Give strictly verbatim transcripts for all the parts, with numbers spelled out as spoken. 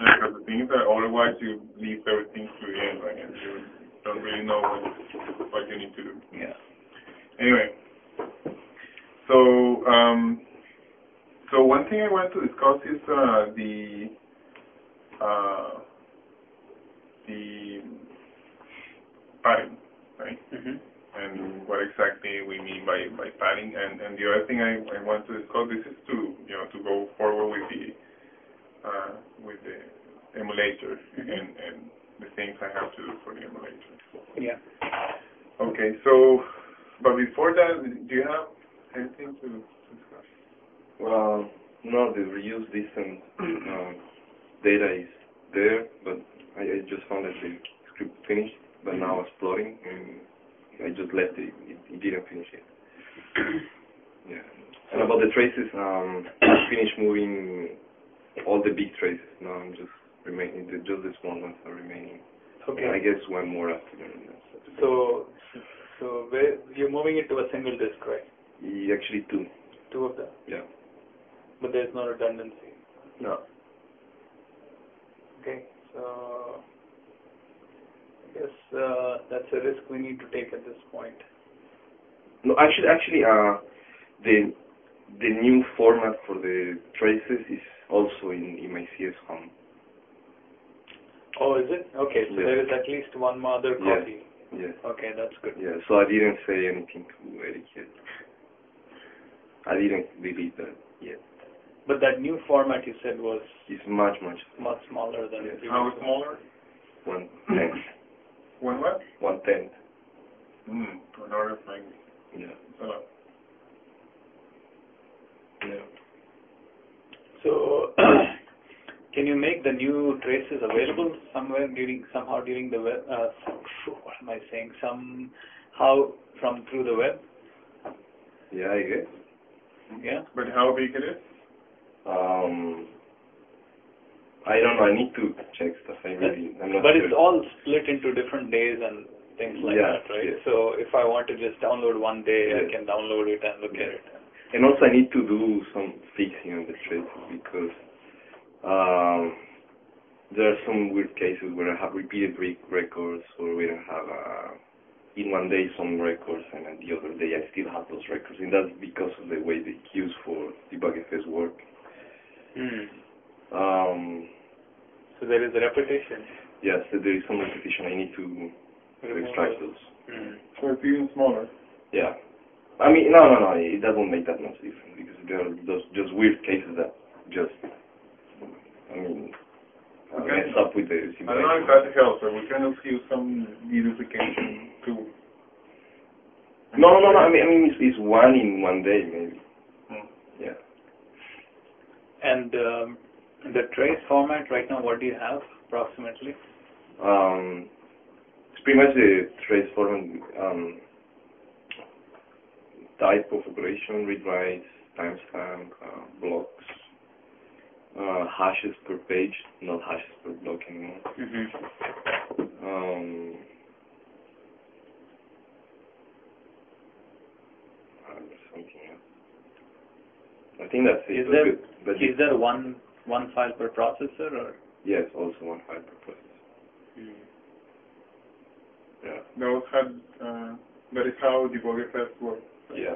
Because the thing is that otherwise you leave everything to the end, right? And you don't really know what, what you need to do. Yeah. Anyway, so um, so one thing I want to discuss is uh, the uh, the padding, right? Mm-hmm. And what exactly we mean by, by padding. And, and the other thing I, I want to discuss this is to you know to go forward with the uh, with the emulator mm-hmm. and, and the things I have to do for the emulator. Yeah. Okay, so but before that, do you have anything to discuss? Well, no, the reuse distance um, data is there, but I, I just found that the script finished, but now it's floating, and I just left it. It, it didn't finish it. Yeah. And about the traces, um, I finished moving all the big traces. Now I'm just remaining. Just the small ones are remaining. Okay. And I guess one more after that. So, so where you're moving it to a single disk, right? Yeah, actually two. Two of them. Yeah. But there's no redundancy. No. Okay. So I guess uh, that's a risk we need to take at this point. No, actually, actually, uh, the the new format for the traces is also in, in my C S home. Oh, is it? Okay, so yes. there is at least one other copy. Yes. yes. Okay, that's good. Yeah, so I didn't say anything to Eric yet. I didn't delete that yet. But that new format you said was... It's much, much much smaller than yes. the previous. How smaller? One tenth. One what? One tenth. Hmm, an order of magnitude. Yeah. It's a lot. Yeah. So, can you make the new traces available somewhere during, somehow during the web, uh, what am I saying, somehow from through the web? Yeah, I guess. Yeah. But how big it is? Um, I don't know, I need to check stuff, I really, I'm not But sure. it's all split into different days and things like yeah, that, right? Yes. So if I want to just download one day, yes. I can download it and look yes. at it. And also I need to do some fixing on the traces because um, there are some weird cases where I have repeated re records or where I have uh, in one day some records and then the other day I still have those records. And that's because of the way the queues for DebugFS work. Hmm. Um, so there is a repetition. Yes, there is some repetition. I need to, to extract those. Hmm. So it's even smaller. Yeah. I mean, no, no, no, it doesn't make that much difference because there are those just weird cases that just, I mean, uh, okay. mess up with the simulation. I don't know if that helps, but we can also use some deduplication too. No, no, no, I mean, I mean, it's, it's one in one day, maybe. Hmm. Yeah. And um, the trace format right now, what do you have approximately? Um, it's pretty much the trace format, um, type of operation, read writes, timestamp, uh, blocks, uh, hashes per page, not hashes per block anymore. Mm-hmm. Um, something else. I think that's it. Is there, good, but is there one one file per processor or? Yes, also one file per processor. Mm. Yeah. Those had, uh, that is how DebugFS works. Yeah.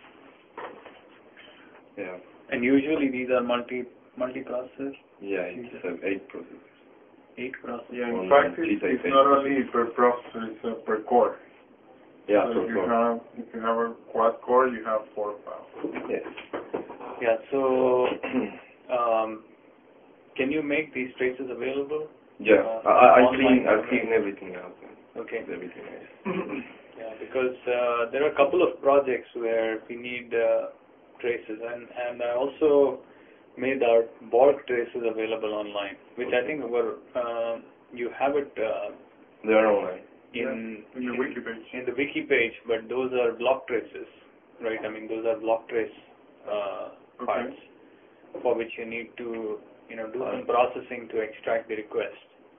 Yeah. And usually these are multi multi processors. Yeah, it's uh, eight processors. Eight processors. Yeah, in On fact, it's, G-Type it's not only per processor; it's uh, per core. Yeah, so per if you core. have if you have a quad core, you have four files. Yes. Yeah. So, um, can you make these traces available? Yeah, Uh, I, I online clean, I somewhere? clean everything out. Okay. Everything else. Yeah, because uh, there are a couple of projects where we need uh, traces, and and I also made our Borg traces available online, which I think were uh, you have it uh, They are online. in yeah, in the wiki page. in the wiki page, but those are block traces, right? I mean, those are block trace uh, Okay. files for which you need to you know do some processing to extract the request.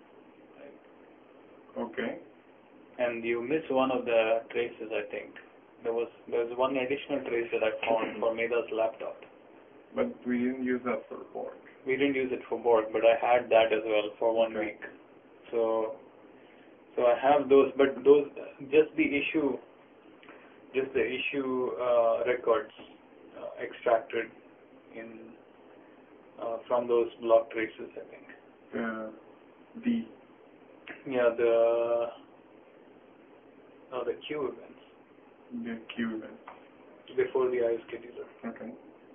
Okay. And you miss one of the traces, I think. There was there's one additional trace that I found for Meda's laptop. But we didn't use that for Borg. we didn't use it for Borg, but I had that as well for one Okay. week. So, so I have those, but those just the issue, just the issue uh, records uh, extracted in uh, from those block traces, I think. Uh, the Yeah, the no, the queue events the queue event. before the I O scheduler. Okay.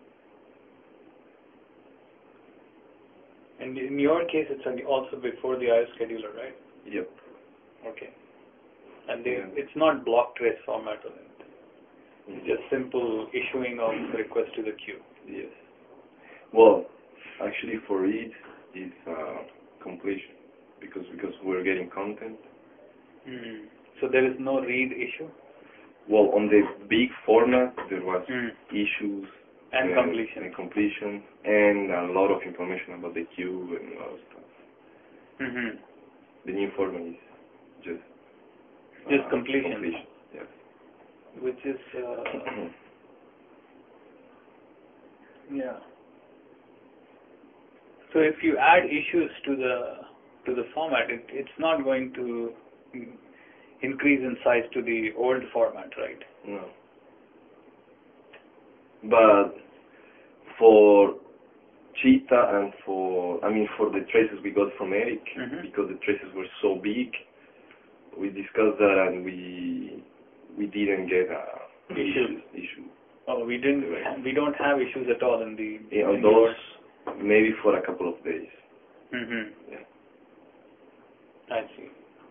And in your case, it's also before the I O scheduler, right? Yep. Okay. And they, Yeah. it's not block trace format on it. Mm. It's just simple issuing of request to the queue. Yes. Well, actually, for it, it's uh, completion because because we're getting content. Mm. So there is no read issue Well, on the big format, there was Mm. issues and uh, completion. and completion, and a lot of information about the queue and a lot of stuff. Mm-hmm. The new format is just Just uh, completion. completion. Yes. Which is uh, yeah. So if you add issues to the to the format, it, it's not going to increase in size to the old format, right? No. But for Cheetah and for, I mean, for the traces we got from Eric, Mhm. because the traces were so big, we discussed that and we we didn't get uh, Issues. Issue. Oh, we didn't. We don't have issues at all in the. Yeah, on in those, maybe for a couple of days. Mm-hmm. Yeah. I see.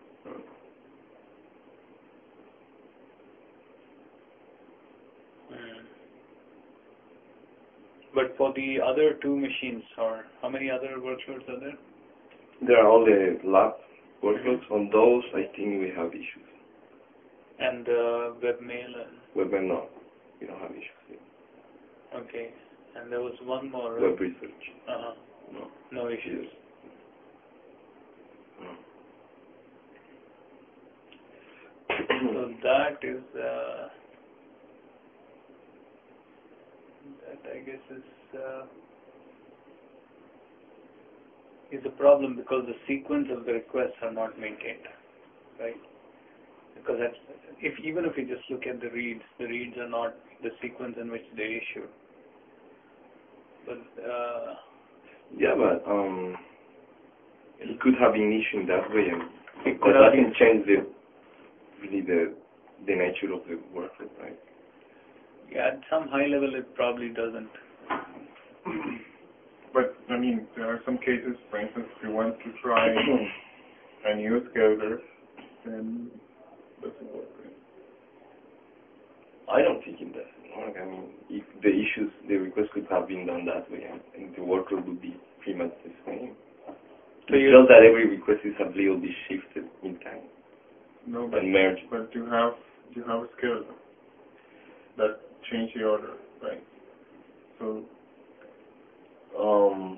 Mm. But for the other two machines, or how many other workloads are there? There are all the lab workloads. On those, I think we have issues. And uh, webmail and Webmail, no. We don't have issues. Yeah. okay. And there was one more. Right? Web research, Uh-huh. no. No issues. No. So that is uh, that I guess is uh, is a problem because the sequence of the requests are not maintained, right? Because that's, if even if you just look at the reads, the reads are not the sequence in which they issue. But uh, Yeah, but um, it could have been issued that way, and it that could have doesn't been. change the really the the nature of the workload, right? Yeah, at some high level, it probably doesn't. But I mean, there are some cases, for instance, if you want to try a new scheduler, then it doesn't work. I don't think it does. No? I mean, if the issues, the request could have been done that way, and, and the workload would be pretty much the same. So It's you just that every request is a little bit shifted in time No, but and merged. but you have you have a scheduler that change the order, right? So Um.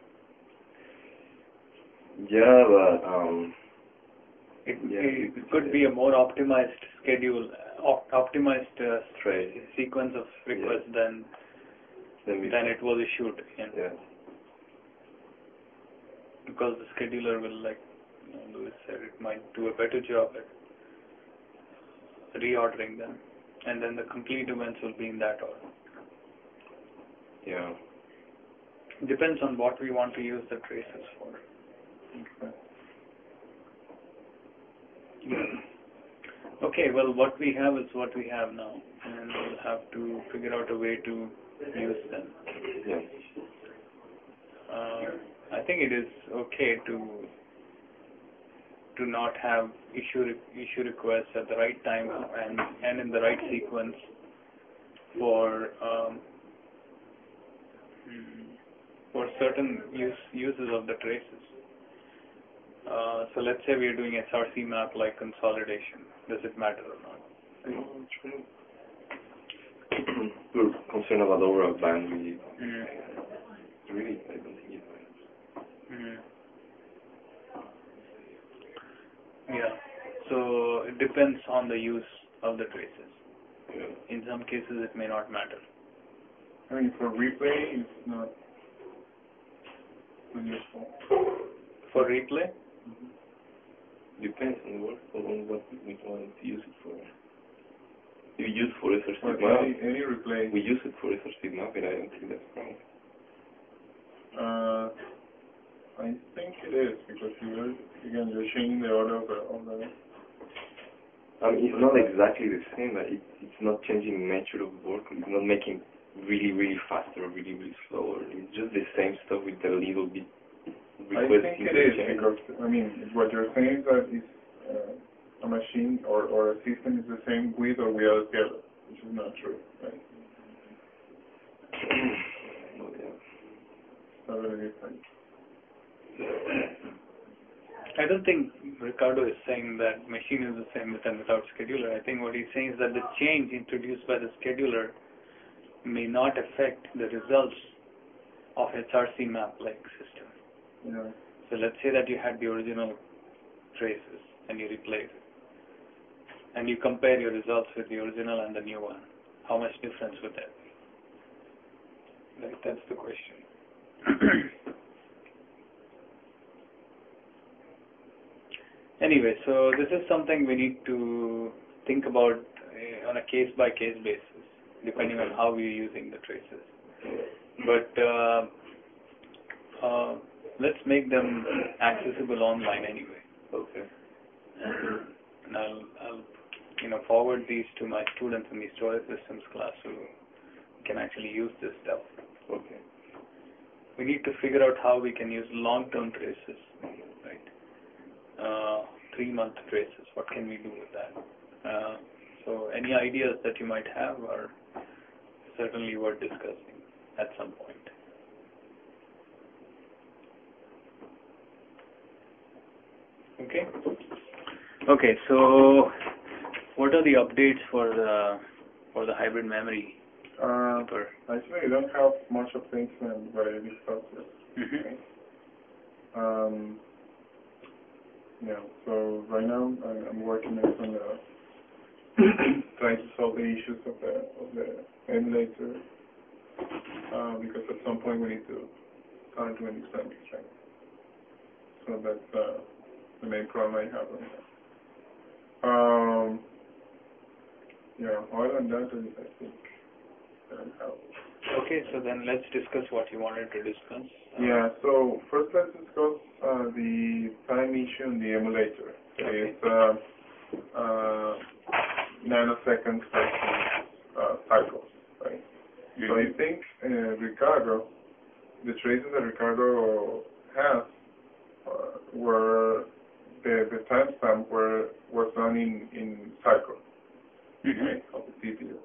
Yeah, but um. It, Yeah, it it- could be a more optimized schedule, op- optimized uh, Right. sequence of requests than Then we, than it was issued. In. yeah. Because the scheduler will, like you know, Louis said, it might do a better job at reordering them, and then the complete events will be in that order. Yeah. Depends on what we want to use the traces for. okay. Okay, well, what we have is what we have now, and we'll have to figure out a way to use them. Yeah. Uh, I think it is okay to to not have issue re- issue requests at the right time and and in the right sequence for um, mm, for certain use uses of the traces. Uh, so let's say we are doing S R C map like consolidation. Does it matter or not? No, it's really. We're concerned about overall bandwidth. Mm. Really, I don't think it matters. Mm. Yeah. So it depends on the use of the traces. Yeah. In some cases, it may not matter. I mean, for replay, it's not useful. For replay? Depends on what, on what we want to use it for. If you use for S R C But map, any, any replay. we use it for S R C map, and I don't think that's wrong. Uh, I think it is because you're again you're changing the order of the. Of the I mean, it's not exactly the same. But it, it's not changing the nature of the work. It's not making really, really faster or really, really slower. It's just the same stuff with a little bit. I think it is because I mean what you're saying is that it's, uh, a machine or, or a system is the same with or without schedule, which is not true, right? Oh, yeah. It's not very different. I don't think Ricardo is saying that machine is the same with and without scheduler. I think what he's saying is that the change introduced by the scheduler may not affect the results of H R C map-like system. Yeah. So let's say that you had the original traces and you replayed it. And you compare your results with the original and the new one. How much difference would that be? Right, that's the question. Anyway, so this is something we need to think about uh, on a case-by-case basis, depending on how we're using the traces. But uh, uh, let's make them accessible online anyway. Okay. And I'll, I'll, you know, forward these to my students in the storage systems class who can actually use this stuff. Okay. We need to figure out how we can use long-term traces, right? Uh, three-month traces. What can we do with that? Uh, so any ideas that you might have are certainly worth discussing at some point. Okay. Okay. So, what are the updates for the for the hybrid memory? Uh, actually, I don't have much of things than what I discussed here. Mm-hmm. Okay. Um, yeah. So right now I, I'm working on uh, trying to solve the issues of the of the emulator uh, because at some point we need to start doing experiments, right? So that's uh, the main problem I have right now. Um, yeah, other than that, I think I don't have. Okay, so then let's discuss what you wanted to discuss. Uh, Yeah, so first let's discuss uh, the time issue in the emulator. Okay. It's uh, uh, nanoseconds versus uh, cycles, right? mm-hmm. So I think uh, Ricardo, the traces that Ricardo has uh, were the the timestamp were was done in in cycles, mm-hmm. right, of the C P U.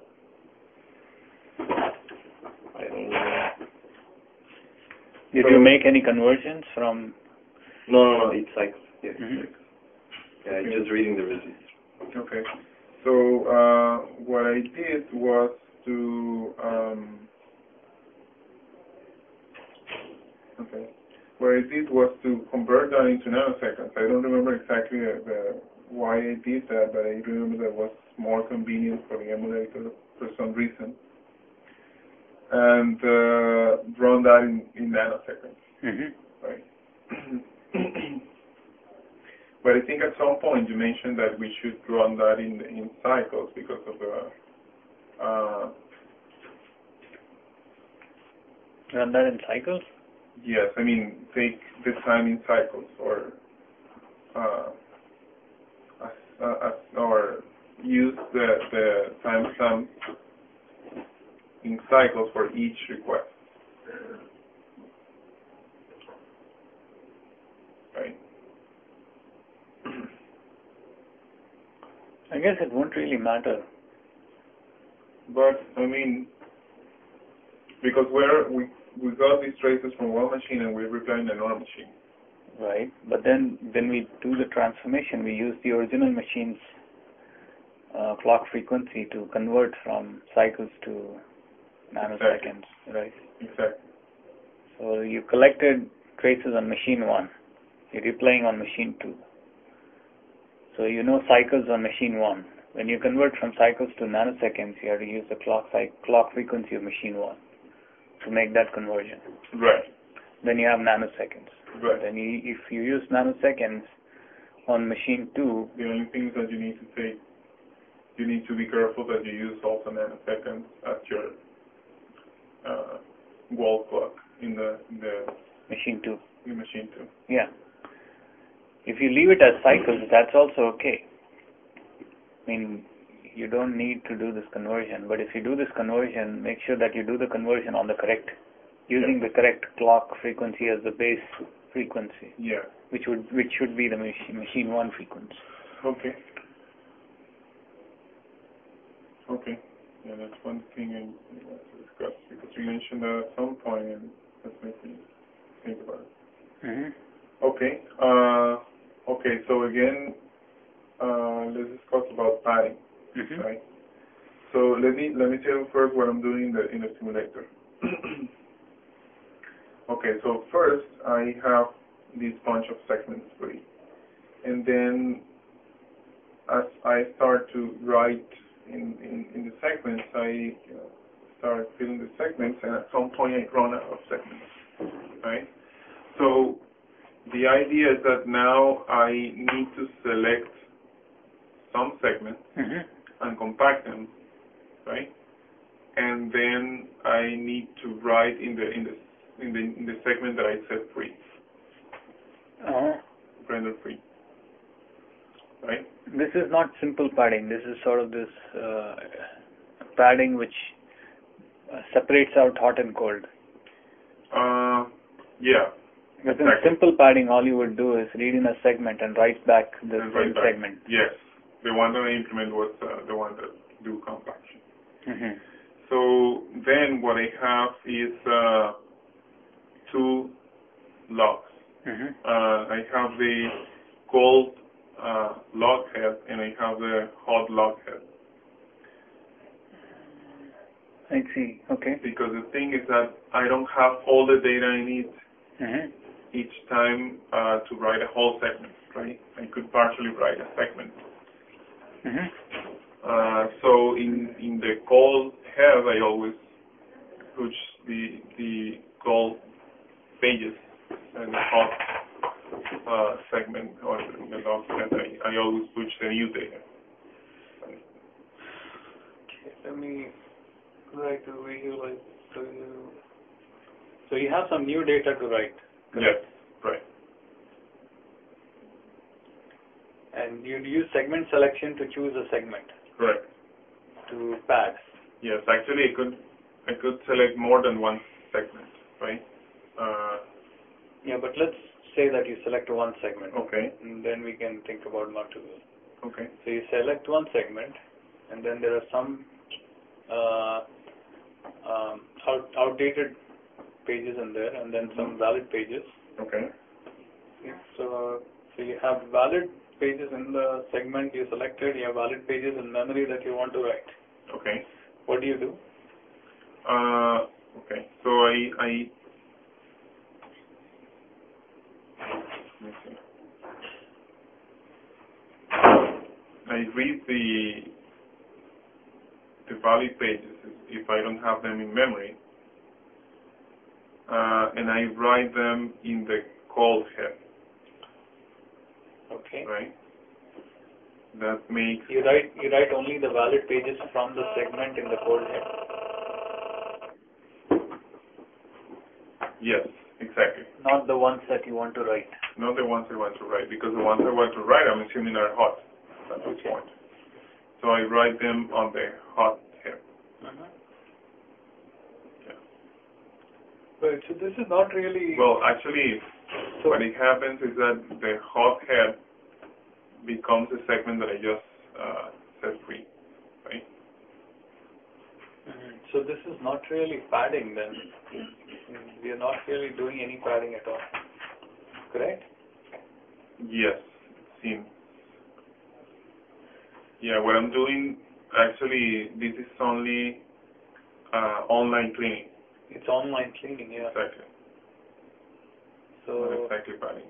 I don't know. Did So, you make any conversions from? No, no, no, it's cycles. Yeah, mm-hmm. cycles. Yeah, Okay. I'm just reading the register. Okay. So uh, what I did was to um, okay. What I did was to convert that into nanoseconds. I don't remember exactly the, the why I did that, but I remember that was more convenient for the emulator for some reason, and uh, run that in, in nanoseconds. Mm-hmm. Right. But I think at some point you mentioned that we should run that in in cycles because of the. Uh, Run that in cycles? yes, I mean take the time in cycles, or uh, as, uh, as, or use the the timestamp in cycles for each request. Right. I guess it won't really matter. But I mean, because we're we we got these traces from one machine and we're replying another machine. Right. But then when we do the transformation, we use the original machine's uh, clock frequency to convert from cycles to nanoseconds. Exactly. Right. Exactly. So you collected traces on machine one. You're replaying on machine two. So you know cycles on machine one. When you convert from cycles to nanoseconds, you have to use the clock cycle, clock frequency of machine one to make that conversion. Right. then you have nanoseconds. Right. Then you, if you use nanoseconds on machine two, the only things that you need to take, you need to be careful that you use also nanoseconds as your uh, wall clock in the in the machine two. in machine two. Yeah. If you leave it as cycles, that's also okay. I mean, you don't need to do this conversion, but if you do this conversion, make sure that you do the conversion on the correct, using the correct clock frequency as the base frequency. Yeah. Which would which should be the machine machine one frequency. Okay. Okay. Yeah, that's one thing I want to discuss because you mentioned that at some point, and that's making me think about it. Mm-hmm. Okay. Uh, okay. So again, uh, let's discuss about padding. Mm-hmm. Right. So let me let me tell you first what I'm doing in the in the simulator. Okay. So first I have this bunch of segments free, and then as I start to write in in, in the segments, I you know, start filling the segments, and at some point I run out of segments. Right. So the idea is that now I need to select some segments. Mm-hmm. And compact them, right? And then I need to write in the in the in the in the segment that I set free, Uh-huh. render free, right? This is not simple padding. This is sort of this uh, padding which uh, separates out hot and cold. Uh, yeah. But in Exactly. simple padding, all you would do is read in a segment and write back the And same write back. segment. Yes. The one that I implement was uh, the one that do compaction. Mm-hmm. So then what I have is uh, two logs. Mm-hmm. Uh, I have the cold uh, log head and I have the hot log head. I see. Okay. Because the thing is that I don't have all the data I need Mm-hmm. each time uh, to write a whole segment, right? I could partially write a segment. Mm-hmm. Uh, so in in the cold head, I always push the the cold pages and the hot uh, segment or the log head. I, I always push the new data. Okay, let me write to visualize. So you, so you have some new data to write. Yes, right. And you use segment selection to choose a segment. Correct. To pad. Yes, actually, I could I could select more than one segment, right? Uh, Yeah, but let's say that you select one segment. okay. And then we can think about multiple. Okay. So you select one segment, and then there are some uh, um, out, outdated pages in there, and then some valid pages. Okay. So, so you have valid pages in the segment you selected. You have valid pages in memory that you want to write. Okay. What do you do? Uh, okay. So I I let me see. I read the the valid pages if I don't have them in memory, uh, and I write them in the cold head. Okay. Right. That makes You write you write only the valid pages from the segment in the cold head. yes, exactly. Not the ones that you want to write. Not the ones I want to write, because the ones I want to write, I'm assuming are hot at this Okay. point. So I write them on the hot head. Uh-huh. Yeah. Right. So this is not really. Well, actually, So what it happens is that the hot head becomes a segment that I just uh, set free, right? Mhm. So this is not really padding then. We are not really doing any padding at all. Correct? Yes, it seems. Yeah, what I'm doing, actually, this is only uh, online cleaning. It's online cleaning, yeah. Exactly. So Not exactly padding.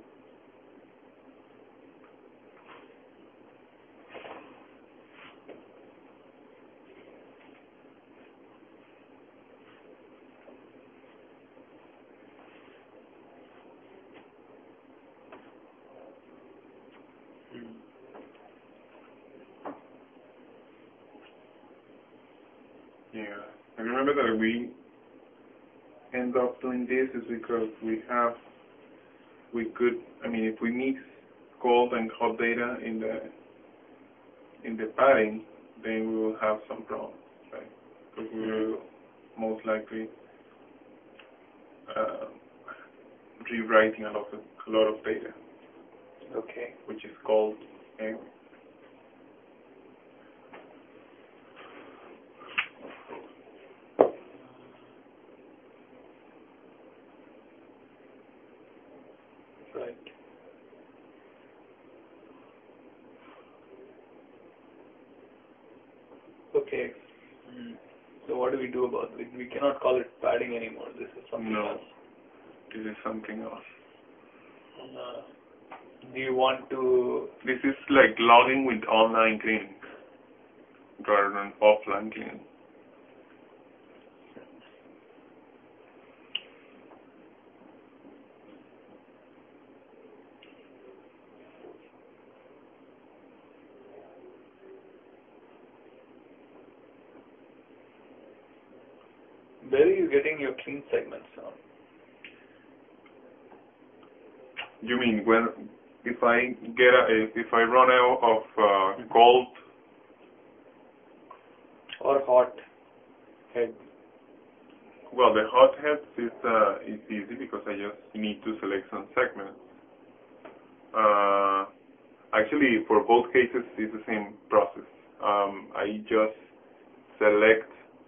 Yeah. I remember that we end up doing this is because we have, we could, I mean, if we mix cold and hot data in the in the padding, then we will have some problems, right? Because we will most likely uh, rewriting a lot of a lot of data. Okay. Which is cold anyway. Right. Okay. Mm. So what do we do about it? We cannot call it padding anymore. This is something no, else. This is something else. Uh, do you want to... This is like logging with online cleaning rather than offline cleaning. Where are you getting your clean segments from? You mean when, if I get a, if I run out of uh, cold or hot head? Well, the hot heads is uh, is easy because I just need to select some segments. Uh, actually, for both cases, it's the same process. Um, I just select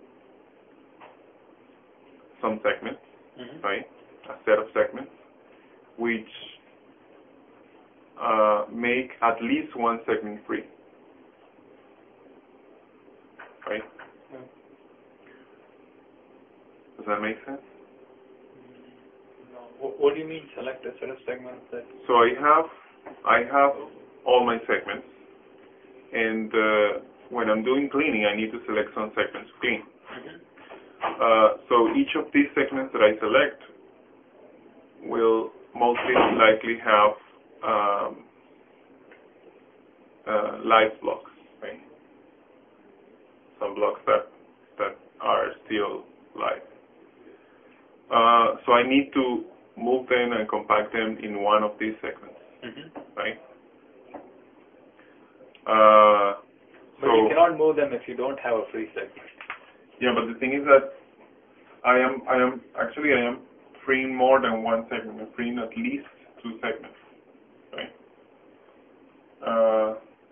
some segments, mm-hmm. right? A set of segments, which uh, make at least one segment free, right? Mm-hmm. Does that make sense? No. What, what do you mean select a set of segments that... So I have, I have all my segments, and uh, when I'm doing cleaning, I need to select some segments to clean. Mm-hmm. Uh, so each of these segments that I select will mostly likely have um, uh, live blocks, right? Some blocks that that are still live. Uh, so I need to move them and compact them in one of these segments, mm-hmm. right? Uh, but so you cannot move them if you don't have a free segment. Yeah, but the thing is that I am I am actually I am freeing more than one segment. I'm freeing at least two segments, right? Uh,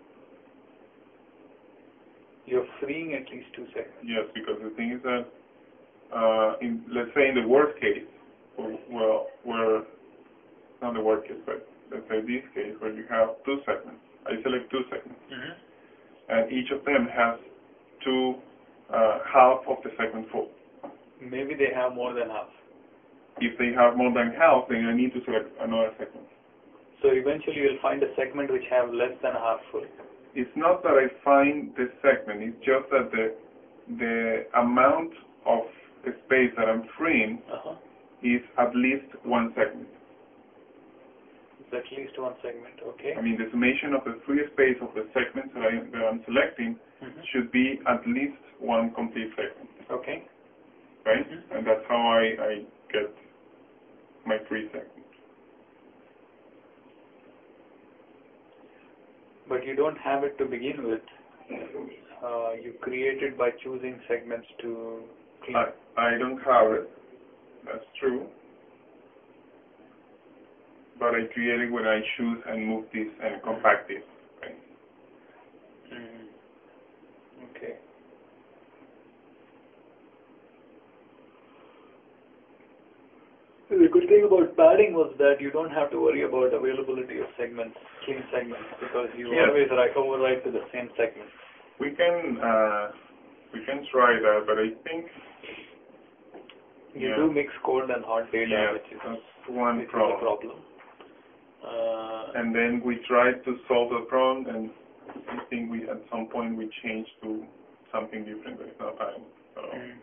You're freeing at least two segments. yes, because the thing is that uh, in let's say in the worst case, well, where not the worst case, but let's say this case where you have two segments. I select two segments, mm-hmm. and each of them has two uh, half of the segment full. Maybe they have more than half. If they have more than half, then I need to select another segment. So eventually you'll find a segment which have less than half full. It's not that I find the segment, it's just that the the amount of space that I'm freeing uh-huh. is at least one segment. It's at least one segment, okay. I mean, the summation of the free space of the segments that, I, that I'm selecting mm-hmm. should be at least one complete segment. Okay. Right? Mm-hmm. And that's how I, I get my free segment. But you don't have it to begin with. Uh, you create it by choosing segments to clean. I, I don't have it. That's true. But I create it when I choose and move this and compact this. Right? Mm-hmm. Okay. The good thing about padding was that you don't have to worry about availability of segments, clean segments, because you yes. always write, overwrite to the same segment. We can uh, we can try that, but I think you yeah. do mix cold and hot data, yeah, which is that's one which problem. is a problem. Uh, and then we tried to solve the problem, and I think we at some point we changed to something different, but it's not padding. So. mm.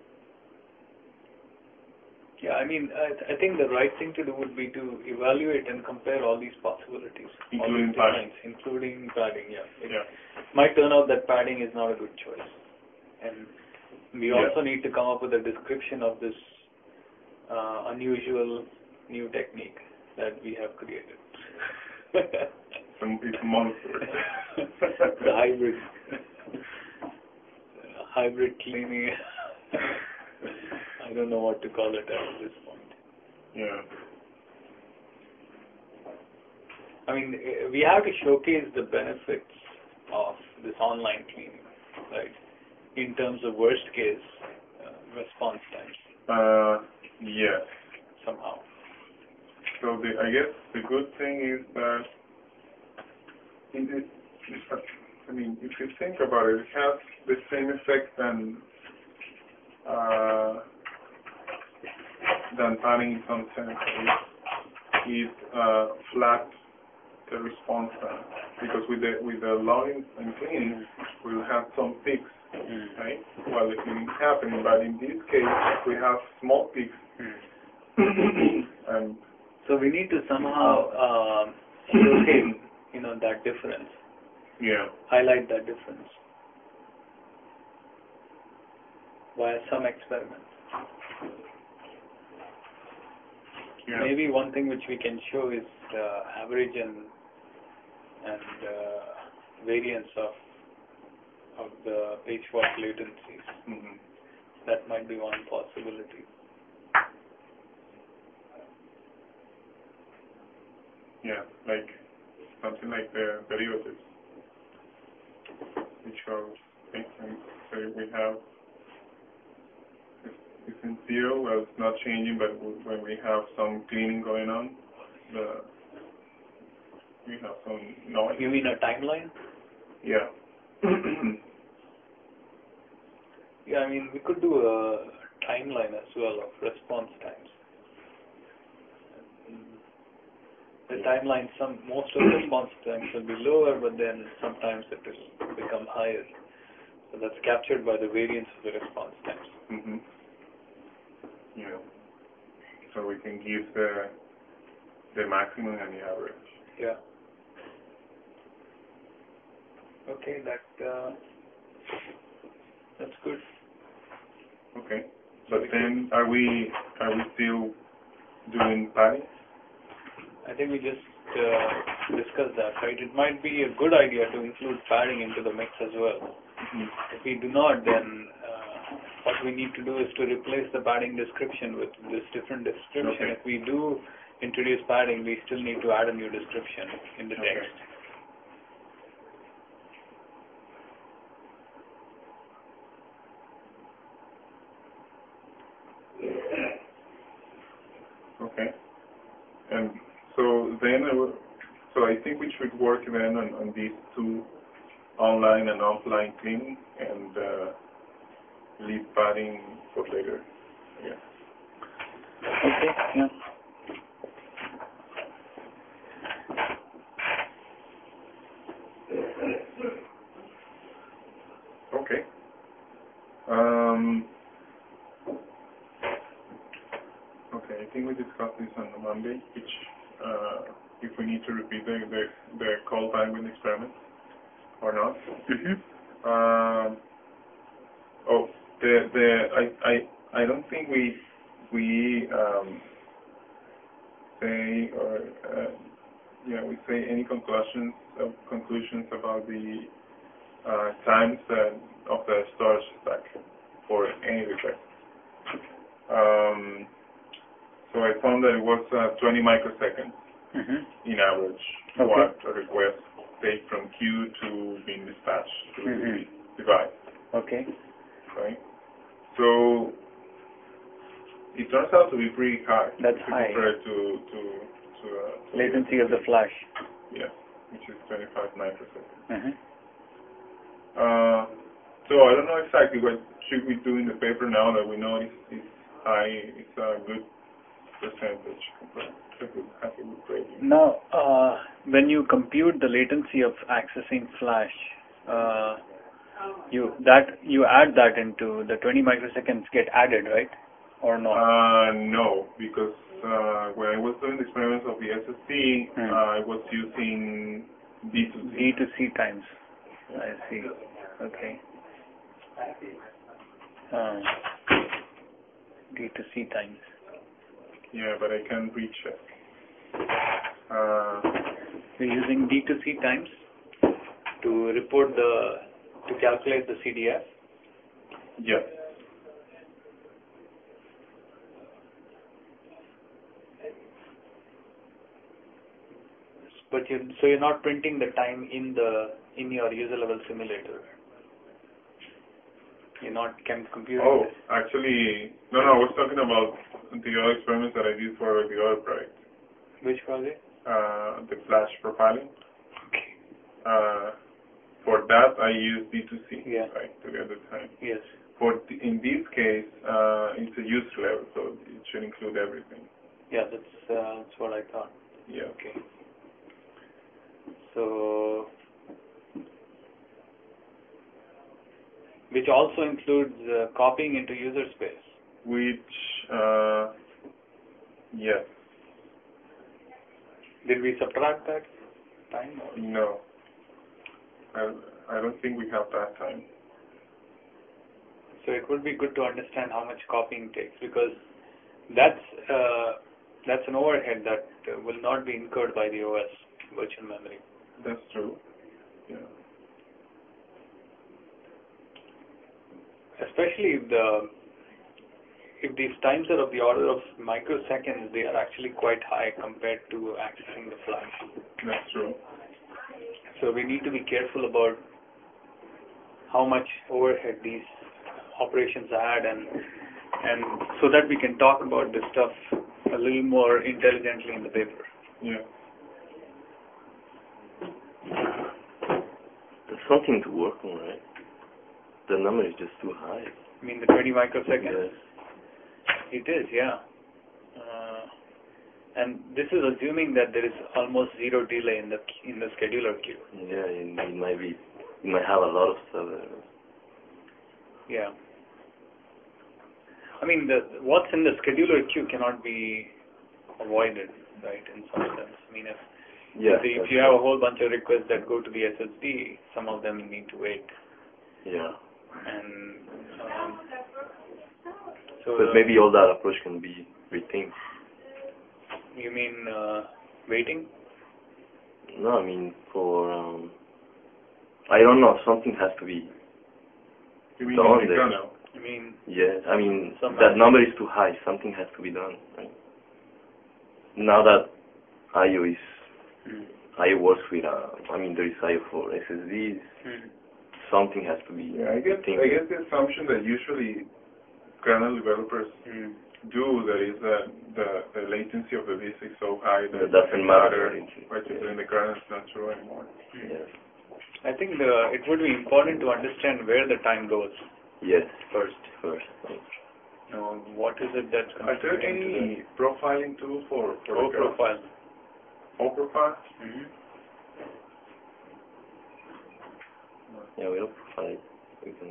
Yeah, I mean, I, th- I think the right thing to do would be to evaluate and compare all these possibilities, including all these padding, designs, including padding. Yeah, it yeah. might turn out that padding is not a good choice, and we Yeah. also need to come up with a description of this uh, unusual new technique that we have created. Some it's monster. The hybrid, hybrid cleaning. I don't know what to call it at this point. Yeah. I mean, eh, we have to showcase the benefits of this online cleaning, right? In terms of worst case uh, response times. Uh, yes. Somehow. So the, I guess the good thing is that it is, I mean, if you think about it, it has the same effect than uh, than padding in some sense. It, it uh, flat the response time, because with the with the logging and cleaning, we'll have some peaks, Mm. right, while the cleaning is happening. But in this case, we have small peaks, Mm. and So we need to somehow uh, showcase, you know, that difference. yeah, Highlight that difference via some experiment. yeah, Maybe one thing which we can show is uh, average and and uh, variance of of the page fault latencies. mm-hmm. That might be one possibility. Yeah, like something like the derivatives, which shows, okay, and so we have it's, it's in zero, well, it's not changing, but w- when we have some cleaning going on, the we have some noise. You mean a timeline? Yeah. Yeah, I mean we could do a timeline as well of response times. The timeline, some most of the response times will be lower, but then sometimes it will become higher. So that's captured by the variance of the response times. Mm-hmm. Yeah. So we can give the the maximum and the average. Yeah. Okay, that uh, that's good. Okay. But then, are we are we still doing padding? I think we just uh, discussed that, right? It might be a good idea to include padding into the mix as well. Mm-hmm. If we do not, then uh, what we need to do is to replace the padding description with this different description. Okay. If we do introduce padding, we still need to add a new description in the Okay. text. Okay. And so then, I will, so I think we should work then on, on these two, online and offline cleaning, and uh, leave padding for later. Yeah. Okay, yeah. Okay. Um, okay, I think we discussed this on Monday, which uh, if we need to repeat the, the, the call time with experiment or not. Mm-hmm. Um, oh, the the I I I don't think we we um, say or uh, yeah we say any conclusions of conclusions about the uh, times that of the storage stack for any request. Um, so I found that it was uh, twenty microseconds Mm-hmm. in average Okay. what a request take from queue to being dispatched to Mm-hmm. the device. Okay. Right? So it turns out to be pretty high. That's if you high. compare it to to to, uh, to Latency of the flash. yeah, which is twenty-five microseconds. Mm-hmm. Uh, so I don't know exactly what should we do in the paper now that we know it's, it's high. It's a good percentage. It's a good, has a good rating. Now, uh, when you compute the latency of accessing flash, uh, you that you add that into the twenty microseconds get added, right? Or not? Uh, no, because uh, when I was doing the experiments of the S S D, Hmm. uh, I was using D to C. D to C times. I see. Okay. Uh, D to C times. Yeah, but I can recheck. Uh, We're using D to C times to report the, to calculate the C D F. yeah. But you, so you're not printing the time in the, in your user level simulator. You're not can computing Oh, this. actually, no, no, I was talking about the other experiments that I did for the other project. Which project? Uh, the flash profiling. Okay. Uh, for that, I use D two C, Yeah. right, to get the time. Yes. For the, in this case, uh, it's a user level, so it should include everything. Yeah, that's, uh, that's what I thought. Yeah. Okay. So, which also includes uh, copying into user space. Which, uh, yes, Did we subtract that time? Or? no. I, I don't think we have that time. So it would be good to understand how much copying takes, because that's uh, that's an overhead that uh, will not be incurred by the O S, virtual memory. That's true. Yeah. Especially if the if these times are of the order of microseconds, they are actually quite high compared to accessing the flash. That's true. So we need to be careful about how much overhead these operations add, and and so that we can talk about this stuff a little more intelligently in the paper. Yeah. There's something to work on, right? The number is just too high. I mean, the twenty microseconds. Yes. It is, yeah. Uh, and this is assuming that there is almost zero delay in the in the scheduler queue. Yeah, it, it might be. You might have a lot of stuff there. Yeah. I mean, the what's in the scheduler queue cannot be avoided, right? In some sense. I mean, if Yeah. if, the, if that's you have a right. whole bunch of requests that go to the S S D, some of them need to wait. Yeah. And um, so But maybe all that approach can be rethink. you mean uh, waiting? No, I mean for um, I don't know. Something has to be You mean done in the there. kernel? I mean, Yes, I mean Some that magic. number is too high. Something has to be done. Right? Now that I O is hmm. I O works with uh, I mean there is I O for S S Ds. Hmm. Something has to be. Yeah, I guess, think- I guess the assumption that usually kernel developers Hmm. do that is that the, the latency of the disk is so high that It doesn't matter. what you do in the kernel is not true anymore. Yes. I think the, it would be important to understand where the time goes Yes. first. First. You know, what is it that's Are there contributing to any profiling tools for, the for O the kernel? profile? O profile? Mm-hmm. Yeah, we don't provide. We can.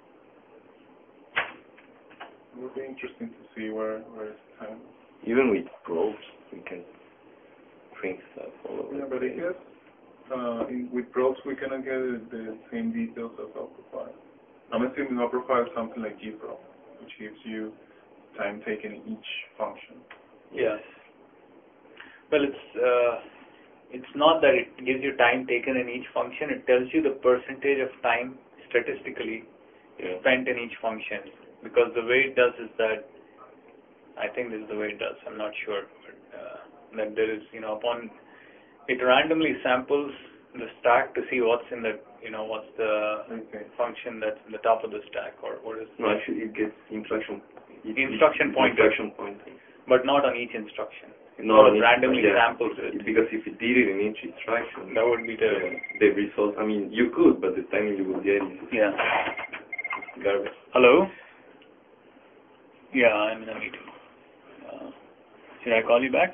It would be interesting to see where where it's time. Even with probes, we can print stuff all over. Yeah, but I guess uh, in, with probes we cannot get the same details as O profile. I'm assuming O profile is something like gprobe, which gives you time taken in each function. Yeah. Well, it's uh, it's not that it gives you time taken in each function. It tells you the percentage of time statistically Yeah. spent in each function. Because the way it does is that, I think this is the way it does. I'm not sure, but uh, that there is, you know, upon it randomly samples the stack to see what's in the, you know, what's the Okay. function that's in the top of the stack, or what is. No, actually, it gets instruction. It, Instruction it, pointer. Instruction pointer. But not on each instruction. It No, sort of it- randomly yeah, samples it. Because if it did it in each instruction, That would be the, terrible. the result. I mean, you could, but the timing you will get is Yeah. garbage. Hello? Yeah, I'm in a meeting. Uh, should I call you back?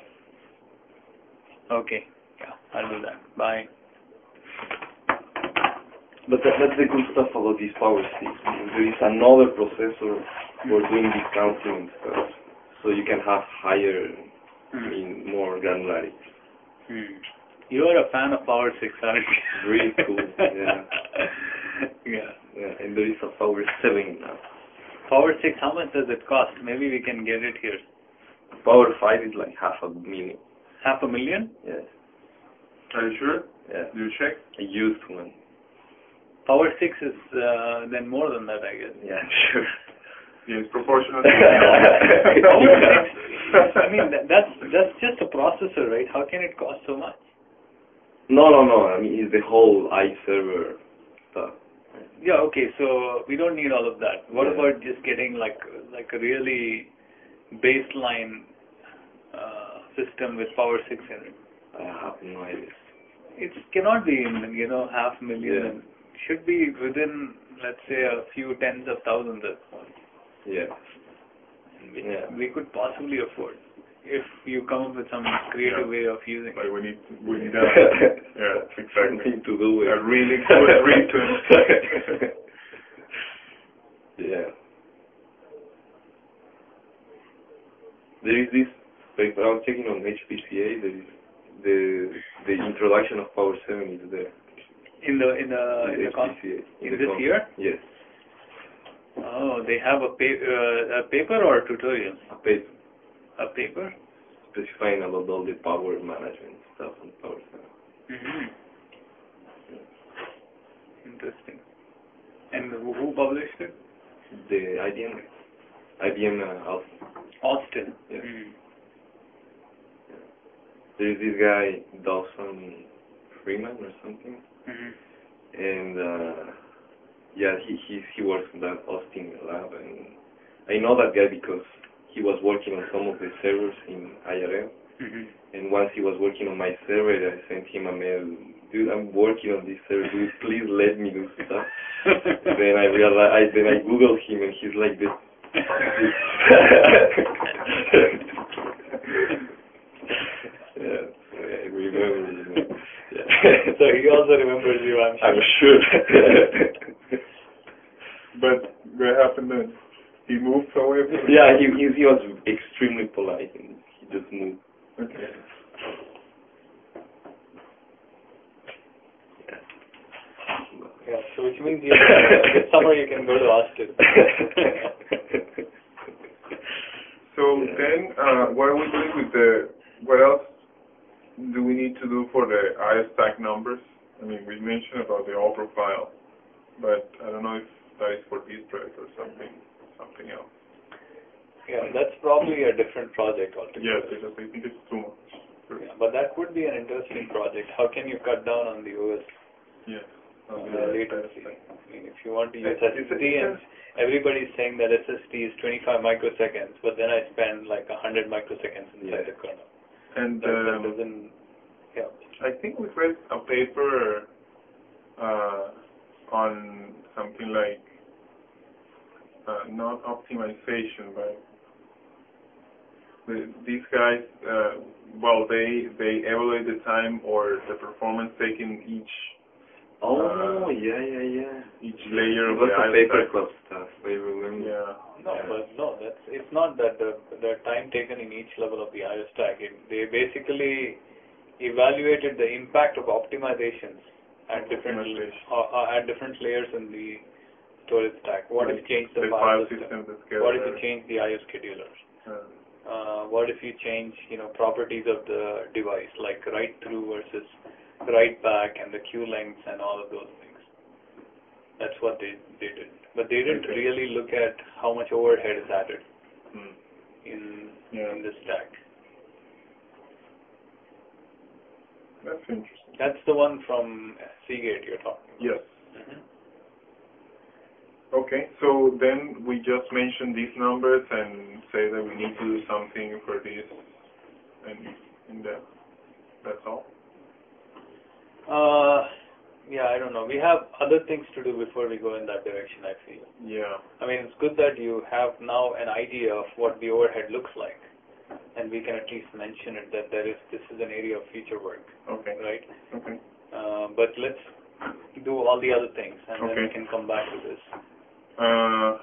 Okay. Yeah, I'll do that. Bye. But that, that's the good stuff about these power sticks. There is another processor for doing this counting and stuff, so you can have higher, I mean, more granularity. Hmm. You are a fan of Power six, aren't you? Really cool. Yeah. Yeah. Yeah, and there is a Power seven now. Power six, how much does it cost? Maybe we can get it here. Power five is like half a million. Half a million? Yes. Are you sure? Yeah. Do you check? I used one. Power six is uh, then more than that, I guess. Yeah, sure. Yes, proportional. Power six, I mean, that, that's, that's just a processor, right? How can it cost so much? No, no, no. I mean, it's the whole iServer stuff. Yeah, okay, so we don't need all of that. What Yeah. about just getting like like a really baseline uh, system with Power six in it? I have no idea. It cannot be in, you know, half million. Yeah. And should be within, let's say, a few tens of thousands at most. Yeah. Which Yeah. we could possibly afford if you come up with some creative Yeah. way of using Like it. we need, we need that. Yeah, exactly. Something to do with A really good reason. Yeah. There is this paper I was checking on H P C A. There is the the introduction of Power seven is there. In the in the in the con- H P C A. in the this con- year? Yes. Oh, they have a, pa- uh, a paper or a tutorial? A paper A paper? specifying about all the power management stuff on Power seven. Mm-hmm. Interesting. And who who published it? The I B M guy. I B M uh, Austin. Austin. Yeah. Mm. There is this guy Dawson Freeman or something, Mm-hmm. and uh, yeah, he he he works in that Austin lab, and I know that guy because he was working on some of the servers in I R L, Mm-hmm. and once he was working on my server, I sent him a mail. Dude, I'm working on this server. Dude, please let me do stuff. Then I realized, I, then I googled him, and he's like this. Yeah, I remember. You know. Yeah. So he also remembers you, I'm sure. I'm sure. But what happened then? He moved away from Yeah, he, he he was extremely polite, and he just moved. Okay. Yeah, so which means you uh, this summer you can go to Austin. So Yeah. then, uh, what are we doing with the, what else do we need to do for the I S stack numbers? I mean, we mentioned about the all profile, but I don't know if that is for this project or something, something else. Yeah, that's probably a different project Yes, altogether. because I think it's too much. Yeah, but that would be an interesting project. How can you cut down on the O S Yes. uh, I'll do that. latency? I mean, if you want to use It's- S S D, it's- and everybody's saying that S S D is twenty-five microseconds, but then I spend like one hundred microseconds inside Yeah. the kernel. And That, that um, doesn't help. I think we read a paper uh, on something like uh, not optimization, but the, these guys, uh, well, they they evaluate the time or the performance taken each Oh, Uh, yeah, yeah, yeah. each layer It of was the the I S paper stack. club stuff, I remember. Yeah. No, Yeah. but no, that's it's not that the the time taken in each level of the I O stack. It, they basically evaluated the impact of optimizations at different Optimization. uh, uh, at different layers in the storage stack. What if Like you change the, the file file system? system, the scheduler. What if you change the I O schedulers? Uh, Uh, what if you change, you know, properties of the device, like write through versus write back, and the queue lengths and all of those things? That's what they they did, but they didn't Okay. really look at how much overhead is added hmm. in Yeah. in the stack. That's interesting. That's the one from Seagate you're talking about. Yes. Mhm. Okay, so then we just mention these numbers and say that we need to do something for this, and in that, that's all. Uh, yeah, I don't know. We have other things to do before we go in that direction, I feel. Yeah. I mean, it's good that you have now an idea of what the overhead looks like, and we can at least mention it that there is this is an area of future work, Okay. right? Okay. Uh, but let's do all the other things, and then we Okay. can come back to this. Uh.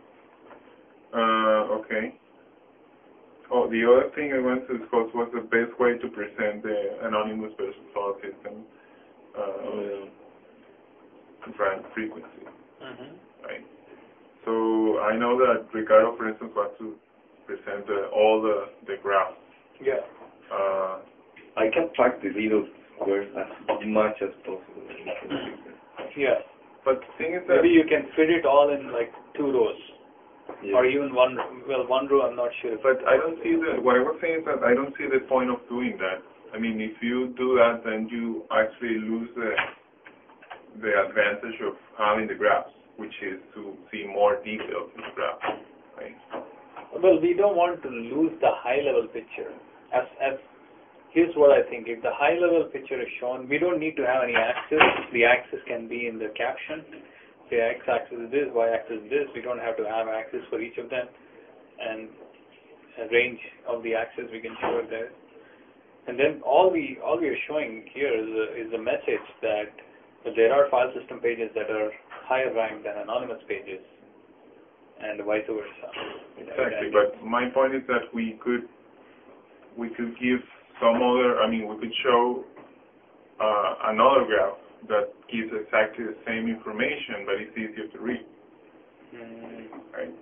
Uh. Okay. Oh, the other thing I wanted to discuss was the best way to present the anonymous versus file system uh, Oh, yeah. brand frequency, Mm-hmm. right? So I know that Ricardo, for instance, wants to present uh, all the, the graphs. Yeah. Uh, I can pack the little squares as much as possible. Yeah. but the thing is that Maybe you can fit it all in like two rows. Yeah. Or even one, well, one row, I'm not sure. But I don't see the, what I was saying is that I don't see the point of doing that. I mean, if you do that, then you actually lose the, the advantage of having the graphs, which is to see more details in the graph, right? Well, we don't want to lose the high-level picture. As, as here's what I think. If the high-level picture is shown, we don't need to have any axis. The axis can be in the caption. The x-axis is this, y-axis is this. We don't have to have axis for each of them. And a range of the axis we can show it there. And then all we all we are showing here is a, is a message that there are file system pages that are higher ranked than anonymous pages, and vice versa. Exactly. But my point is that we could we could give some other. I mean, we could show uh, another graph that gives exactly the same information, but it's easier to read. Mm. Right.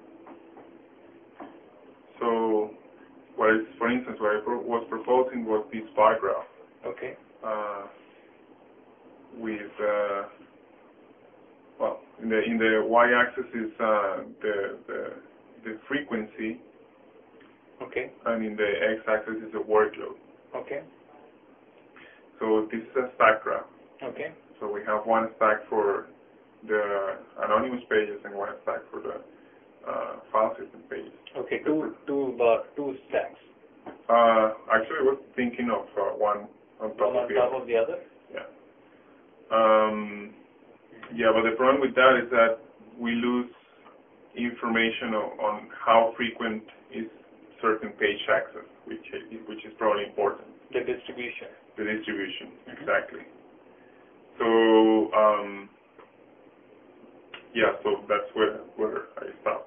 So, what is, for instance, what I pro was proposing was this bar graph. Okay. Uh, with uh, well, in the in the y-axis is uh, the, the the frequency, Okay. and in the x-axis is the workload. Okay. So this is a stack graph. Okay. So we have one stack for the anonymous pages and one stack for the uh, file system pages. Okay. Two two bar two stacks. Uh, actually, I was thinking of uh, one on top One on of the top other. of the other. Yeah. Um, yeah, but the problem with that is that we lose information on, on how frequent is certain page access, which is, which is probably important. The distribution. The distribution, Mm-hmm. exactly. So, um, yeah, so that's where where I stop.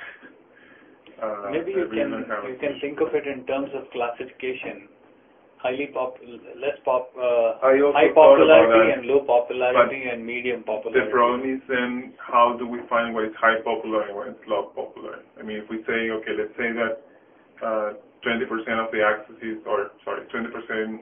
Uh, Maybe I you really can don't have a you can solution think for of it in terms of classification. Highly pop, less pop, uh, I also high thought about popularity that, and low popularity and medium popularity. The problem is then how do we find what is high popular and what is low popular? I mean, if we say, okay, let's say that uh, twenty percent of the accesses, or sorry, twenty percent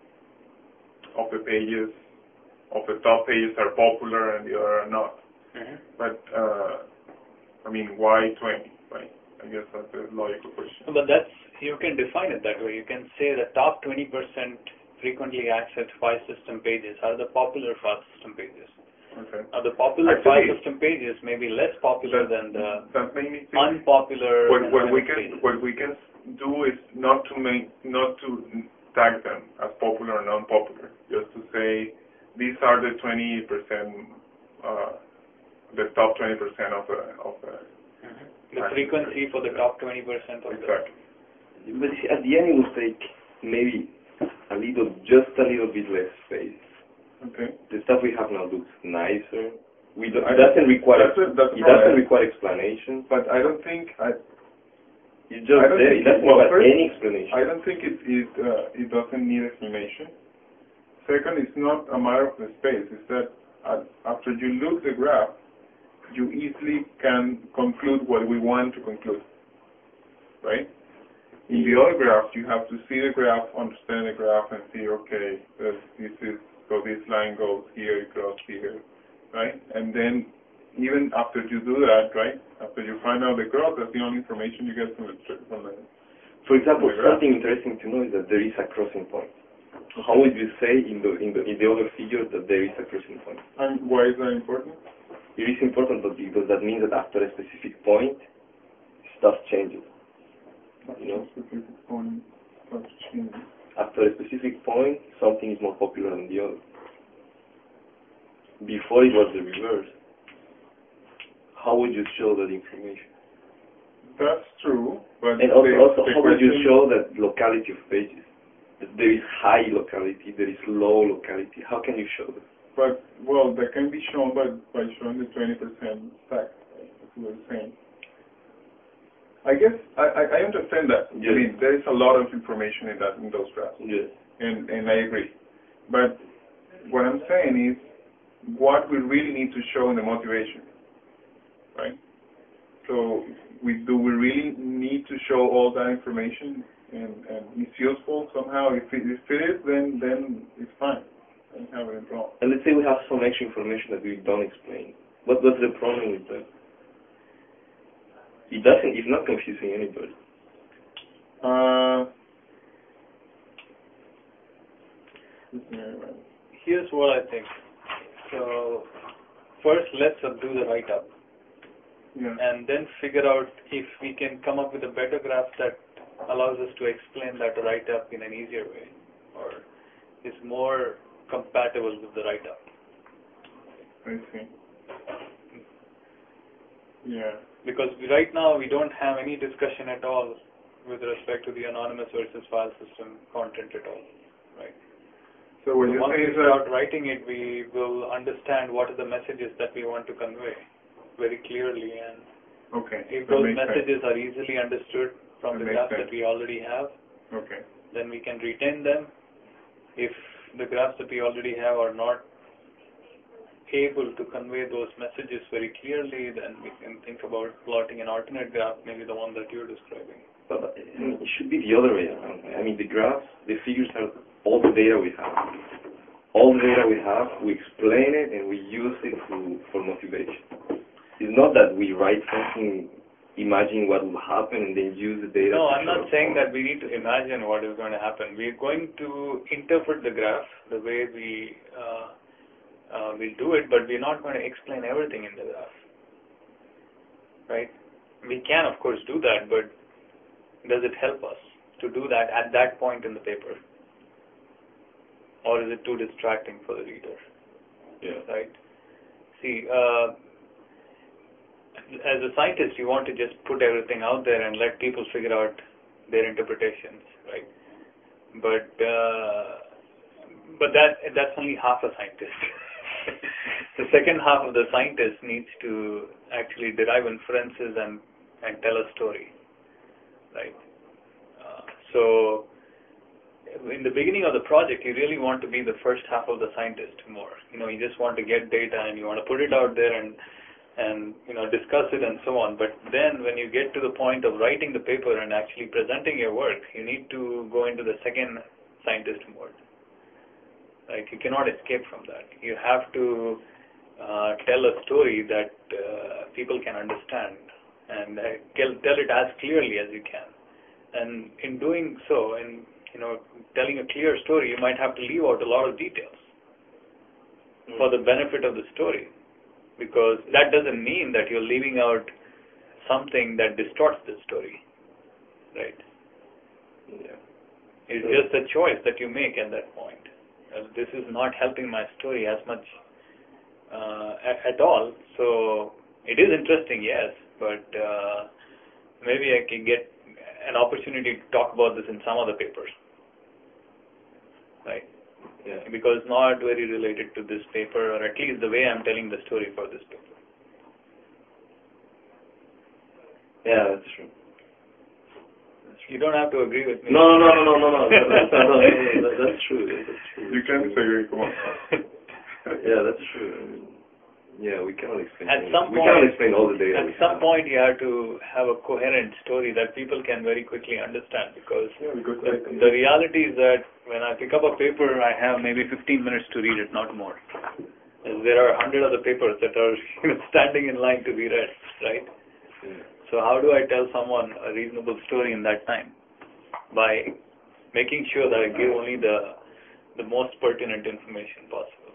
of the pages, of the top pages are popular and the other are not. Mm-hmm. But, uh, I mean, why twenty, right? I guess that's a logical question. But that's, you can define it that way. You can say the top twenty percent frequently accessed file system pages are the popular file system pages. Okay. Now, the popular Actually, file system pages may be less popular that, than the that made me think unpopular what, what we anonymous can pages. what we can do is not to make not to tag them as popular or non-popular. Just to say these are the twenty percent, uh, the top twenty percent of the of the. Mm-hmm. The frequency for the top twenty percent of exactly. the. But see, at the end, it will take maybe a little, just a little bit less space. Okay. The stuff we have now looks nicer. We do, I it doesn't require that's a, that's a it problem. doesn't require explanation. But I don't think I. It's just I don't there. think It doesn't well, require first, any explanation. I don't think it it uh, it doesn't need explanation. Second, it's not a matter of the space. It's that uh, after you look the graph, you easily can conclude what we want to conclude, right? In the other graph, you have to see the graph, understand the graph, and see, okay, this, this is, so this line goes here, it goes here, right? And then, even after you do that, right, after you find out the graph, that's the only information you get from the, from the For example, from the graph. something interesting to know is that there is a crossing point. How would you say in the in the in the other figure that there is a crossing point? And why is that important? It is important because that means that after a specific point, stuff changes. You know? Specific point, such change. After a specific point, something is more popular than the other. Before it was the reverse. How would you show that information? That's true, but And also, the, also the how would you question- show that locality of pages? That there is high locality, there is low locality. How can you show that? But, well, that can be shown by, by showing the twenty percent stack, right, as we were saying. I guess I, I, I understand that. Yes. I mean, there is a lot of information in that in those graphs, Yes. and and I agree. But what I'm saying is, what we really need to show in the motivation, right? So we do we really need to show all that information, and, and it's useful somehow. If it, if it is, then then it's fine. I don't have any problem. And let's say we have some extra information that we don't explain. What what's the problem with that? It doesn't. It's not confusing anybody. Uh, Here's what I think. So first, let's do the write-up, yeah. and then figure out if we can come up with a better graph that allows us to explain that write-up in an easier way, or is more compatible with the write-up. I see. Yeah. Because we, right now we don't have any discussion at all with respect to the anonymous versus file system content at all, right? So what So you're once saying we is that start writing it, we will understand what are the messages that we want to convey very clearly, and okay. if that those makes messages are easily understood from That the makes graphs sense. that we already have, Okay. then we can retain them. If the graphs that we already have are not able to convey those messages very clearly, then we can think about plotting an alternate graph, maybe the one that you're describing. But I mean, it should be the other way around. I mean, the graphs, the figures are all the data we have. All the data we have, we explain it and we use it to, for motivation. It's not that we write something, imagine what will happen, and then use the data. No, I'm not saying that we need to imagine what is going to happen. We are going to interpret the graph the way we uh, uh, will do it, but we're not going to explain everything in the graph. Right? We can, of course, do that, but does it help us to do that at that point in the paper? Or is it too distracting for the reader? Yeah. Right? See, uh, as a scientist, you want to just put everything out there and let people figure out their interpretations, right? But uh, but that that's only half a scientist. The second half of the scientist needs to actually derive inferences and, and tell a story, right? Uh, so in the beginning of the project, you really want to be the first half of the scientist more. You know, you just want to get data and you want to put it out there and and you know discuss it and so on. But then when you get to the point of writing the paper and actually presenting your work, you need to go into the second scientist mode. Right? You cannot escape from that. You have to uh, tell a story that uh, people can understand and uh, tell, tell it as clearly as you can. And in doing so, in you know telling a clear story, you might have to leave out a lot of details mm. for the benefit of the story. Because that doesn't mean that you're leaving out something that distorts the story, right? Yeah. It's just a choice that you make at that point. Uh, this is not helping my story as much uh, at, at all. So it is interesting, yes, but uh, maybe I can get an opportunity to talk about this in some other papers, right? Yeah. Because not very related to this paper, or at least the way I'm telling the story for this paper. Yeah, that's true. That's true. You don't have to agree with me. No, no, no, no, no, no, no, no, no, no, no, that, that's true. That's true. You can disagree, come on. Yeah, that's true. I mean, yeah, we cannot explain. At some we point, cannot explain all the data. At some have. point, you have to have a coherent story that people can very quickly understand. Because, yeah, because the, the reality is that when I pick up a paper, I have maybe fifteen minutes to read it, not more. And there are a hundred other papers that are you know, standing in line to be read, right? Yeah. So how do I tell someone a reasonable story in that time? By making sure that I give only the the most pertinent information possible.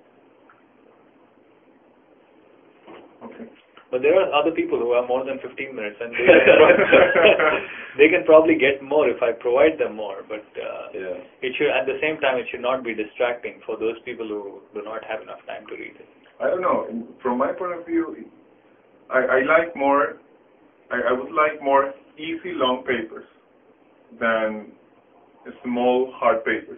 Okay. But there are other people who have more than fifteen minutes, and they can, they can probably get more if I provide them more. But uh, yeah. it should, at the same time, it should not be distracting for those people who do not have enough time to read it. I don't know. From my point of view, I, I like more. I, I would like more easy long papers than small hard papers.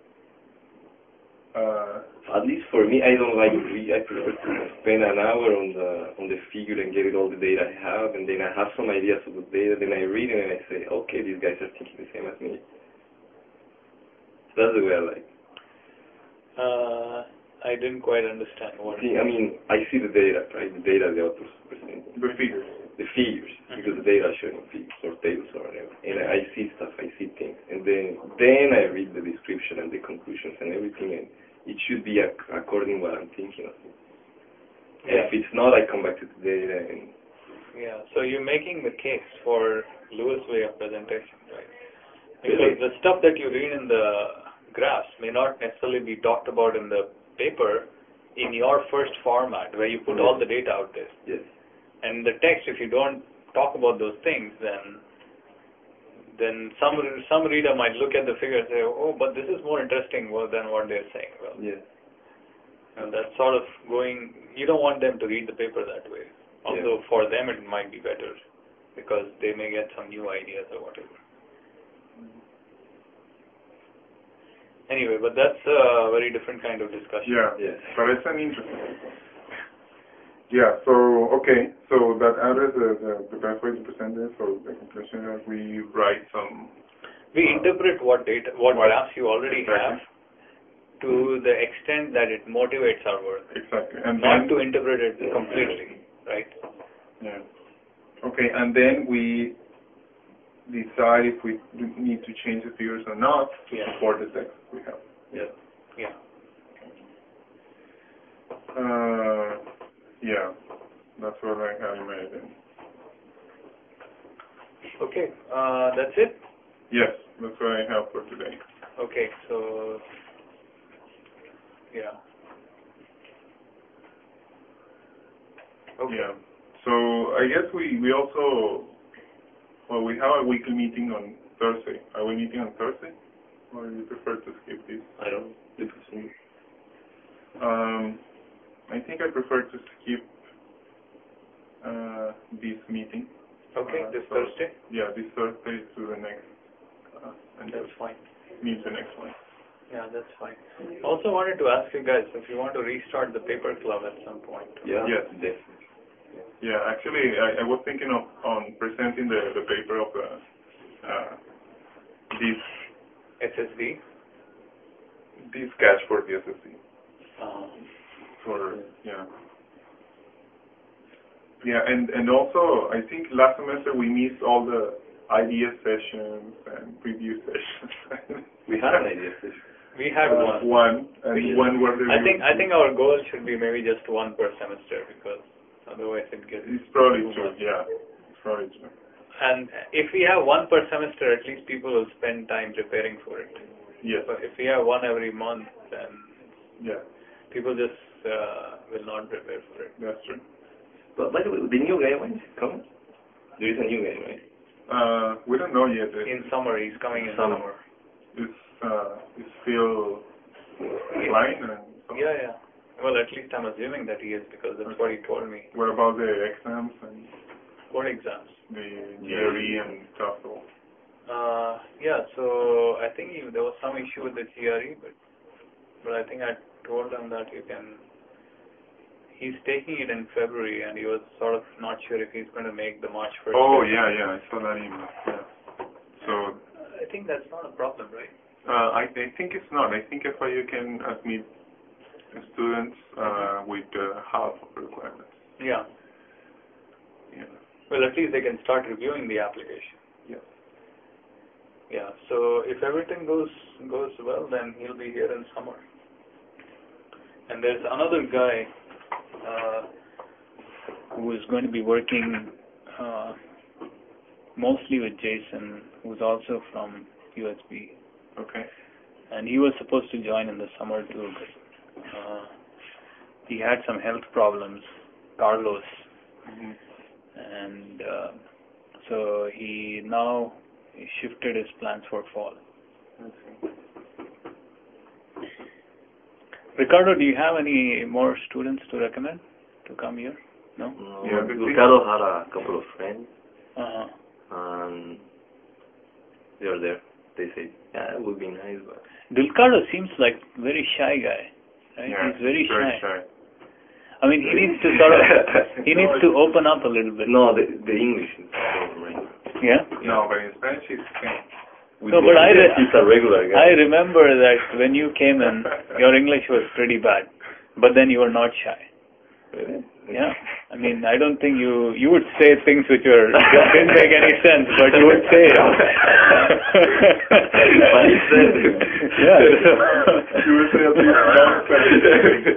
Uh, At least for me, I don't like read. I prefer to spend an hour on the on the figure and get it all the data I have, and then I have some ideas of the data. Then I read it and I say, okay, these guys are thinking the same as me. So that's the way I like. Uh, I didn't quite understand what. See, I mean, I see the data, right? The data the authors present. the figures. The the figures, because the data are showing figures or tables or whatever. And I see stuff, I see things. And then then I read the description and the conclusions and everything, and it should be ac- according what I'm thinking of. And Yeah. if it's not, I come back to the data and... Yeah, so you're making the case for Lewis' way of presentation, right? Because Really? the stuff that you read in the graphs may not necessarily be talked about in the paper in your first format, where you put Yes. all the data out there. Yes. And the text, if you don't talk about those things, then then some some reader might look at the figure and say, oh, but this is more interesting than what they're saying. Well, Yes. and that's sort of going, you don't want them to read the paper that way. Although Yeah. for them it might be better, because they may get some new ideas or whatever. Anyway, but that's a very different kind of discussion. Yeah, Yes. but it's an interesting. Yeah, so, okay, so that address is the, the best way to present this, so the conclusion is we write some... We uh, interpret what data, what what- graphs you already exactly. have to the extent that it motivates our work, Exactly, and not then... to interpret it completely, right? Yeah. Okay, and then we decide if we do need to change the figures or not to Yeah. support the text we have. Yes. Yeah. Uh, yeah, that's what I had in my head. Okay, uh, that's it? Yes, that's what I have for today. Okay, so, yeah. Okay. Yeah. So I guess we, we also, well, we have a weekly meeting on Thursday. Are we meeting on Thursday? Or do you prefer to skip this? I don't know. Depends. Um, I think I prefer to skip uh, this meeting. Okay, Uh, this so, Thursday? Yeah, this Thursday to the next, uh, and That's just fine. meet the next one. Yeah, that's fine. Also wanted to ask you guys if you want to restart the paper club at some point. Yeah. Yes. Definitely. Yeah, actually, I, I was thinking of on presenting the, the paper of the uh, this S S D? this cache for the S S D. Uh, For yeah. Yeah, and and also I think last semester we missed all the idea sessions and preview sessions. We had an idea session. we had Uh, one. One and We should- one where the I think I think our goal should be maybe just one per semester, because otherwise it gets it's probably too true. much. Yeah, it's probably true. And if we have one per semester, at least people will spend time preparing for it. Yes. But if we have one every month, then Yeah, people just uh, will not prepare for it. that's true. But by the way, the new guy, when is it coming? There is a new guy, right? Uh, we don't know yet. It, In summer, he's coming in Summer. summer. it's uh, it's still flying. And so. Yeah, yeah. Well, at least I'm assuming that he is, because that's what he told me. What about the exams and What exams? the G R E and stuff? So, Uh, yeah, so I think he, there was some issue with the G R E, but but I think I told him that you can. He's taking it in February, and he was sort of not sure if he's going to make the March first. oh deadline. yeah, yeah, I saw that email. Yeah. So I think that's not a problem, right? uh, I I think it's not. I think F I U can admit students uh, with uh, half of the requirements. Yeah. Yeah. Well, at least they can start reviewing the application. Yeah. Yeah. So if everything goes goes well, then he'll be here in summer. And there's another guy uh, who is going to be working uh, mostly with Jason, who's also from U S B, Okay. and he was supposed to join in the summer too, but uh, he had some health problems, Carlos, Mm-hmm. and uh, so he now he shifted his plans for fall. Okay. Ricardo, do you have any more students to recommend to come here? No? No, Yeah, the thing- Ricardo had a couple of friends, Uh-huh. and they are there. They say, yeah, it would be nice, but... Ricardo seems like very shy guy, right? Yeah, He's very, very shy. shy. I mean, he needs to sort of, he needs to open up a little bit. No, the, the English is so right. Yeah? No, but in Spanish it's With No, the but I English, re- he's a regular guy. I remember that when you came in, your English was pretty bad, but then you were not shy. Really? Yeah. I mean, I don't think you you would say things which were that didn't make any sense, but you would say it. But he said it. Yeah. You will say at least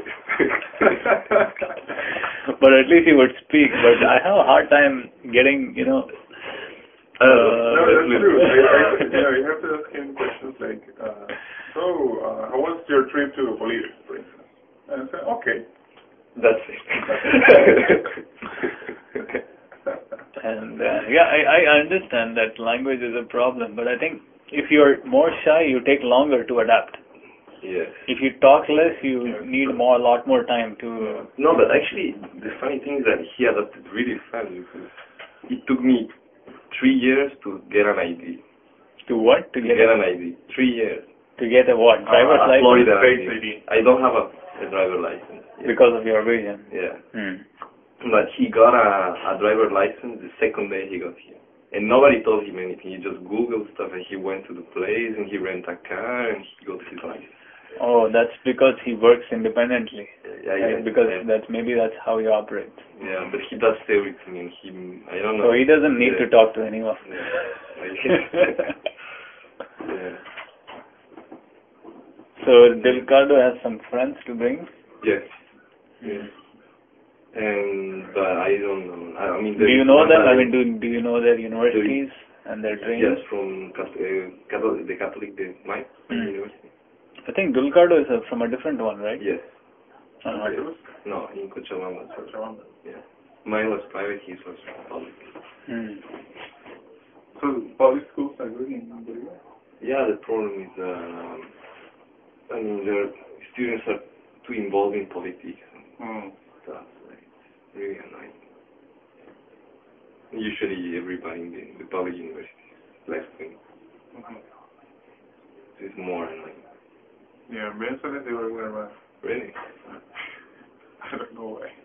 But at least he would speak. But I have a hard time getting, you know. Uh, No, that's definitely. true. I, I, yeah, you have to ask him questions like, uh, so, uh, how was your trip to Bolivia, for instance? And I say, okay. That's it. And uh, yeah, I, I understand that language is a problem, but I think if you're more shy, you take longer to adapt. Yes. If you talk less, you need more, a lot more time to. No, but actually, the funny thing is that he adapted really fast because it took me three years to get an I D. To what? To To get, get a, an I D. Three years. to get a what? Driver's A license? Florida Face I D. I D. I don't have a, a driver license. yet. Because of your vision. Yeah. Hmm. But he got a, a driver license the second day he got here. And nobody told him anything. He just Googled stuff and he went to the place and he rented a car and he got his license. Oh, that's because he works independently. Yeah, Right? yeah, Because yeah. that's maybe that's how he operates. Yeah, but he does everything and he, I don't know. So he doesn't need yeah. to talk to anyone. Yeah. yeah. So Delgado has some friends to bring. Yes. Yes. And but I don't know. I, I mean, Do there you is know one them? that I mean, do do you know their universities and their training? Yes, from Cat- uh, Catholic, the Catholic, the Mike Mm. University. I think Dulcado is a, from a different one, right? Yes. Uh-huh. Yes. No, in Cochabamba. Cochabamba. Yeah. Mine was private. His was public. Hmm. So, public schools are good in Bolivia? Yeah, the problem is, um, I mean, the students are too involved in politics and Mm. stuff. Like, it's really annoying. Usually, everybody in the, the public universities left wing. Mm-hmm. It's more annoying. Yeah, Venezuela, they were very bad. Really? I don't know why.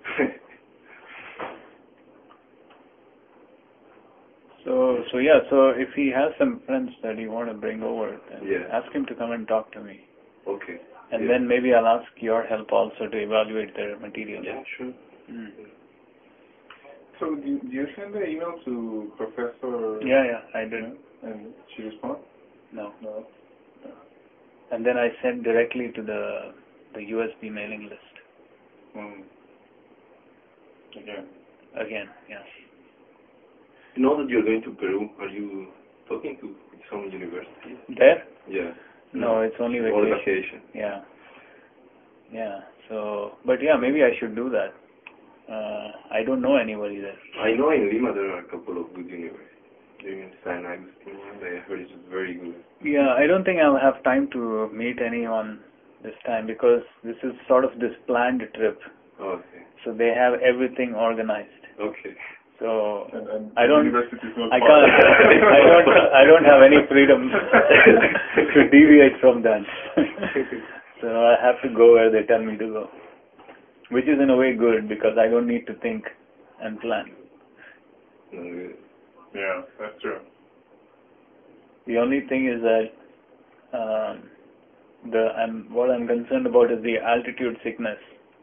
So so yeah, so if he has some friends that you want to bring over, then Yeah. ask him to come and talk to me. Okay. And Yeah. then maybe I'll ask your help also to evaluate their material. Yeah, sure. Mm. So, do you, do you send the email to Professor? Yeah, yeah, I did. And she respond? No. No. And then I sent directly to the the U S B mailing list. Mm. Again. Again, yeah. You know that you're going to Peru. Are you talking to some university? There? Yeah. No, it's only Or vacation. vacation. Yeah. Yeah. So, but yeah, maybe I should do that. Uh, I don't know anybody there. I know in Lima there are a couple of good universities. Even San Agustin one, I heard is very good. Yeah, I don't think I'll have time to meet anyone this time because this is sort of this planned trip. Okay. So they have everything organized. Okay. So And, and I don't. University is not I far. can't. I don't. I don't have any freedom to deviate from that. So I have to go where they tell me to go, which is in a way good because I don't need to think and plan. No, good. Yeah, that's true. The only thing is that um, the I'm what I'm concerned about is the altitude sickness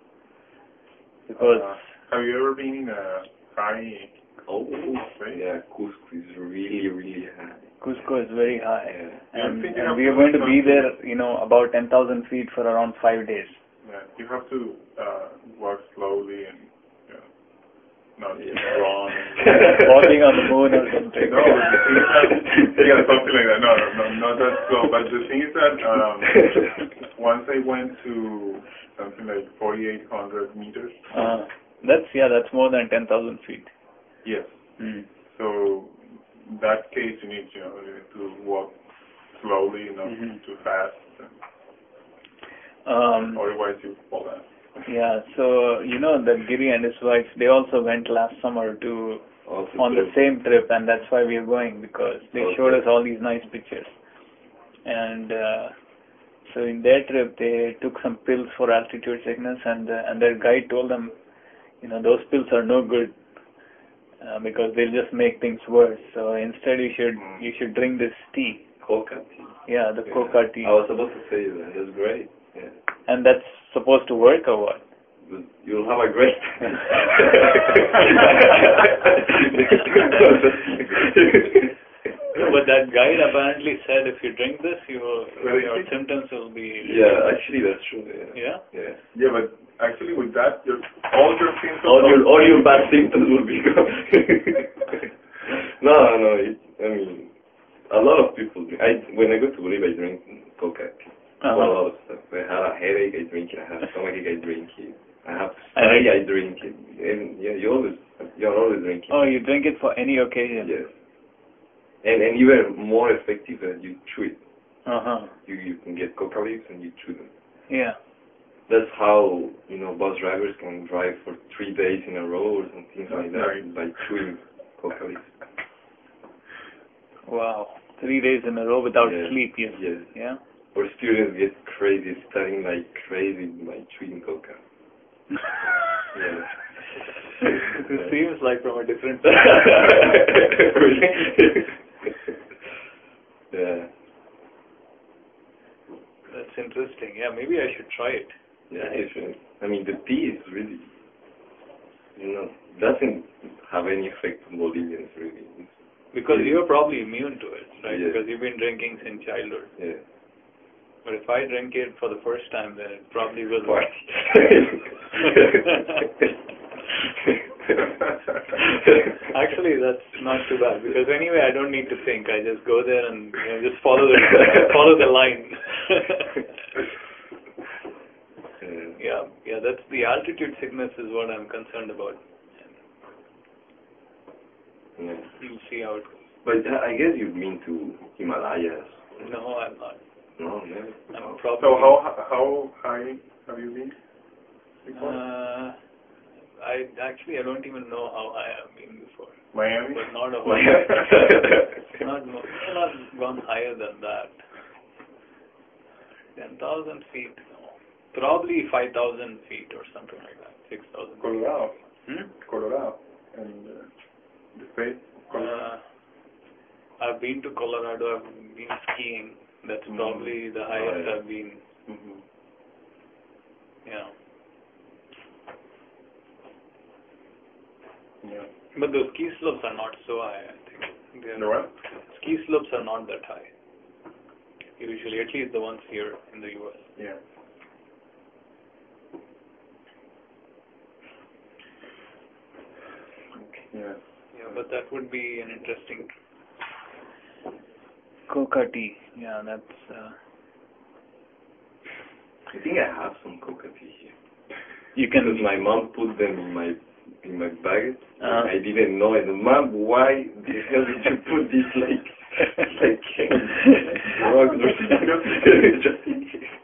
because Uh, have you ever been in a high? Oh, Right? yeah, Cusco is really, really high. Cusco is very high, Yeah. and, I think you and have we are to going to come be to- there, you know, about ten thousand feet for around five days. Yeah, you have to uh, walk slowly and yeah, not Yeah. run. Walking on the moon or something. No, but the thing is that, yeah, something like that. No, no, no, not that slow. But the thing is that um, once I went to something like forty-eight hundred meters. Uh, that's yeah, that's more than ten thousand feet. Yes. Mm. So in that case, you need, you know, you need to walk slowly, not Mhm. too fast. Um, Otherwise, you fall down. yeah, so you know that Giri and his wife, they also went last summer to Also on the Peru. same trip, and that's why we are going because they Okay. showed us all these nice pictures. And uh, so in their trip, they took some pills for altitude sickness, and uh, and their guide told them, you know, those pills are no good uh, because they'll just make things worse. So instead, you should Mm. you should drink this tea. Coca tea. Yeah, the Yeah. coca tea. I was about to say that. That's great. Yeah. And that's supposed to work or what? but you'll have a great time. But that guide apparently said if you drink this, you will, your symptoms will be... Yeah, actually that's true. Yeah. Yeah? Yeah. Yeah, but actually with that, your, all your symptoms... All your, all your bad symptoms will be gone. No, no, it, I mean, a lot of people drink. I, when I go to Bolivia, I drink coca. Uh-huh. For a lot of stuff. I have a headache, I drink it. I have stomachache, I drink it. I have study, I drink it. And yeah, you always, you're always drinking. Oh, you drink it for any occasion? Yes. And and even more effective that you chew it. Uh-huh. You you can get coca leaves and you chew them. Yeah. That's how, you know, bus drivers can drive for three days in a row or some things like that Right. by chewing coca leaves. Wow. Three days in a row without Yes. sleep, yes. Yes. Yeah? Or students get crazy, studying like crazy by chewing coca. Yeah. This Yeah. seems like from a different... Really? Yeah. That's interesting. Yeah, maybe I should try it. Yeah, you should. I mean, the tea is really, you know, doesn't have any effect on Bolivians, really. It's, Because yeah. you're probably immune to it, right? Yeah. Because you've been drinking since childhood. Yeah. But if I drink it for the first time, then it probably will... Why? Actually, that's not too bad because anyway, I don't need to think. I just go there and you know, just follow the follow the line. Yeah, yeah. That's the altitude sickness is what I'm concerned about. Yeah. We'll see how it goes. But uh, I guess you've been to Himalayas. No, I'm not. No, never. I'm Oh. probably. So how how high have you been before? Uh, I actually I don't even know how high I've been before. Miami? But not a whole Miami. not no, not gone higher than that. Ten thousand feet, no. Probably five thousand feet or something like that. Six thousand. Colorado. Hmm? Colorado. And uh, the state of Colorado. Uh, I've been to Colorado. I've been skiing. That's Mm. probably the highest Oh, yeah. I've been. Mm-hmm. Yeah. Yeah. But the ski slopes are not so high, I think. They're- The what? Ski slopes are not that high. Usually, at least the ones here in the U S. Yeah. Yeah. Yeah, but that would be an interesting. Coca tea. Yeah, that's. Uh, I think I have some coca tea here. you can. Because my mom put them in my in my bag. Uh-huh. I didn't know it. Mom, why the hell did you put this like like drugs or something?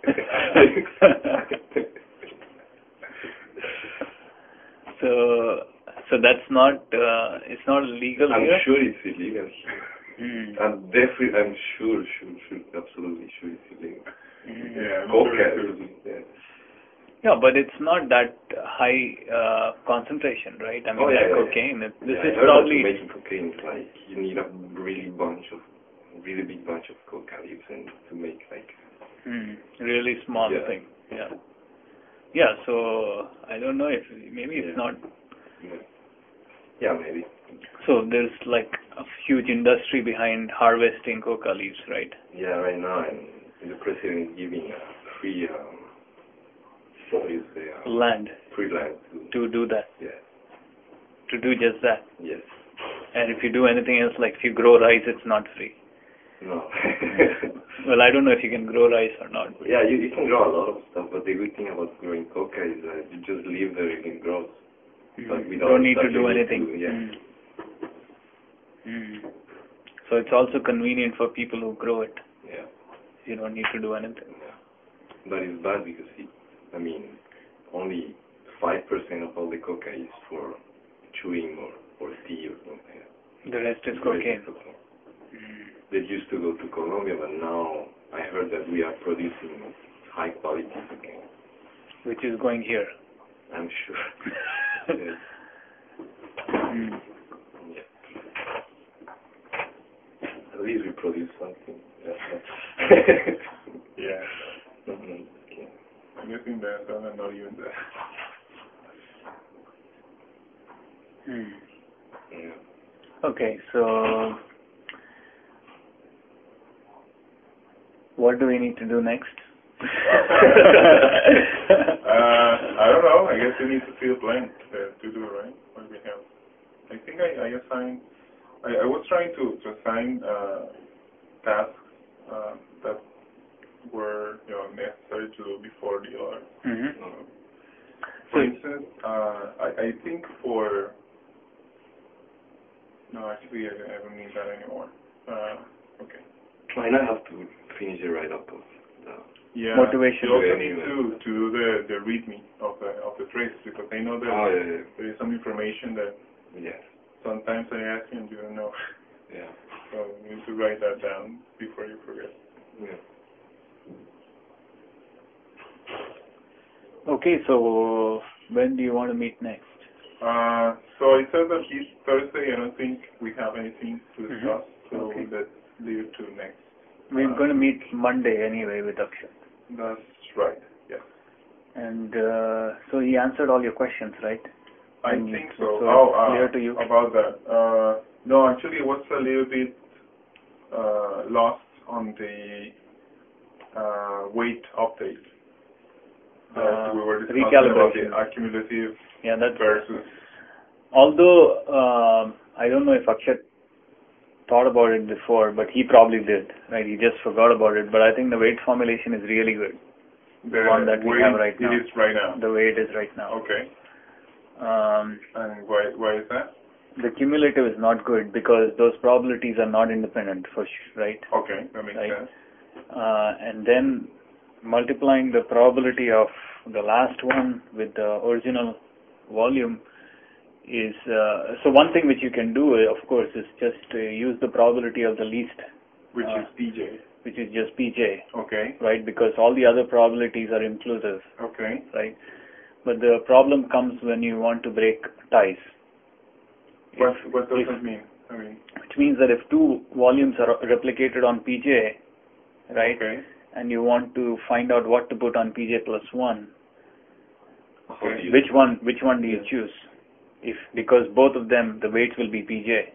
so, so that's not. Uh, it's not illegal I'm here. sure it's illegal here. Mm. I'm definitely. I'm sure. Sure. Sure. Absolutely sure it's illegal. Mm. Yeah. I'm Coca. sure too. Yeah. Yeah, but it's not that high uh, concentration, right? I mean, Oh, yeah, like yeah, cocaine. It, this yeah, is I heard probably. that making cocaine is like you need a really bunch of, really big bunch of coca leaves and to make like. Mm, really small Yeah. thing. Yeah. Yeah. So I don't know if maybe it's Yeah. not. Yeah, maybe. So there's like a huge industry behind harvesting coca leaves, right? Yeah, right now, and the president is giving a free, um, what is the um, Land free land to. to do that, Yeah. to do just that. Yes. And if you do anything else, like if you grow rice, it's not free. No. Well, I don't know if you can grow rice or not. But Yeah, you, you can grow a lot of stuff, but the good thing about growing coca is that you just leave there and it grows. mm, But you without don't need stuff, to do you need anything. to- yeah. Mm. Mm. So it's also convenient for people who grow it. Yeah. You don't need to do anything. Yeah. But it's bad because it, I mean, only five percent of all the coca is for chewing or, or tea or something. The rest is The rest cocaine. is cocaine. Mm. They used to go to Colombia, but now I heard that we are producing high quality cocaine. Which is going here. I'm sure. Yes. Mm. Yeah. At least we produce something. Yeah. Mhm. Okay. I guess in Venezuela, not even that. Hmm. Yeah. Okay, so what do we need to do next? uh, I don't know. I guess we need to see a plan uh, to do, right? What we have. I think I, I assigned. I, I was trying to, to assign uh, tasks uh, that were, you know, necessary to do before the other. Mm-hmm. Uh, for So, instance, uh, I, I think for no, actually, I, I don't need that anymore. Uh, okay. And I have to finish the write-up of the... Yeah. Motivation. You also Yeah, need anyway. to, to do the, the readme of the of the trace because I know that Oh, yeah, yeah. there is some information that Yes. sometimes I ask you and you don't know. Yeah. So you need to write that down before you forget. Yeah. okay, so when do you want to meet next? Uh, so I said that this Thursday I don't think we have anything to Mhm. discuss, so Okay. let's leave it to next. We're Uh, going to meet Monday anyway with Akshat. That's right, yes. And uh, so he answered all your questions, right? I And think you- so. so oh, it's uh, clear to you? About that. Uh, no, actually it was a little bit uh, lost on the uh, weight update that Uh, we were discussing about recalibration. the accumulative Yeah, that's versus. although um, I don't know if Akshat thought about it before, but he probably did, right? He just forgot about it. But I think the weight formulation is really good. The one that we way have right it now. is right now. The way it is right now. Okay. Um, And why why is that? the cumulative is not good because those probabilities are not independent, for sure, right? Okay, that makes Right. sense. Uh, and then multiplying the probability of the last one with the original volume is uh, so one thing which you can do, uh, of course, is just uh, use the probability of the least, Which uh, is P J. which is just P J, Okay. right? Because all the other probabilities are inclusive, Okay. right? But the problem comes when you want to break ties. What If- what does if- that mean? I mean. Which means that if two volumes are replicated on P J, right, Okay. and you want to find out what to put on P J plus one, Okay. which one which one do you Yeah. choose? If because both of them the weights will be P J.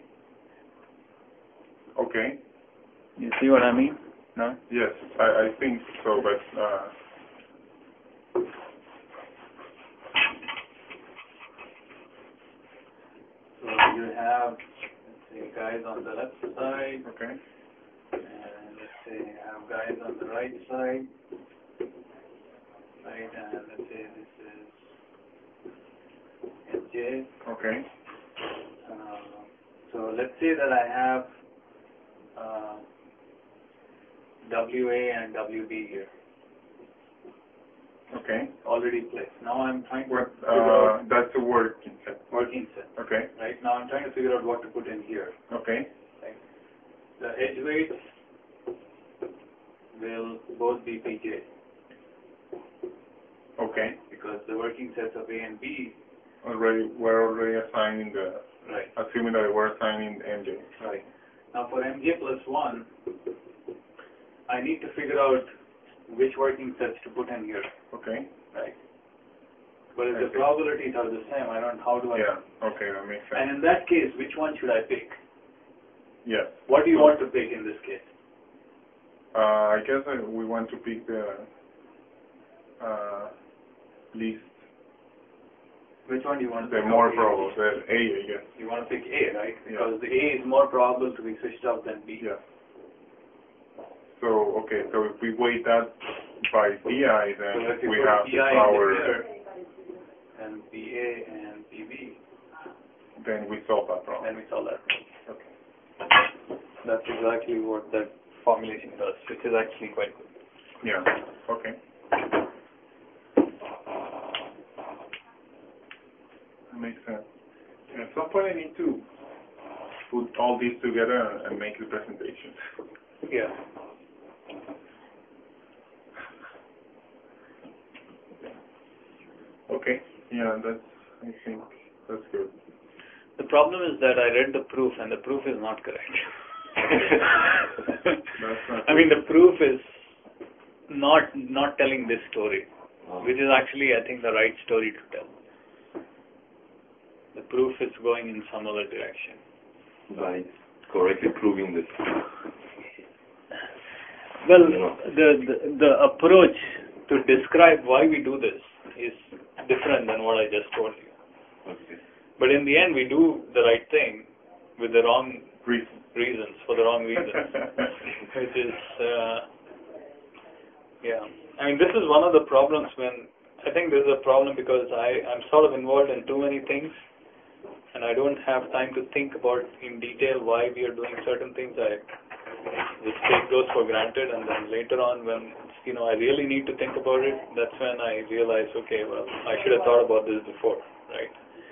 Okay. You see what I mean? No? Yes, I, I think so, but uh, So you have, let's say, guys on the left side, okay. and let's say you have guys on the right side, right, and let's say this is N J. Okay. Uh, so let's say that I have uh, W A and W B here Okay. already placed. Now I'm trying to What figure out uh, that's a working set. working set. Okay. Right now I'm trying to figure out what to put in here. Okay. The edge weights will both be P J Okay. because the working sets of A and B. Already we're already assigning the Right. assuming that we're assigning M J. Right. Now for M J plus one, I need to figure out which working sets to put in here. Okay. Right. But if I the see. probabilities are the same, I don't. How do I? Yeah. Okay, that makes And sense. in that case, which one should I pick? Yes. What do you So, want to pick in this case? Uh, I guess uh, we want to pick the uh, least, Which one do you want to the pick? more up? probable, the A, I guess. You want to pick A, right? Yeah. Because the A is more probable to be switched off than B. Yeah. So, okay, so if we weight that by P I, So then if you we put have P the I power, in here, and P A and P B, then we solve that problem. then we solve that problem. Okay. That's exactly what that formulation does, which is actually quite good. Yeah, okay. That makes sense. At some point I need to put all these together and make the presentation. Yeah. Okay, yeah, that's, I think, that's good. The problem is that I read the proof, and the proof is not correct. That's not I mean, the proof is not not telling this story, which is actually, I think, the right story to tell. the proof is going in some other direction. By correctly proving this. Well, the, the the approach to describe why we do this is different than what I just told you. Okay. But in the end, we do the right thing with the wrong Reason. reasons, for the wrong reasons, which is, uh, yeah. I mean, this is one of the problems when, I think this is a problem because I, I'm sort of involved in too many things, and I don't have time to think about in detail why we are doing certain things. I just take those for granted, and then later on when, you know, I really need to think about it, that's when I realize, okay, well, I should have thought about this before, right?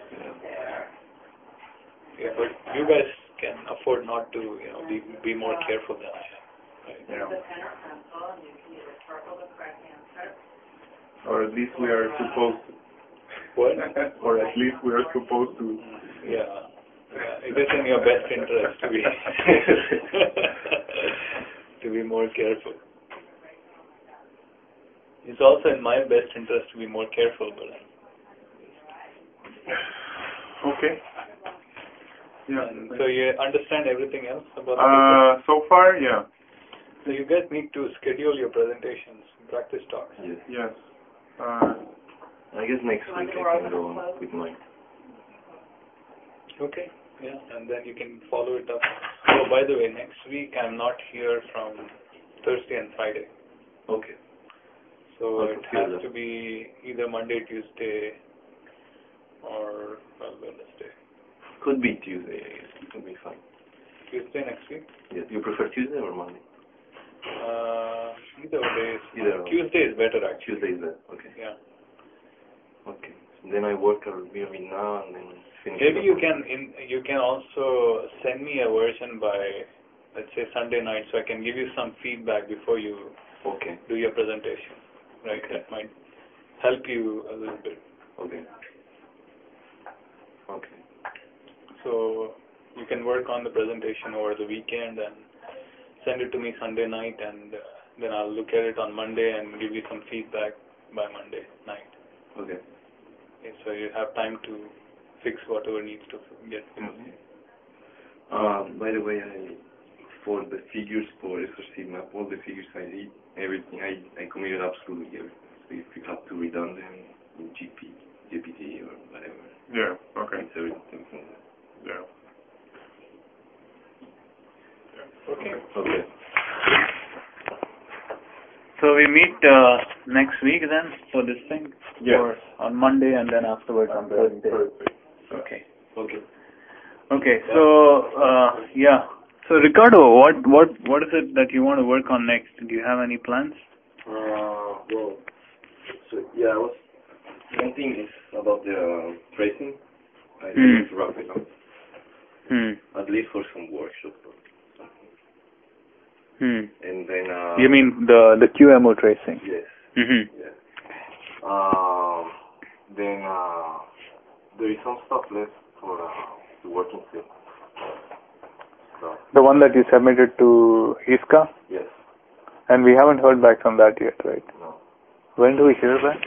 Yeah, but you guys can afford not to, you know, be, be more careful than I am. Right? Yeah. Or at least we are supposed to. What? Or at least we are supposed to. Yeah. Yeah. It is in your best interest to be to be more careful. It's also in my best interest to be more careful, but Okay. Yeah. and so you understand everything else about the Uh, so far, yeah. paper? So you guys need to schedule your presentations, practice talks. Yes. Yes. Uh, I guess next week I can go on with mine. Okay. Yeah, and then you can follow it up. Oh, by the way, next week I'm not here from Thursday and Friday. Okay. So I'll it consider has that. to be either Monday, Tuesday, or well, Wednesday. Could be Tuesday, I guess. It could be fine. Tuesday next week? Yes. You prefer Tuesday or Monday? Uh, either day is Either. Tuesday is better actually. Tuesday is better. Okay. Yeah. Okay. Then I work a little bit now and then finish. Maybe it you up. can in, you can also send me a version by, let's say, Sunday night, so I can give you some feedback before you Okay. do your presentation. Right. Okay. That might help you a little bit. Okay. Okay. So you can work on the presentation over the weekend and send it to me Sunday night, and uh, then I'll look at it on Monday and give you some feedback by Monday night. Okay. Okay, so you have time to fix whatever needs to get fixed. Mm-hmm. Um, by the way, I for the figures for exercise map, all the figures I did, everything I, I committed absolutely everything. So if you have to redone them in G P, G P T or whatever, yeah. Okay. it's everything. Yeah. Okay. Okay. So we meet uh, next week then for this thing? Yes. Or on Monday and then afterwards on Thursday? Okay. Okay. Okay, so, uh, yeah. So Ricardo, what, what, what is it that you want to work on next? Do you have any plans? Uh, well, so yeah, I was, one thing is about the uh, tracing. I Hmm. need to wrap it up, Hmm. at least for some workshops or something. Hmm. And then, uh, You mean the, the Q M O tracing? yes, Mm-hmm. yes. Um, then, uh, there is some stuff left for, uh, the working field. So, The one that you submitted to I S C A? yes, And we haven't heard back from that yet, right? no. When do we hear back?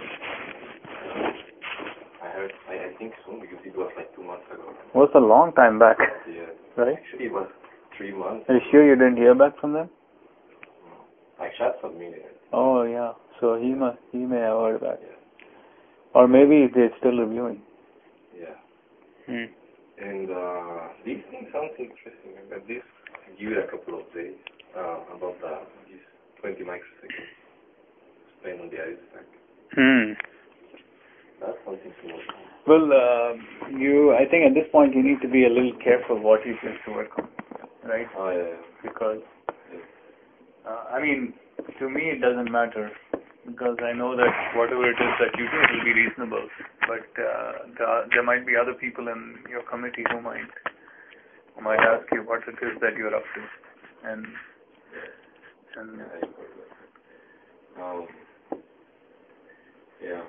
I heard, I, I think soon, because it was like two months ago. It was a long time back, Yeah. right? Actually, it was three months. Are you sure you didn't hear back from them? I shot submitted it. Oh, yeah. So he must, he may have heard back. Yeah. Or maybe they're still reviewing. Yeah. Hmm. And uh, this thing sounds interesting. But this give it a couple of days uh, about the this twenty microseconds spent on the ice stack. Hmm. That's something to work on. Well, uh, you, I think at this point you need to be a little careful what you choose to work on, right? Oh yeah. yeah. Because, Yes. uh, I mean, to me it doesn't matter, because I know that whatever it is that you do will be reasonable. But uh, the, there might be other people in your committee who might who might ask you what it is that you're up to, and and Yeah, I heard that. Um, yeah.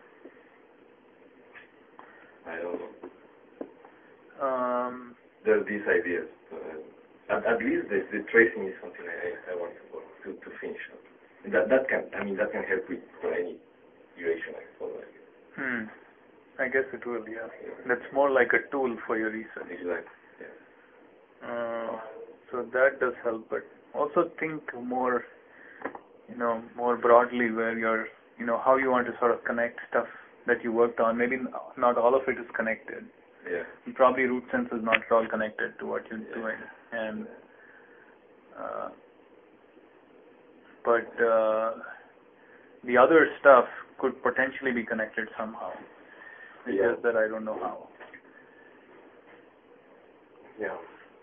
I don't know. um, There are these ideas. Uh, at, at least the, the tracing is something I, I want to, work, to to finish up. That that can I mean that can help with for any duration I follow. hmm. I guess it will, yeah. That's more like a tool for your research. Exactly. Yeah. Uh, so that does help, but also think more, you know, more broadly where you're, you know, how you want to sort of connect stuff that you worked on. Maybe not all of it is connected. Yeah. Probably root sense is not at all connected to what you're Yeah. doing, and uh, but uh, the other stuff could potentially be connected somehow. It's Yeah. just that I don't know how. Yeah.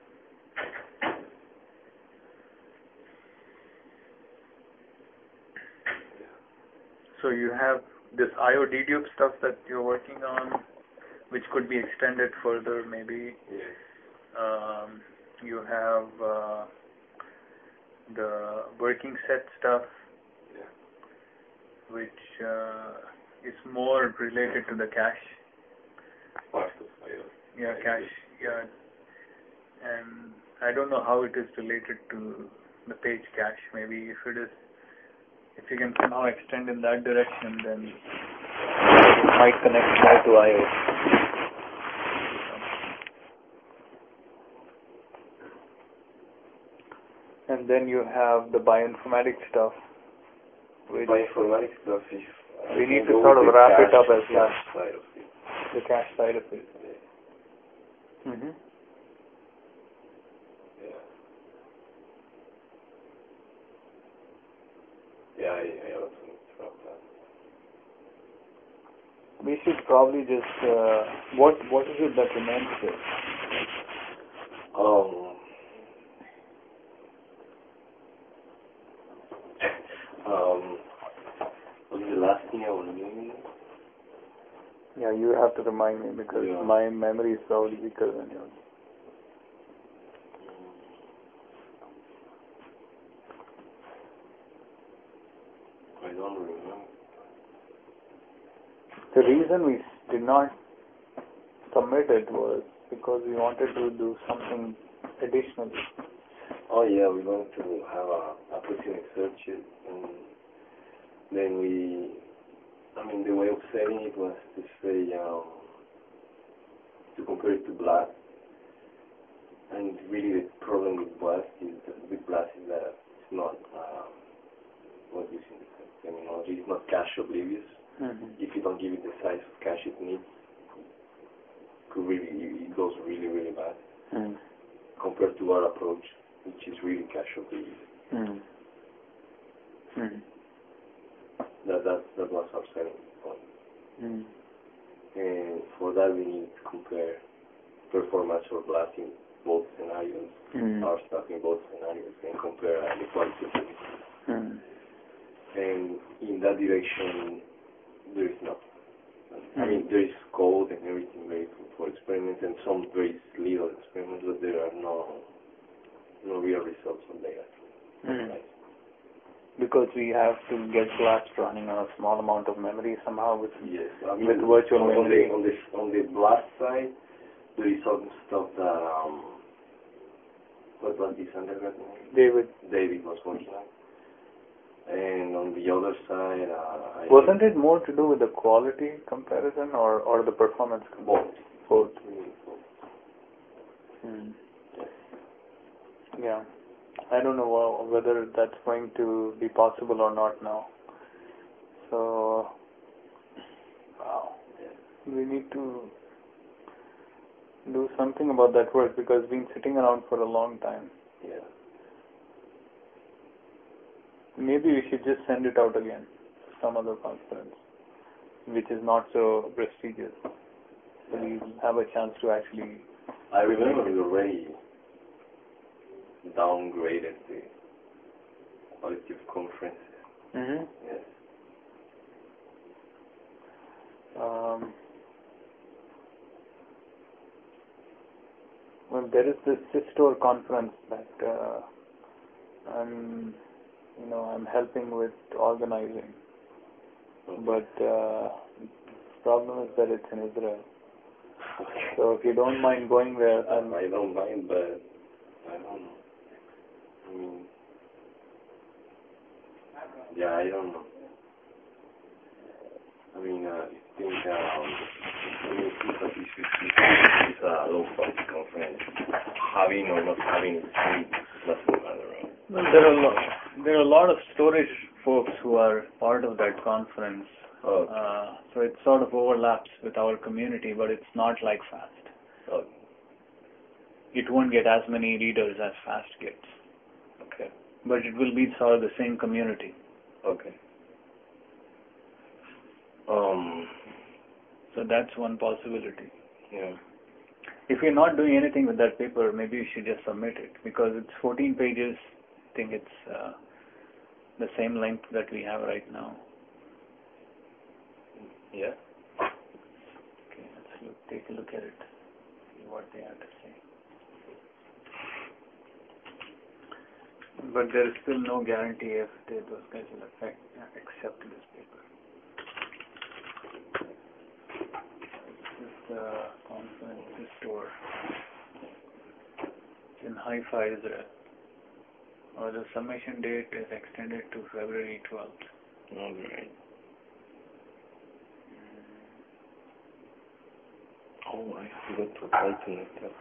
So you have this I O dedupe stuff that you're working on, which could be extended further, maybe. Yeah. Um, you have uh, the working set stuff, Yeah. which uh, is more related to the cache. Part of I O. Yeah, cache. Yeah, and I don't know how it is related to the page cache. Maybe if it is, if you can somehow extend in that direction, then it might connect more to I O. And then you have the bioinformatics stuff. Which Bioinformatics stuff is. we need to sort of wrap it up as well. Side of it. The cache side of it. Yeah. Mm-hmm. Yeah. Yeah, I, I also need to wrap that. We should probably just, uh, what what is it that remains there? Um. um. What's the last thing I was doing? Yeah, you have to remind me because Yeah. my memory is probably weaker than yours. I don't remember. The reason we did not submit it was because we wanted to do something additional. Oh yeah, we're going to have a approximate search it, and then we, I mean, the way of setting it was to say, um, to compare it to BLAST, and really the problem with BLAST is, with BLAST is that it's not, um, what using the terminology, it's not cache oblivious. Mm-hmm. If you don't give it the size of cache it needs, could really, it goes really, really bad, Mm-hmm. compared to our approach, which is really cache oblivious. Mm-hmm. Mm-hmm. That, that, that was our selling point. Mm-hmm. And for that we need to compare performance or BLAST in both scenarios, Mm-hmm. our stuff in both scenarios, and compare uh, the quality of it. Mm-hmm. And in that direction, there is not. Mm-hmm. I mean, there is code and everything very for, for experiments, and some very little experiments, but there are no no real results on data. Mm-hmm. Because we have to get BLAST running on a small amount of memory somehow with Yes, I mean, with virtual on memory. the on the on the BLAST side, there is some stuff that um, what was this undergrad name? David, David was working on. And on the other side, uh, I wasn't it more to do with the quality comparison or, or the performance comparison? both. Both. Mm. Yeah. I don't know whether that's going to be possible or not now. So, wow. We need to do something about that work because it's been sitting around for a long time. Yeah. Maybe we should just send it out again to some other conference, which is not so prestigious. So Yeah. we have a chance to actually... I remember we already downgraded the quality of conferences. Mm-hmm. Yes. Um, well, there is this SysTor conference that uh, I'm, you know, I'm helping with organizing. Okay. But uh, the problem is that it's in Israel. Okay. So if you don't mind going there, then... I don't mind, but I don't know. I mean, yeah, I don't know. I mean, uh, I think um, having or not having is that's the matter, right? Well, there are a lot, there are a lot of storage folks who are part of that conference. Oh. Uh, so it sort of overlaps with our community, but it's not like FAST. Oh. It won't get as many readers as FAST gets. Okay. But it will be sort of the same community. Okay. Um. So that's one possibility. Yeah. If you're not doing anything with that paper, maybe you should just submit it because it's fourteen pages. I think it's uh, the same length that we have right now. Yeah. Okay, let's look, take a look at it. See what they have to say. But there is still no guarantee if they, those guys will affect, accept this paper. This is the conference, this store. It's in Haifa, Israel. Or the submission date is extended to February twelfth. All right. Oh, I forgot to write in that.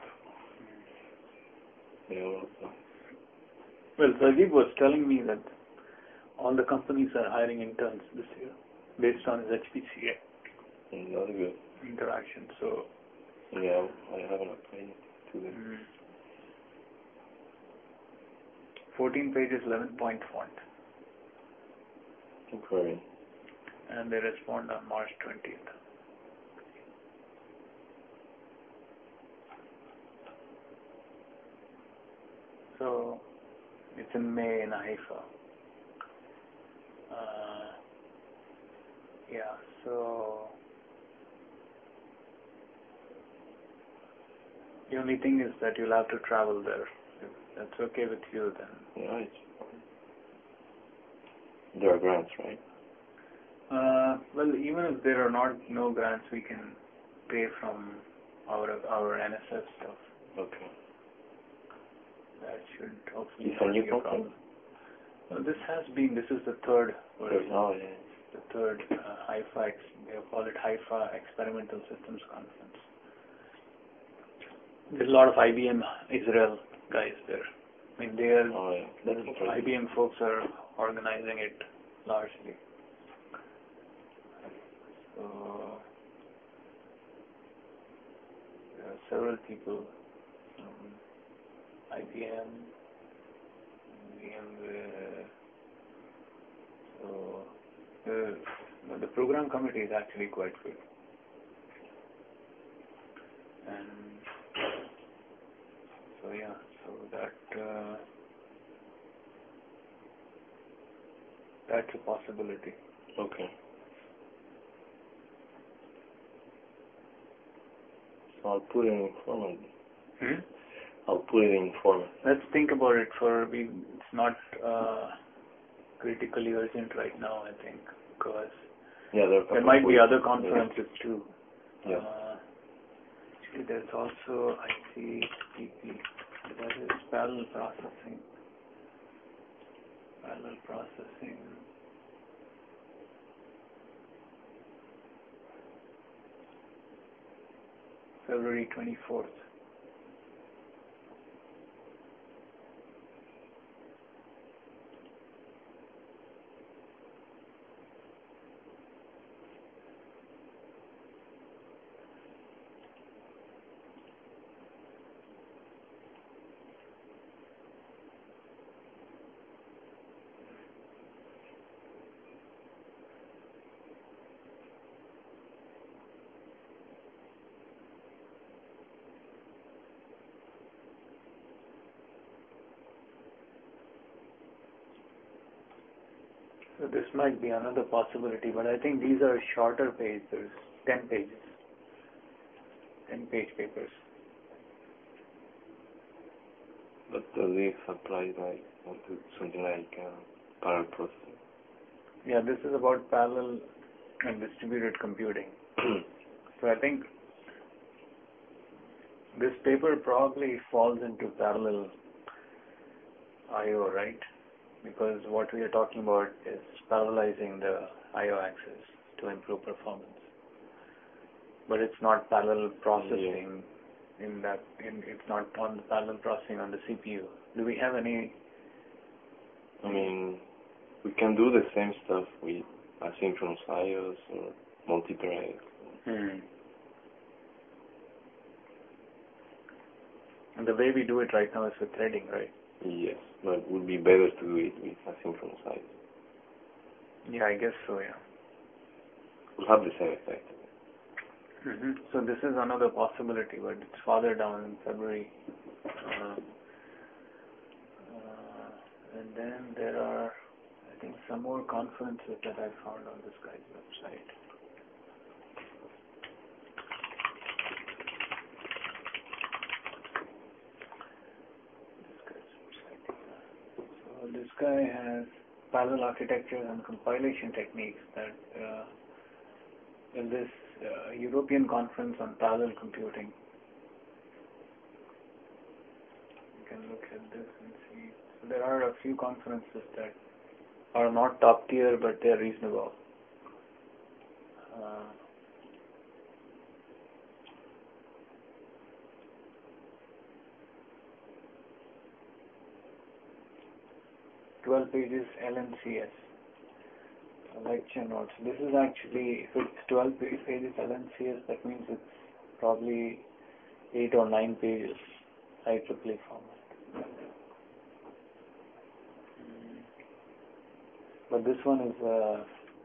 Yeah, also. Well, Rajiv was telling me that all the companies are hiring interns this year based on his H P C A Mm, that's good. interaction. So, Yeah, I haven't applied to that. mm, fourteen pages, eleven point font. Okay. And they respond on March twentieth. So, it's in May in Haifa. Uh, yeah, so the only thing is that you'll have to travel there. If that's okay with you, then. Yeah, it's fine. There are grants, right? Uh, well, even if there are not no grants, we can pay from our our N S F stuff. Okay. That should hopefully It's a not new be a conference? problem. Well, this has been, this is the third version. Oh, yeah. The third uh, Haifa, ex- they call it Haifa Experimental Systems Conference. There's a lot of I B M Israel guys there. I mean, they are, Oh, yeah. That's the interesting. I B M folks are organizing it largely. So, there are several people from I B M, VMware. So, the, the program committee is actually quite good. And so, yeah, so that uh, that's a possibility. Okay. So I'll put it in format. Hmm? I'll put it in format. Let's think about it for we. It's not uh, critically urgent right now, I think, because Yeah, there, there might be other conferences too. Yeah. Uh, actually, there's also I C P P. That is parallel processing. Parallel processing. February twenty-fourth. So this might be another possibility, but I think these are shorter pages. There's ten pages, ten page papers. But uh, this applies like to something like uh, parallel processing. Yeah, this is about parallel and distributed computing. So I think this paper probably falls into parallel I O, right? Because what we are talking about is parallelizing the I O axis to improve performance. But it's not parallel processing in that in it's not on the parallel processing on the C P U. Do we have any? I mean, we can do the same stuff with asynchronous I O S or multi-thread. Hmm. And the way we do it right now is with threading, right? Yes, but it would be better to do it with asynchronous I O S. Yeah, I guess so, yeah. We'll have the same effect. Mm-hmm. So this is another possibility, but it's farther down in February. Uh, uh, and then there are, I think, some more conferences that I found on this guy's website. This guy's website, yeah. So this guy has parallel architectures and compilation techniques that uh, in this uh, European conference on parallel computing. You can look at this and see. So there are a few conferences that are not top tier, but they are reasonable. Uh, twelve pages L N C S. Lecture notes. This is actually, if it's twelve pages L N C S, that means it's probably eight or nine pages I triple E format. But this one is uh,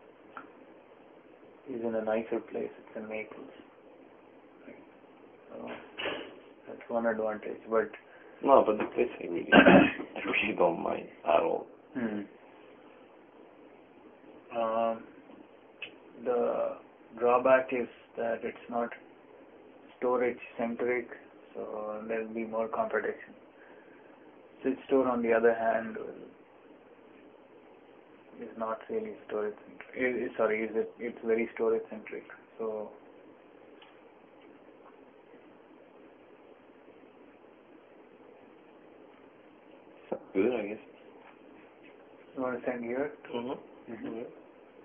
is in a nicer place. It's in Naples. Right. So that's one advantage. But no, but the place I really, I really don't mind at all. Hmm. Um, the drawback is that it's not storage centric, so there will be more competition. SwitchStore, on the other hand, will, is not really storage centric. Sorry, is it? It's very storage centric. So Good, I guess. you want to send here? Mm-hmm. Mm-hmm. Yeah.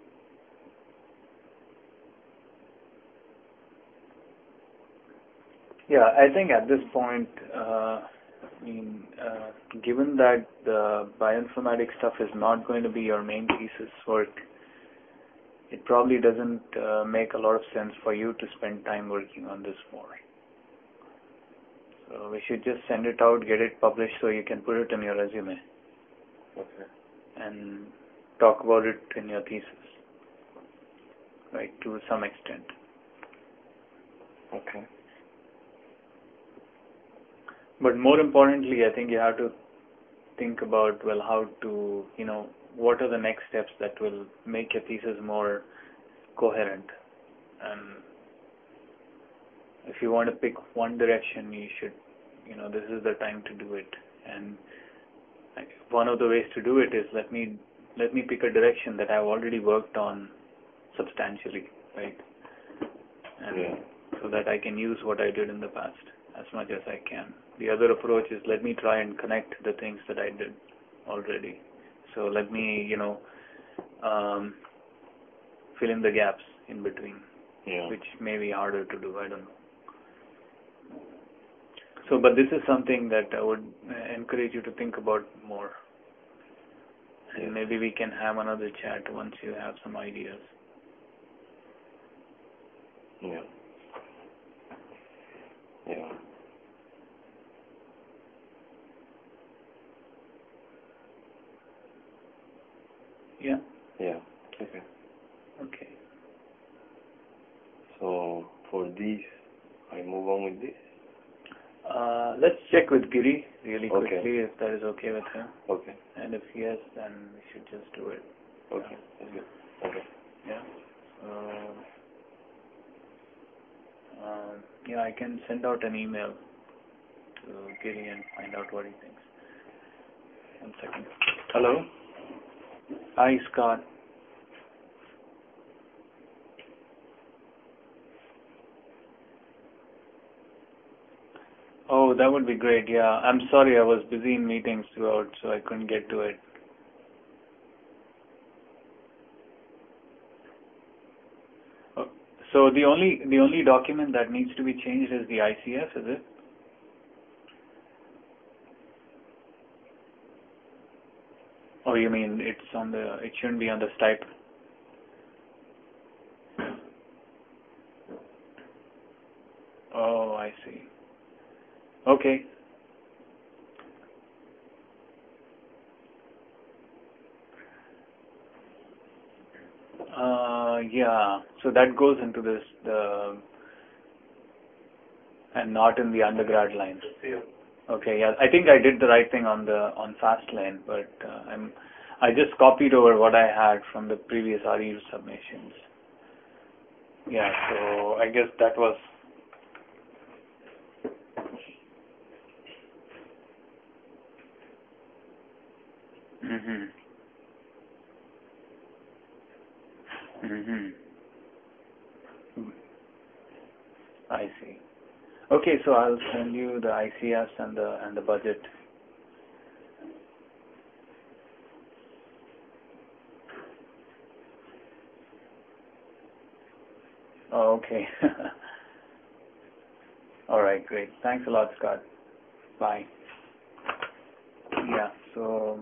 Yeah, I think at this point, uh, I mean, uh, given that the bioinformatics stuff is not going to be your main thesis work, it probably doesn't uh, make a lot of sense for you to spend time working on this more. So we should just send it out, get it published so you can put it in your resume. Okay. And talk about it in your thesis, right, to some extent. Okay. But more importantly, I think you have to think about, well, how to, you know, what are the next steps that will make your thesis more coherent. And if you want to pick one direction, you should, you know, this is the time to do it. And one of the ways to do it is let me let me pick a direction that I've already worked on substantially, right? And yeah. so that I can use what I did in the past as much as I can. The other approach is let me try and connect the things that I did already. So let me, you know, um, fill in the gaps in between, Yeah. which may be harder to do, I don't know. So, but this is something that I would encourage you to think about more. And yes. maybe we can have another chat once you have some ideas. Yeah. Yeah. Yeah? Yeah. Okay. Okay. So for this, I move on with this. Uh, let's check with Giri really Okay. quickly if that is okay with him. Okay. And if yes, then we should just do it. Okay. That's good. Okay. Yeah. So, um, yeah, I can send out an email to Giri and find out what he thinks. One second. Hello? Hi, Scott. Oh, that would be great. Yeah, I'm sorry, I was busy in meetings throughout, so I couldn't get to it. Oh, so the only the only document that needs to be changed is the I C F, is it? Oh, you mean it's on the, it shouldn't be on the stipend? Oh, I see. Okay. Uh, yeah. So that goes into this, the, and not in the undergrad line. Yeah. Okay, yeah. I think I did the right thing on the, on Fastlane, but uh, I'm, I just copied over what I had from the previous R E submissions. Yeah, so I guess that was. Mhm. Mhm. I see. Okay, so I'll send you the I C S and the and the budget. Oh, okay. All right, great. Thanks a lot, Scott. Bye. Yeah. So.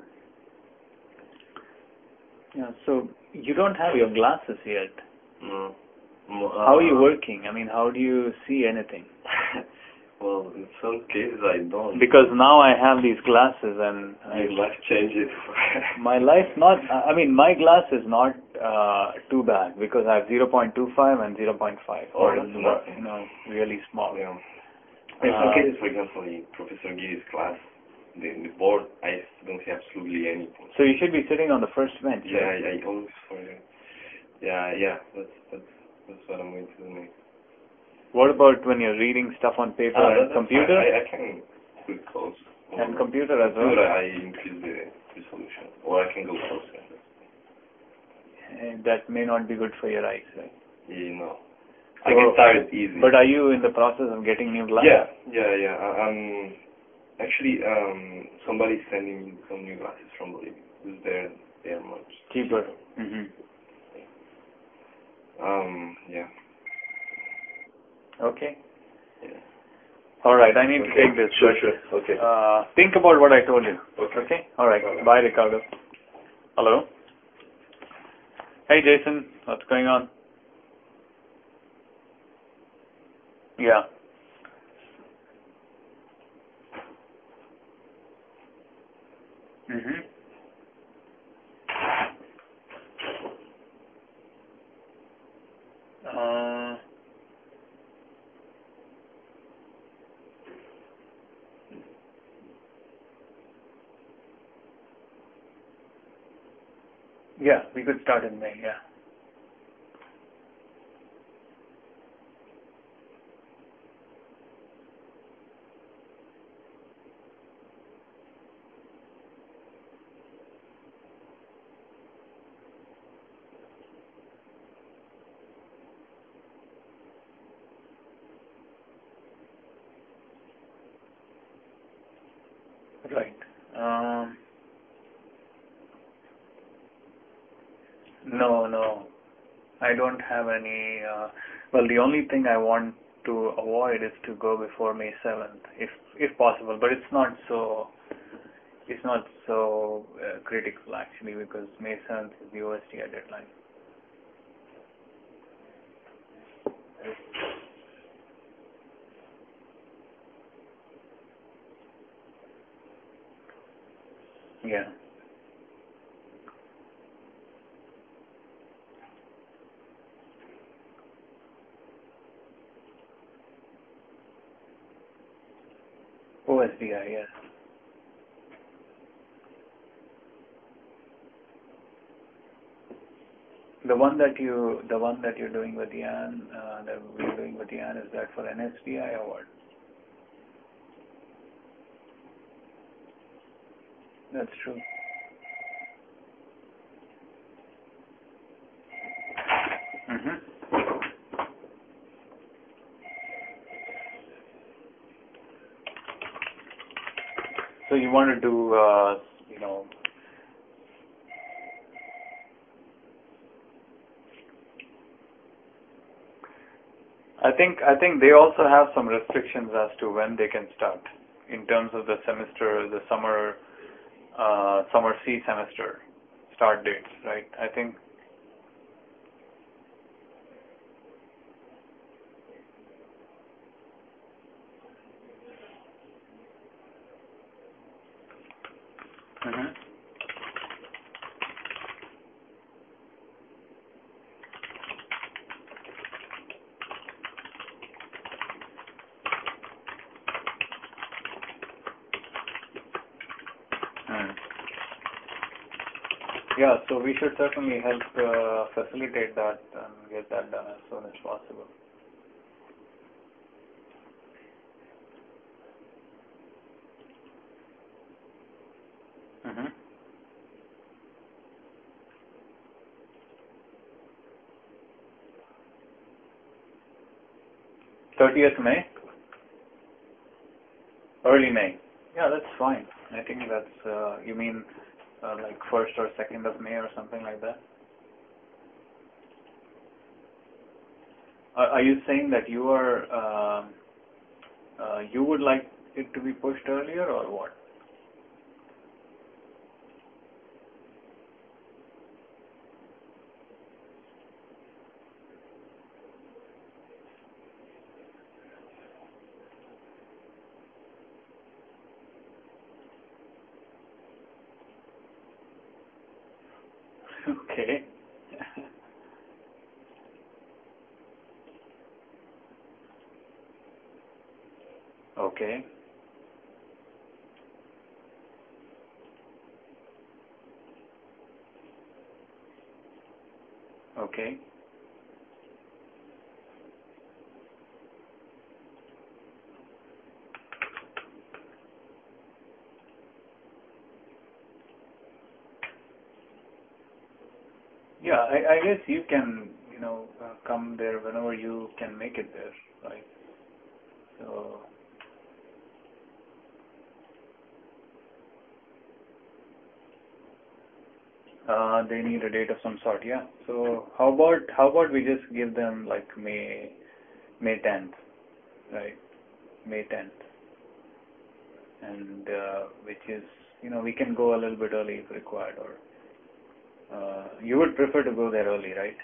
Yeah. So you don't have your glasses yet. No. Mo- uh, How are you working? I mean, how do you see anything? Well, in some cases I don't. Because now I have these glasses and I, Your life changes. my life not, I mean, my glass is not uh, too bad because I have zero point two five and zero point five. Oh, or, that's nothing. you know, really small. Yeah. In some Uh, cases, for example, in Professor Gi's class, the, the board, I don't see absolutely anything. So you should be sitting on the first bench. Yeah, Right? I, I always forget. Yeah, yeah, that's that's that's what I'm going to do next. What about when you're reading stuff on paper Ah, and that's computer? fine. I, I can put close. Or And computer as well? computer, I increase the resolution, or I can go closer. And that may not be good for your eyes, right? You know, So, I get tired easy. But are you in the process of getting new glasses? Yeah, yeah, yeah. I, I'm actually um somebody's sending me some new glasses from Bolivia. Because they're they're much Cheaper. Mm-hmm. Um, yeah. Okay. Yeah. All right, I need Okay. to take this. Sure, but, sure. Okay. Uh, think about what I told you. Okay. Okay? All right. Bye-bye. Bye, Ricardo. Hello? Hey, Jason. What's going on? Yeah. Mm-hmm. Uh, yeah, we could start in May, yeah. Right. Um, no, no. I don't have any, uh, well, the only thing I want to avoid is to go before May seventh, if if possible, but it's not so, it's not so uh, critical actually, because May seventh is the O S T I deadline. Yeah. O S D I, yes. The one that you, the one that you're doing with Yan, uh, that we're doing with Yan, is that for N S D I or what? That's true. Mm-hmm. So you want to do, uh, you know, I think I think they also have some restrictions as to when they can start in terms of the semester, the summer uh, summer C semester start dates, right? I think. Mm-hmm. Mm. Yeah, so we should certainly help uh, facilitate that and get that done as soon as possible. Mm-hmm. thirtieth May? Early May. Yeah, that's fine. I think that's, uh, you mean uh, like first or second of May or something like that? Are, are you saying that you are, uh, uh, you would like it to be pushed earlier or what? Okay. Okay. Okay. Yeah, I, I guess you can, you know, uh, come there whenever you can make it there, right? So, uh, they need a date of some sort, yeah. So how about how about we just give them like May May tenth, right? May tenth, and uh, which is, you know, we can go a little bit early if required, or uh, you would prefer to go there early, right?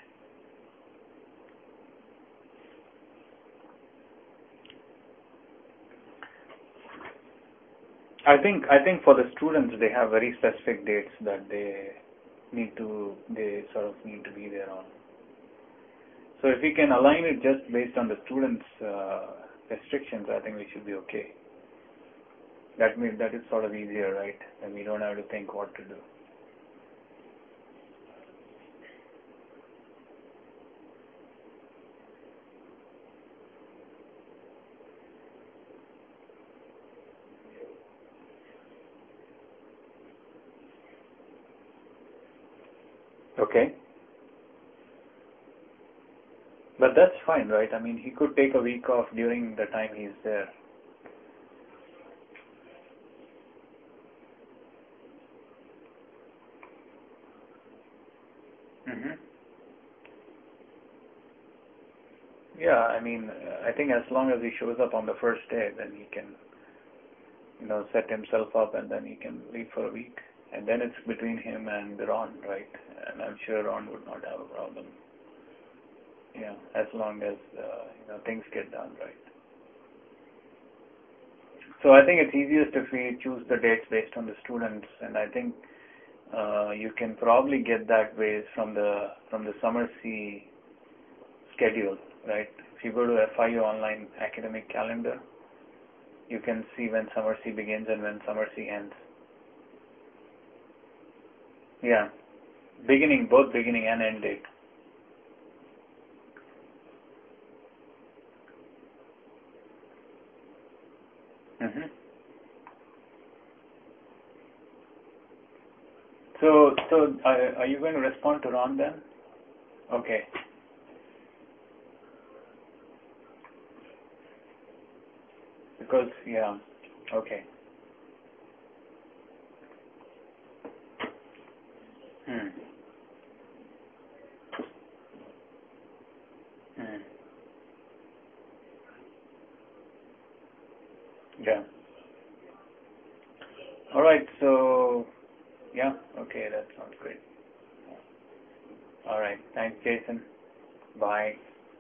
I think I think for the students they have very specific dates that they need to they sort of need to be there on. So if we can align it just based on the students' uh, restrictions, I think we should be okay. That means that is sort of easier, right? And we don't have to think what to do. Okay. But that's fine, right? I mean, he could take a week off during the time he's there. hmm Yeah, I mean, uh, I think as long as he shows up on the first day, then he can, you know, set himself up and then he can leave for a week. And then it's between him and Ron, right? And I'm sure Ron would not have a problem. Yeah, as long as, uh, you know, things get done right. So I think it's easiest if we choose the dates based on the students, and I think uh, you can probably get that way from the from the summer C schedule, right? If you go to F I U online academic calendar, you can see when summer C begins and when summer C ends. Yeah, beginning, both beginning and end date. Mm-hmm. So, so are, are you going to respond to Ron then? Okay. Because, yeah, okay. Hmm. Hmm. Yeah. All right. So Yeah. Okay, that sounds great. All right. Thanks, Jason. Bye.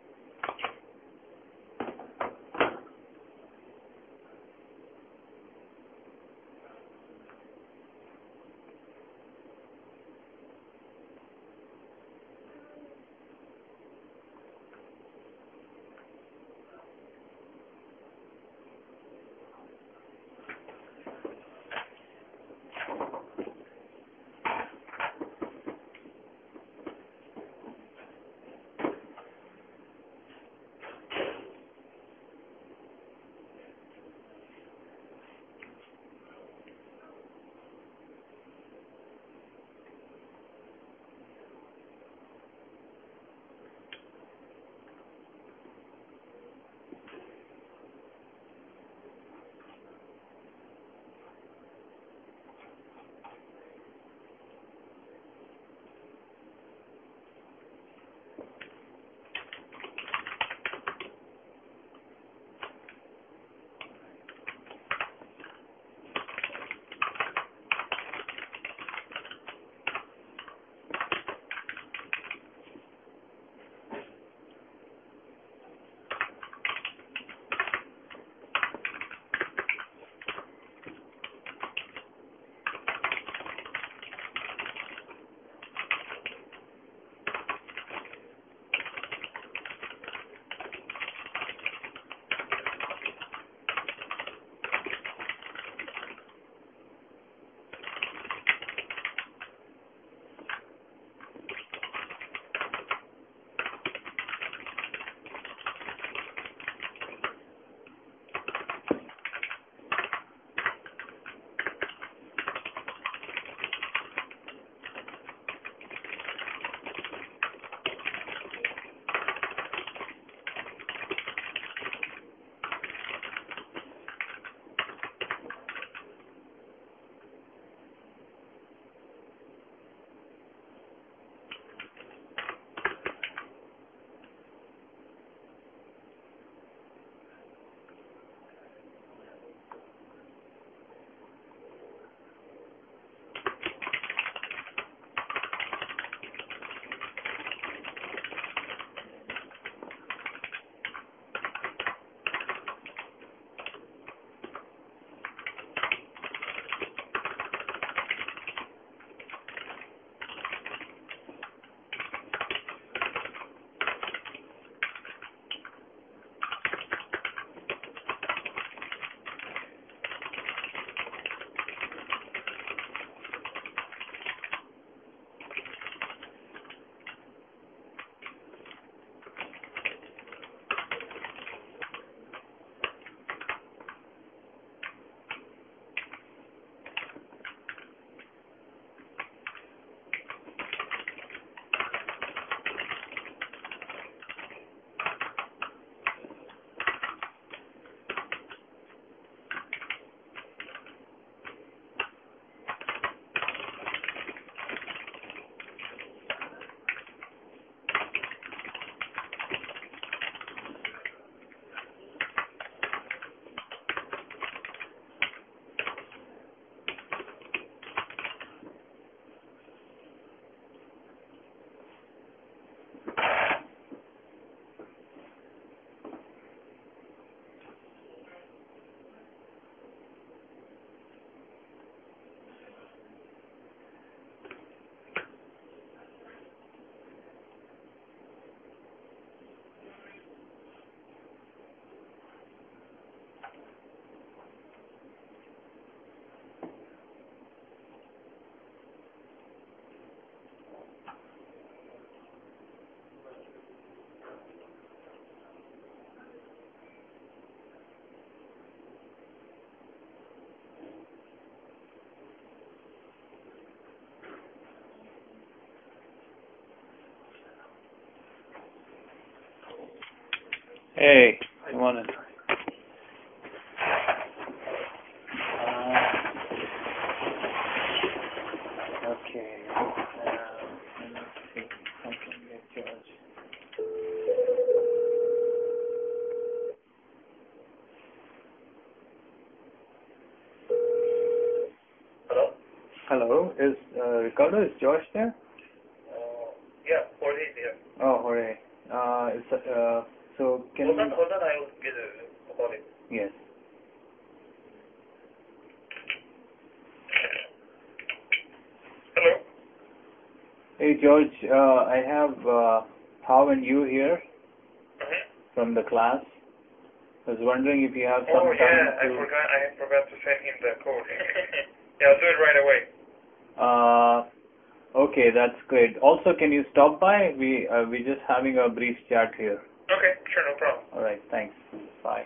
Hey, good morning. Uh, okay. Uh, let's see. I can get yours. Hello, is uh, Ricardo, is Josh there? Uh, yeah, Jorge is here. Oh, Jorge. Uh, is, uh, so can hold you... on, hold on, I will get a call it. Yes. Hello? Hey, George, uh, I have uh, How and you here Uh-huh. from the class. I was wondering if you have some Oh, time yeah, I to... forgot, I forgot to send him the code. Yeah, I'll do it right away. Uh, okay, that's great. Also, can you stop by? We, uh, we're just having a brief chat here. Okay, sure, no problem. All right, thanks. Bye.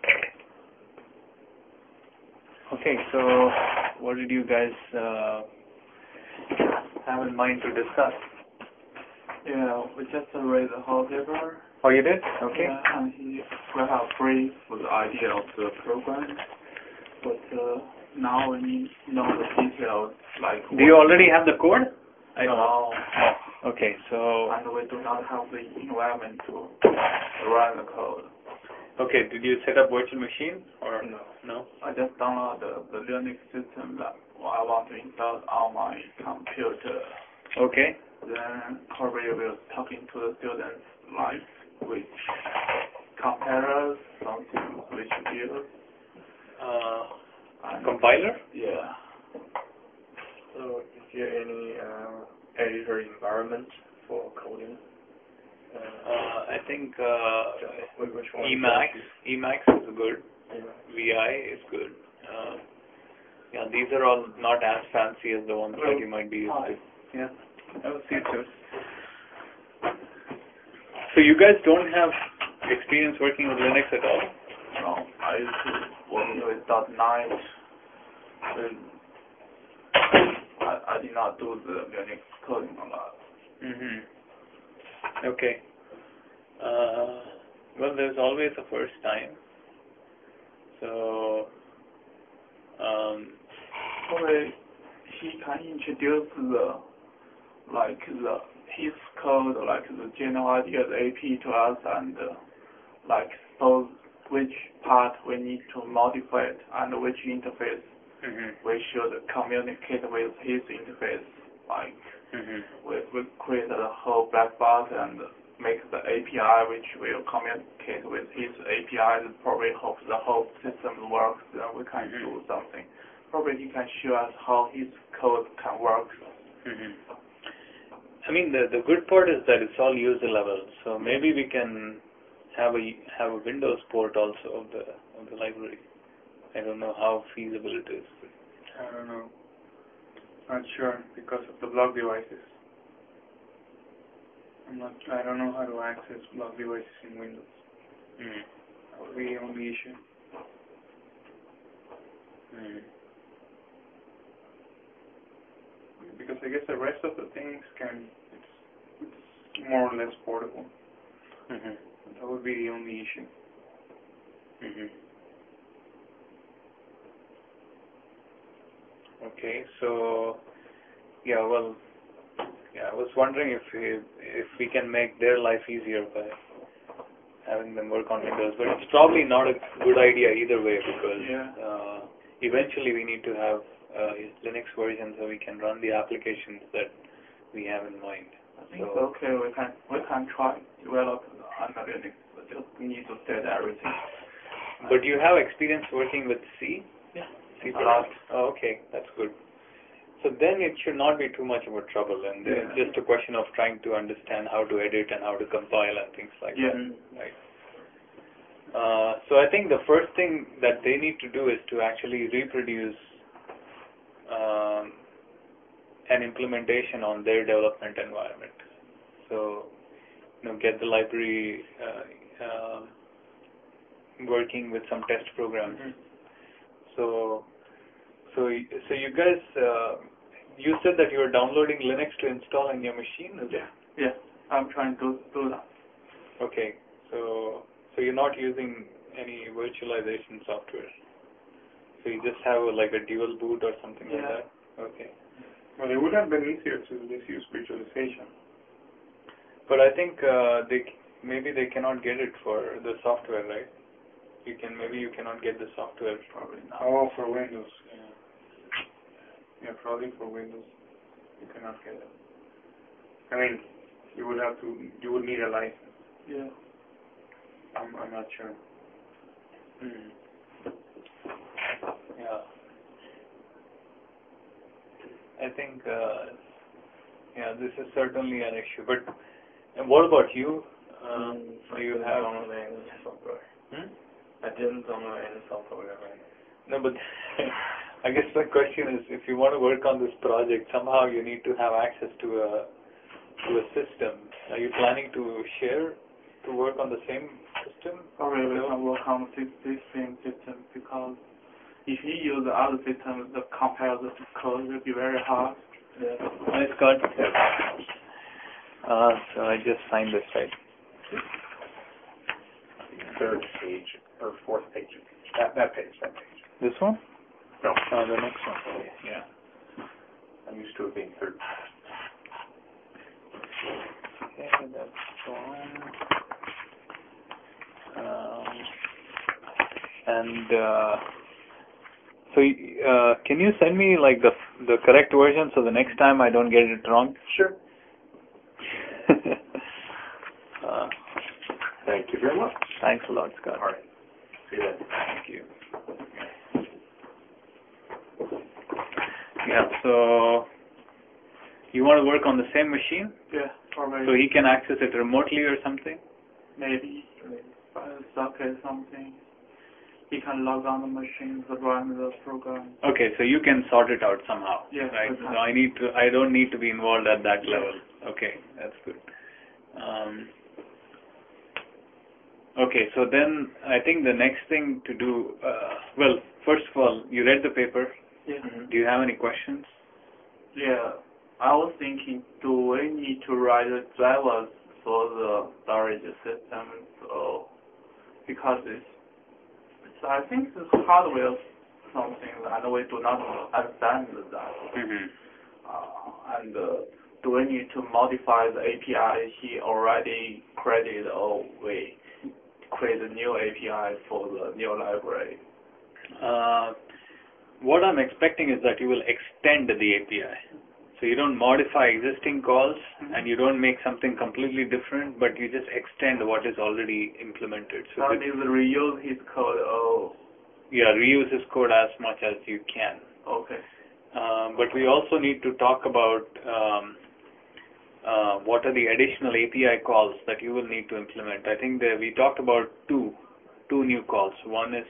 Okay, so what did you guys uh, have in mind to discuss? Yeah, we just read the whole paper. Oh, you did? Okay. Yeah, and he, we have brief for the idea of the program, but uh, now we need to know the details. Like Do you already have the code? I No. know. Oh, okay, so And we do not have the environment to run the code. okay, did you set up virtual machine or No. no? I just download the, the Linux system that I want to install on my computer. Okay. Then Corey will talking to the students like which compilers, something which use. Uh, And compiler? yeah. So is there any uh, editor environment for coding? Uh, I think uh, Which which one? Emacs, Emacs is good. Yeah. V I is good. Uh, yeah, these are all not as fancy as the ones that you might be used to. Yeah, I will see it too. So you guys don't have experience working with Linux at all? No, I used to work with dot .NET. When I, I did not do the Linux coding a lot. Mm-hmm. Okay. Uh, well, there's always a first time. So, um, Probably he can introduce the like the his code, like the general idea, the A P to us, and uh, like suppose which part we need to modify it and which interface mm-hmm. we should communicate with his interface. Like Mm-hmm. we we create a whole black box and make the A P I which will communicate with his A P I. And probably hope the whole system works. Then we can Mm-hmm. do something. Probably he can show us how his code can work. Mm-hmm. I mean, the the good part is that it's all user level. So maybe we can have a have a Windows port also of the of the library. I don't know how feasible it is. I don't know. Not sure because of the block devices. I'm not. I don't know how to access block devices in Windows. Mm. That would be the only issue. Mm. Because I guess the rest of the things can. It's, it's more or less portable. Mm-hmm. That would be the only issue. Mm-hmm. Okay, so yeah, well, yeah, I was wondering if we, if we can make their life easier by having them work on Windows, but it's probably not a good idea either way because Yeah. uh, eventually we need to have uh, Linux version so we can run the applications that we have in mind. I think So, it's okay. We can we can try develop under Linux. We just need to set everything. but do you have experience working with C? Yeah. C++? A lot. Oh, okay, that's good. So then it should not be too much of a trouble, and Yeah. it's just a question of trying to understand how to edit and how to compile and things like Yeah. that. Right. Uh, so I think the first thing that they need to do is to actually reproduce um, an implementation on their development environment. So, you know, get the library uh, uh, working with some test programs. Mm-hmm. So, so, y- so you guys, uh, you said that you were downloading Linux to install in your machine, is Yeah. Yeah. I'm trying to do that. it? Okay. So, so you're not using any virtualization software. So you just have a, like a dual boot or something like Yeah. that. Okay. Well, it would have been easier to just use virtualization. But I think uh, they c- maybe they cannot get it for the software, right? You can maybe you cannot get the software. Probably not. Oh, for Windows. Yeah, probably for Windows, you cannot get it. I mean, you would have to, you would need a license. Yeah. I'm, I'm not sure. Hmm. Yeah. I think, uh, yeah, this is certainly an issue. But and what about you? Um, Mm, do you I have? don't know any software. Hmm? I didn't download any software. Right? No, but I guess my question is, if you want to work on this project, somehow you need to have access to a to a system. Are you planning to share to work on the same system? Probably we No? can work on the this same system because if you use the other system, the compare the code will be very hard. Yeah. Hi, Scott. Uh, so I just signed this, right? Third page, or fourth page. That, that page, that page. This one? No, Uh, the next one. yeah. I'm used to it being third. Okay, that's one. Um, and uh, so, uh, can you send me like the the correct version so the next time I don't get it wrong? Sure. uh, Thank you very much. thanks a lot, Scott. All right. See you then. Thank you. Yeah. So, you want to work on the same machine? Yeah, probably So he can access it remotely or something? maybe by the socket something. He can log on the machine, the run the program. Okay, so you can sort it out somehow, Yeah, right? we can. So I need to, I don't need to be involved at that level. Okay, that's good. Um, okay, so then I think the next thing to do, uh, well, first of all, you read the paper. Yeah. Mm-hmm. Do you have any questions? Yeah, I was thinking, do we need to write the drivers for the storage system? So, because it's, it's I think it's hardware something, and we do not understand that. Mm-hmm. Uh, and uh, do we need to modify the A P I he already created, or we create a new A P I for the new library? Uh, what I'm expecting is that you will extend the A P I. So you don't modify existing calls, Mm-hmm. and you don't make something completely different, but you just extend what is already implemented. So That this, is reuse his code. Oh, yeah, reuse his code as much as you can. okay. Um, but we also need to talk about um, uh, what are the additional A P I calls that you will need to implement. I think that we talked about two, two new calls. One is,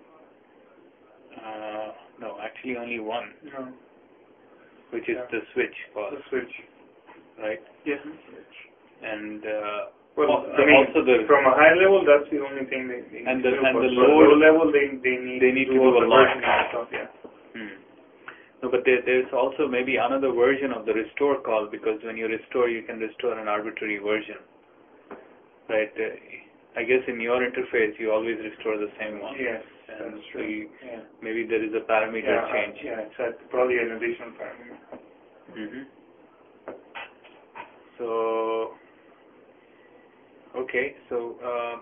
uh, no, actually only one, No, which is Yeah. the switch call, the switch. right? Yeah. And uh, Well, al- I mean, also the from a high level, that's the only thing they, they And need the- to do. and but the for lower- low level, they they need they to need do to all do a the lot. versioning stuff. Yeah. Hmm. No, but there, there's also maybe another version of the restore call, because when you restore, you can restore an arbitrary version, right? Uh, I guess in your interface, you always restore the same one. Yes, And that's so true. you, Yeah. maybe there is a parameter Yeah, uh, change. yeah, it's a, probably an additional parameter. Mm-hmm. So, okay, so, uh,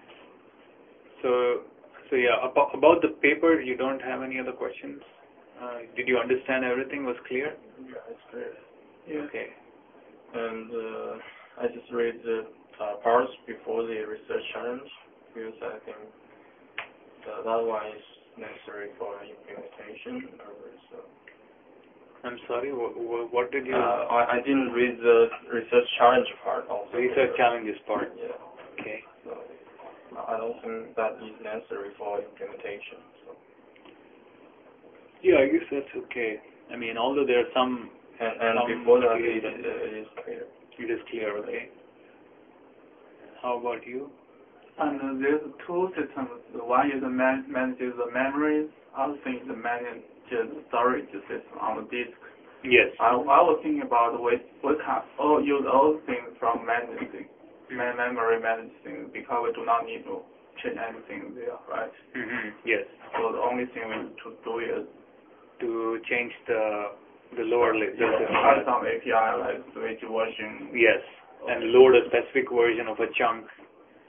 so, so yeah, about, about the paper, you don't have any other questions? Uh, did you understand everything was clear? Yeah, it's clear. Yeah. Okay. And uh, I just read the uh, parts before the research challenge because I think that, that one is necessary for implementation. Or so. I'm sorry, what, what did you... Uh, I, I didn't read the research challenge part also. research challenges part. Yeah. Okay. So I don't think that is necessary for implementation. So. Yeah, I guess that's okay. I mean, although there are some... And, and some before that, it, material that- it is clear. It is clear, okay. How about you? And uh, there's two systems. One is the man manages the memories. Other thing is the manages the storage system on the disk. Yes. I, I was thinking about we we can all use all things from managing, man memory managing, because we do not need to change anything there, right? Mm-hmm. Yes. So the only thing we need to do is To change the the lower layer. add some A P I like switch version. Yes, and load a specific version of a chunk.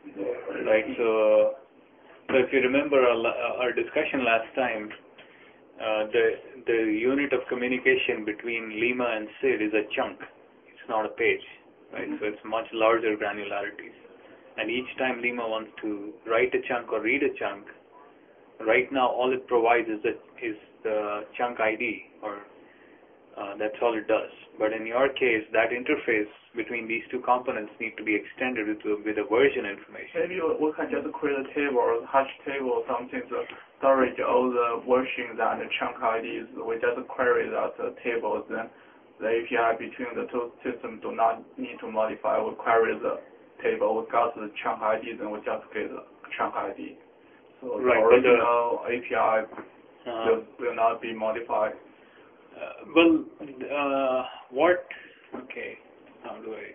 Right. So, so if you remember our, la- our discussion last time, uh, the the unit of communication between Lima and S I D is a chunk. It's not a page, right? Mm-hmm. So it's much larger granularities. And each time Lima wants to write a chunk or read a chunk, right now all it provides is the, is the chunk I D, or uh, that's all it does. But in your case, that interface between these two components need to be extended with, with a version information. Maybe we can just create a table or a hash table or something to storage all the versions and the chunk I Ds. We just query that uh, tables, then the A P I between the two systems do not need to modify. We query the table, we got the chunk I D, then we just get the chunk I D. So right, the original the, A P I uh, will, will not be modified. Uh, well, uh, what, okay, how do I,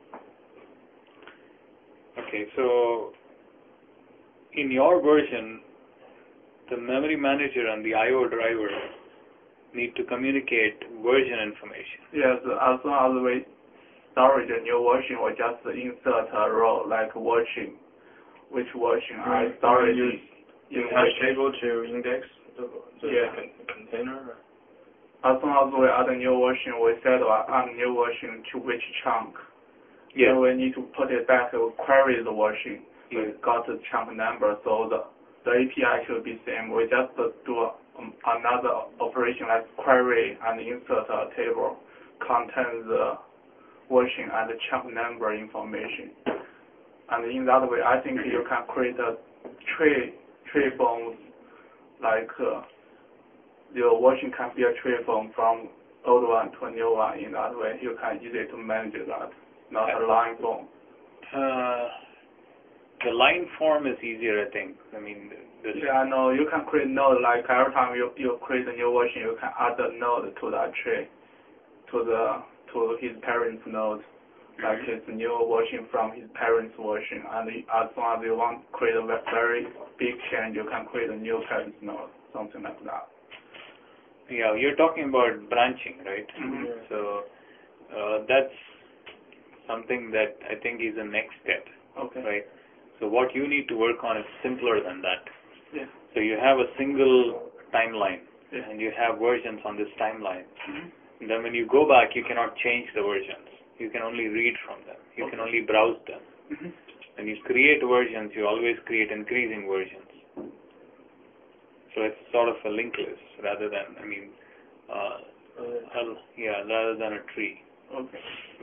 okay, so in your version, the memory manager and the I O driver need to communicate version information. Yes, as long as we storage a new version, we just insert a row like version, which version I storage use in hash table to index the, the yeah. con container. As long as we add a new version, we set a new version to which chunk. Yeah. So we need to put it back, we query the version. Yeah. We got the chunk number, so the, the A P I should be same. We just do um, another operation like query and insert a table, contains the version and the chunk number information. And in that way, I think you can create a tree, tree forms, like uh, your version can be a tree form from old one to new one. In that way, you can easily to manage that, not a line form. Uh, the line form is easier, I think. I mean, this yeah, I know. You can create node, like every time you, you create a new version, you can add a node to that tree, to the to his parent's node. Like his new version from his parents' version, and as long as you want to create a very big change, you can create a new parents node, something like that. Yeah, you're talking about branching, right? Mm-hmm. So uh, that's something that I think is the next step, okay. right? So what you need to work on is simpler than that. Yeah. So you have a single timeline, yeah. and you have versions on this timeline. Mm-hmm. And then when you go back, you cannot change the versions. You can only read from them. You okay. can only browse them. Mm-hmm. When you create versions, you always create increasing versions. So it's sort of a linked list rather than, I mean, uh, uh, yeah, rather than a tree. Okay.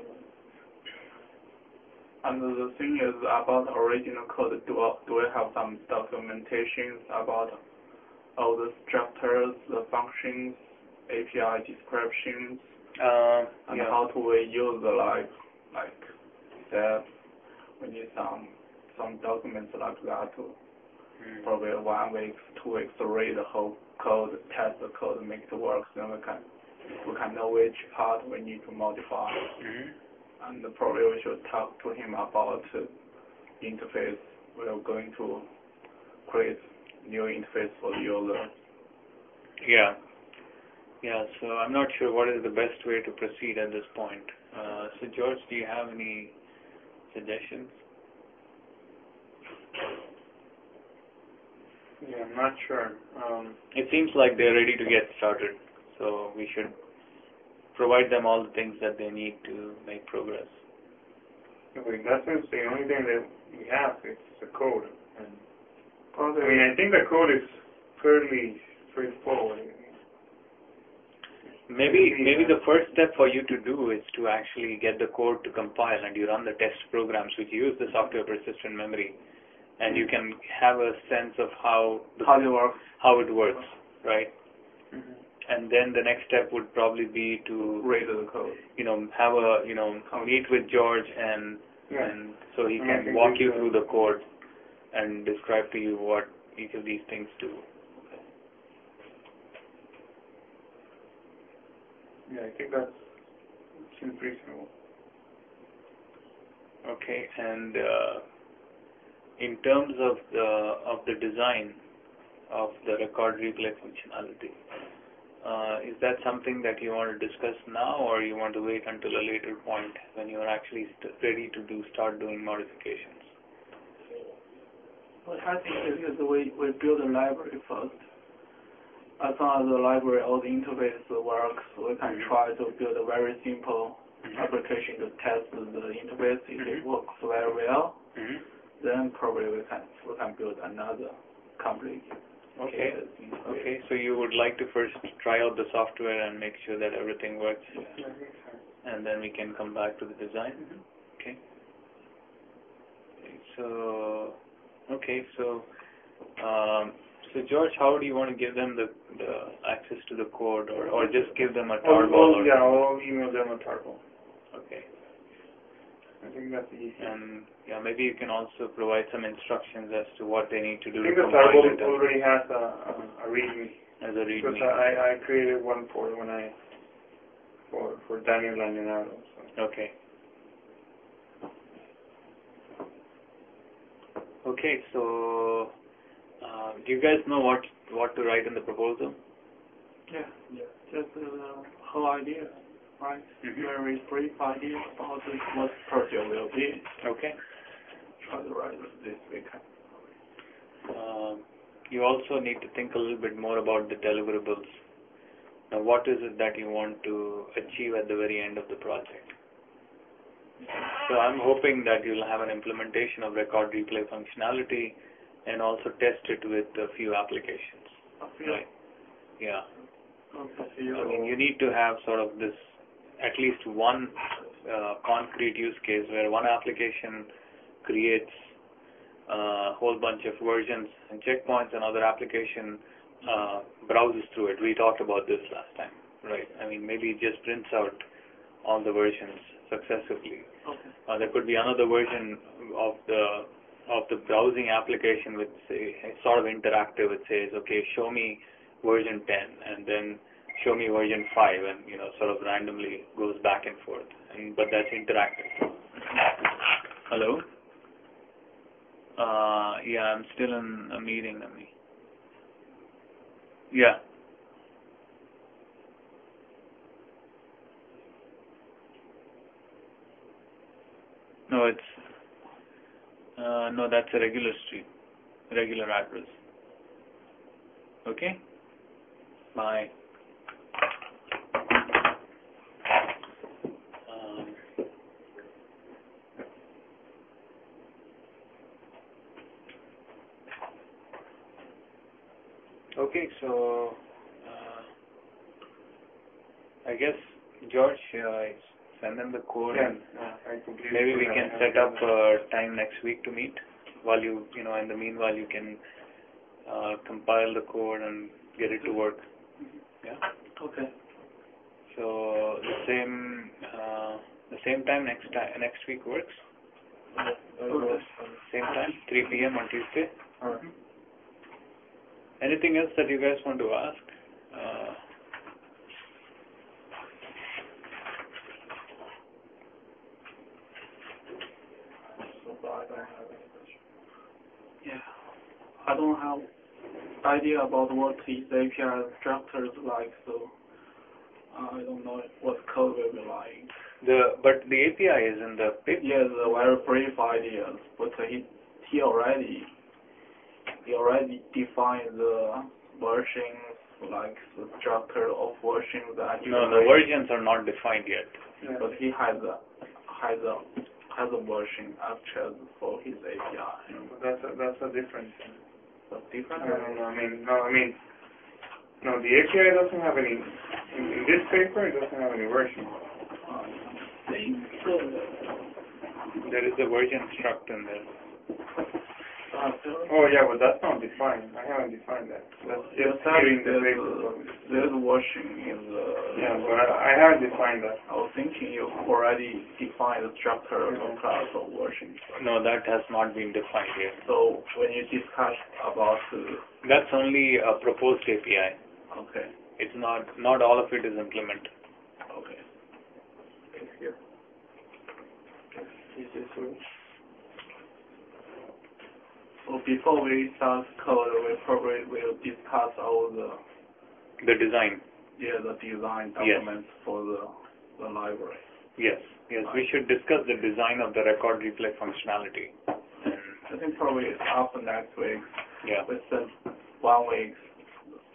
And the thing is about original code, do, do we have some documentations about all the structures, the functions, A P I descriptions, Um, and yeah. how do we use the like, like that? We need some some documents like that to mm. probably one week, two weeks to read the whole code, test the code, make it work. Then we can we can know which part we need to modify. Mm-hmm. And probably we should talk to him about uh, interface. We are going to create new interface for the user. Yeah. Yeah, so I'm not sure what is the best way to proceed at this point. Uh, so George, do you have any suggestions? Yeah, I'm not sure. Um, it seems like they're ready to get started, so we should provide them all the things that they need to make progress. in that sense, the only thing that we have is the code. And I mean, I think the code is fairly straightforward. Maybe maybe the first step for you to do is to actually get the code to compile, and you run the test programs which use the software persistent memory, and you can have a sense of how the, how it works, how it works, right? Mm-hmm. And then the next step would probably be to read the code. You know, have a you know meet with George, and yeah. and so he and can walk you through the code and describe to you what each of these things do. Yeah, I think that seems reasonable. Okay, and uh, in terms of the of the design of the record replay functionality, uh, is that something that you want to discuss now, or you want to wait until a later point when you are actually st ready to do start doing modifications? Well, I think it is we we build a library first. as long as the library or the interface works, we can Mm-hmm. try to build a very simple Mm-hmm. application to test the interface. If Mm-hmm. it works very well, Mm-hmm. then probably we can we can build another complicated Okay. interface. Okay. So you would like to first try out the software and make sure that everything works, Yeah. and then we can come back to the design. Okay. Okay, So, okay. So, um, so George, how do you want to give them the, the access to the code, or, or just give them a Oh, tarball? oh, Or, yeah, I'll email them a tarball. Okay. I think that's the easiest. And yeah, maybe you can also provide some instructions as to what they need to do I think to the compile tarball it already has a, a, a readme. as a Because readme. I, I created one for when I for for Daniel Langenaro. So. Okay. Okay, so uh, do you guys know what what to write in the proposal? Yeah. Yeah. Just the whole idea, right? Mm-hmm. Very brief idea about this, what project will be. Okay. Try to write this weekend. Um, you also need to think a little bit more about the deliverables. Now, what is it that you want to achieve at the very end of the project? So I'm hoping that you'll have an implementation of record replay functionality and also test it with a few applications. I feel Right. Yeah. okay. I mean, you need to have sort of this, at least one uh, concrete use case where one application creates a whole bunch of versions and checkpoints, and other application uh, browses through it. We talked about this last time, right? I mean, maybe it just prints out all the versions successively. Okay. Uh, there could be another version of the of the browsing application which say, it's sort of interactive. It says, okay, show me version ten, and then show me version five, and you know, sort of randomly goes back and forth. And but that's interactive. Hello. Uh, yeah, I'm still in a meeting. Let me. Yeah. No, it's uh, no, that's a regular street, regular address. Okay. Bye. Um, okay, so uh, I guess George, uh, send them the code, Yeah, and yeah, I completely maybe we forgot. can I set up forgot. a time next week to meet. While you, you know, in the meanwhile, you can uh, compile the code and get it to work. Yeah. Okay. So the same, uh, the same time next time next week works. Okay. Same time, three p m on Tuesday. All right. Anything else that you guys want to ask? Uh, So far, I don't have any question. Yeah. I don't have idea about what these A P I structures like, so uh, I don't know what code will be like. the but the A P I is in the pip. Yes, a very brief ideas, but he he already he already defined the versions, like the structure of versions that No, the versions are not defined yet. Yeah. but he has a has a has a version actually for his A P I. But that's a, that's a different thing. So different. I don't know. I mean, no. I mean, no. The A P I doesn't have any. In, in this paper, it doesn't have any version. I think so. There is a version struct in there. Uh, there, Oh yeah, but that's not defined. I haven't defined that. That's yes, just here in the there's, paper. uh, there's version in the. Yeah, but I, I haven't defined that. I was thinking you already defined the structure of Mhm. class of version. No, that has not been defined yet. So when you discuss about uh, That's only a proposed A P I. okay, It's not not all of it is implemented. okay. It's here. This is uh, so before we start code, we probably will discuss all the The design. yeah the design Yes. documents for the the library. Yes. Yes. We should discuss the design of the record replay functionality. And I think probably after next week, yeah. within one week,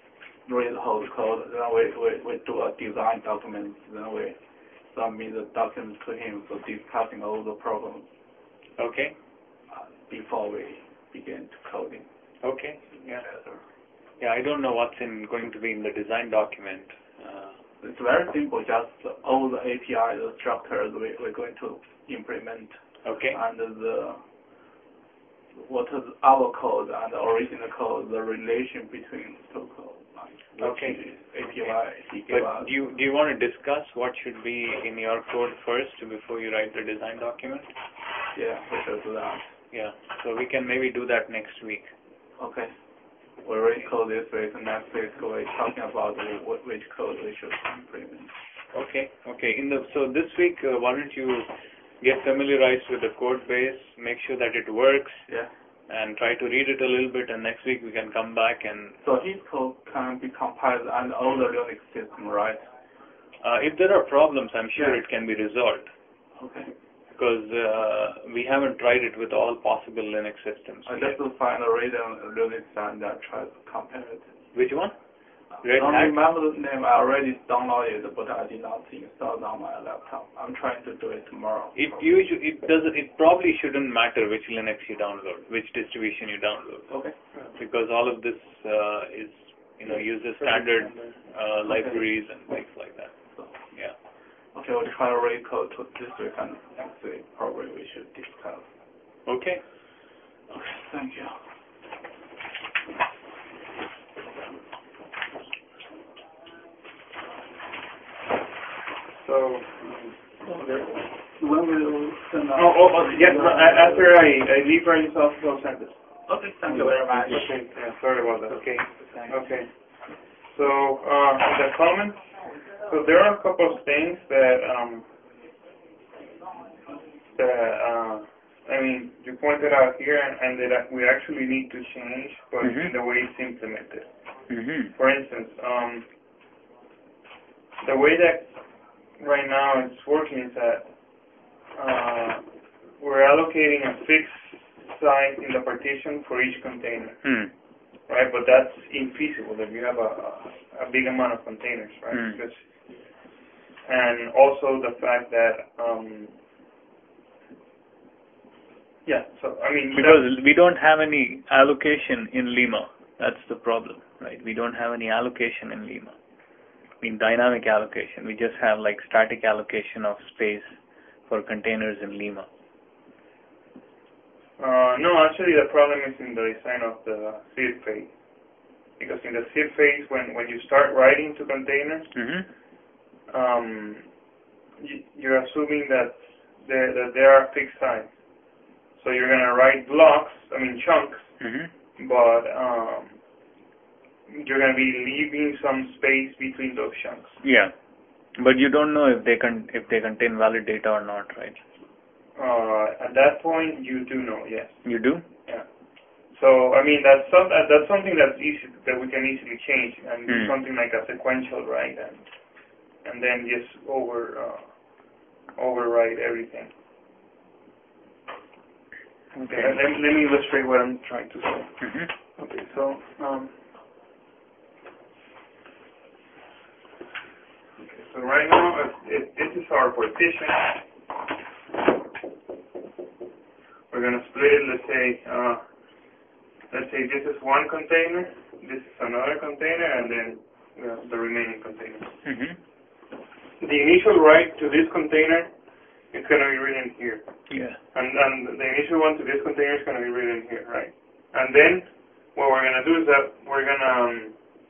read the whole code. Then we, we, we do a design document. Then we submit the document to him for discussing all the problems. Okay. Uh, before we begin to coding. Okay. Yeah. Together. Yeah, I don't know what's in going to be in the design document. Uh, it's very simple. Just all the A P I, the structures we, we're going to implement. Okay. And the what is our code and the original code, the relation between two codes. Like okay. A P I, he gave us. But do you, do you want to discuss what should be in your code first before you write the design document? Yeah, we should do that. Yeah, so we can maybe do that next week. Okay. We already code this week, and next week we're talking about which code we should implement. Okay, okay. In the So this week, uh, why don't you get familiarized with the code base, make sure that it works, yeah, and try to read it a little bit, and next week we can come back and... So his code can be compiled on all the Linux system, right? Uh, if there are problems, I'm sure yeah. it can be resolved. Okay. Because uh, we haven't tried it with all possible Linux systems. I just will find a reason Linux and uh, try to compare it. Which one? Red I don't remember the name. I already downloaded it, but I did not install it on my laptop. I'm trying to do it tomorrow. It usually it doesn't. It probably shouldn't matter which Linux you download, which distribution you download. Okay. Because all of this uh, is, you know, uses standard uh, libraries and things like that. So yeah. Okay, we'll try to read code to this week and next week probably we should discuss. Okay. Okay. Thank you. So, when will send out? Oh, oh, oh yes, no, after I, I leave right off, I'll send it. Okay, thank you very much. Okay, yeah, sorry about that. Okay, thanks. Okay. So, uh, in the comments, so there are a couple of things that, um, that, uh, I mean, you pointed out here and, and that we actually need to change, but mm-hmm. in the way it's implemented. Mm-hmm. For instance, um, the way that right now it's working is that uh, we're allocating a fixed size in the partition for each container, mm. right? But that's infeasible if you have a, a big amount of containers, right? Mm. Because, and also the fact that, um, yeah, so I mean... Because we don't have any allocation in Lima. That's the problem, right? We don't have any allocation in Lima. In dynamic allocation, we just have like static allocation of space for containers in Lima. Uh, no, actually the problem is in the design of the seed phase. Because in the seed phase, when, when you start writing to containers, mm-hmm. um, you, you're assuming that there, that there are fixed size. So you're going to write blocks, I mean chunks, mm-hmm. but um, you're going to be leaving some space between those chunks. Yeah, but you don't know if they con if they contain valid data or not, right? Uh, at that point, you do know, yes. You do? Yeah. So I mean, that's some, that's something that's easy that we can easily change and do mm. something like a sequential write and and then just over uh, overwrite everything. Okay. Let, let me illustrate what I'm trying to say. Mm-hmm. Okay. So. Um, So right now, it, this is our partition. We're going to split it, let's say, uh, let's say this is one container, this is another container, and then uh, the remaining containers. Mm-hmm. The initial write to this container is going to be written here. Yeah. And, and the initial one to this container is going to be written here, right? And then what we're going to do is that we're going to... Um,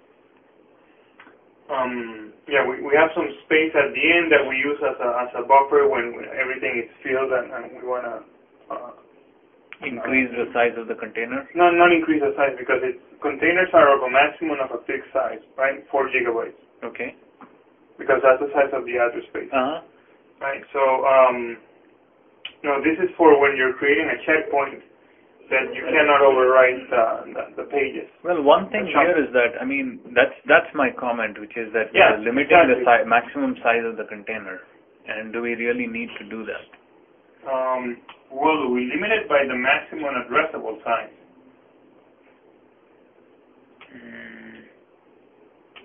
Um, yeah, we, we have some space at the end that we use as a, as a buffer when, when everything is filled and, and we want to... Uh, increase uh, the size of the container? No, not increase the size because it, containers are of a maximum of a fixed size, right? Four gigabytes. Okay. Because that's the size of the address space. Uh-huh. Right, so, um, no, this is for when you're creating a checkpoint that you cannot overwrite the, the, the pages. Well, one thing here is that, I mean, that's that's my comment, which is that yeah, we're limiting exactly. the si maximum size of the container. And do we really need to do that? Um, well, we limit it by the maximum addressable size. Mm.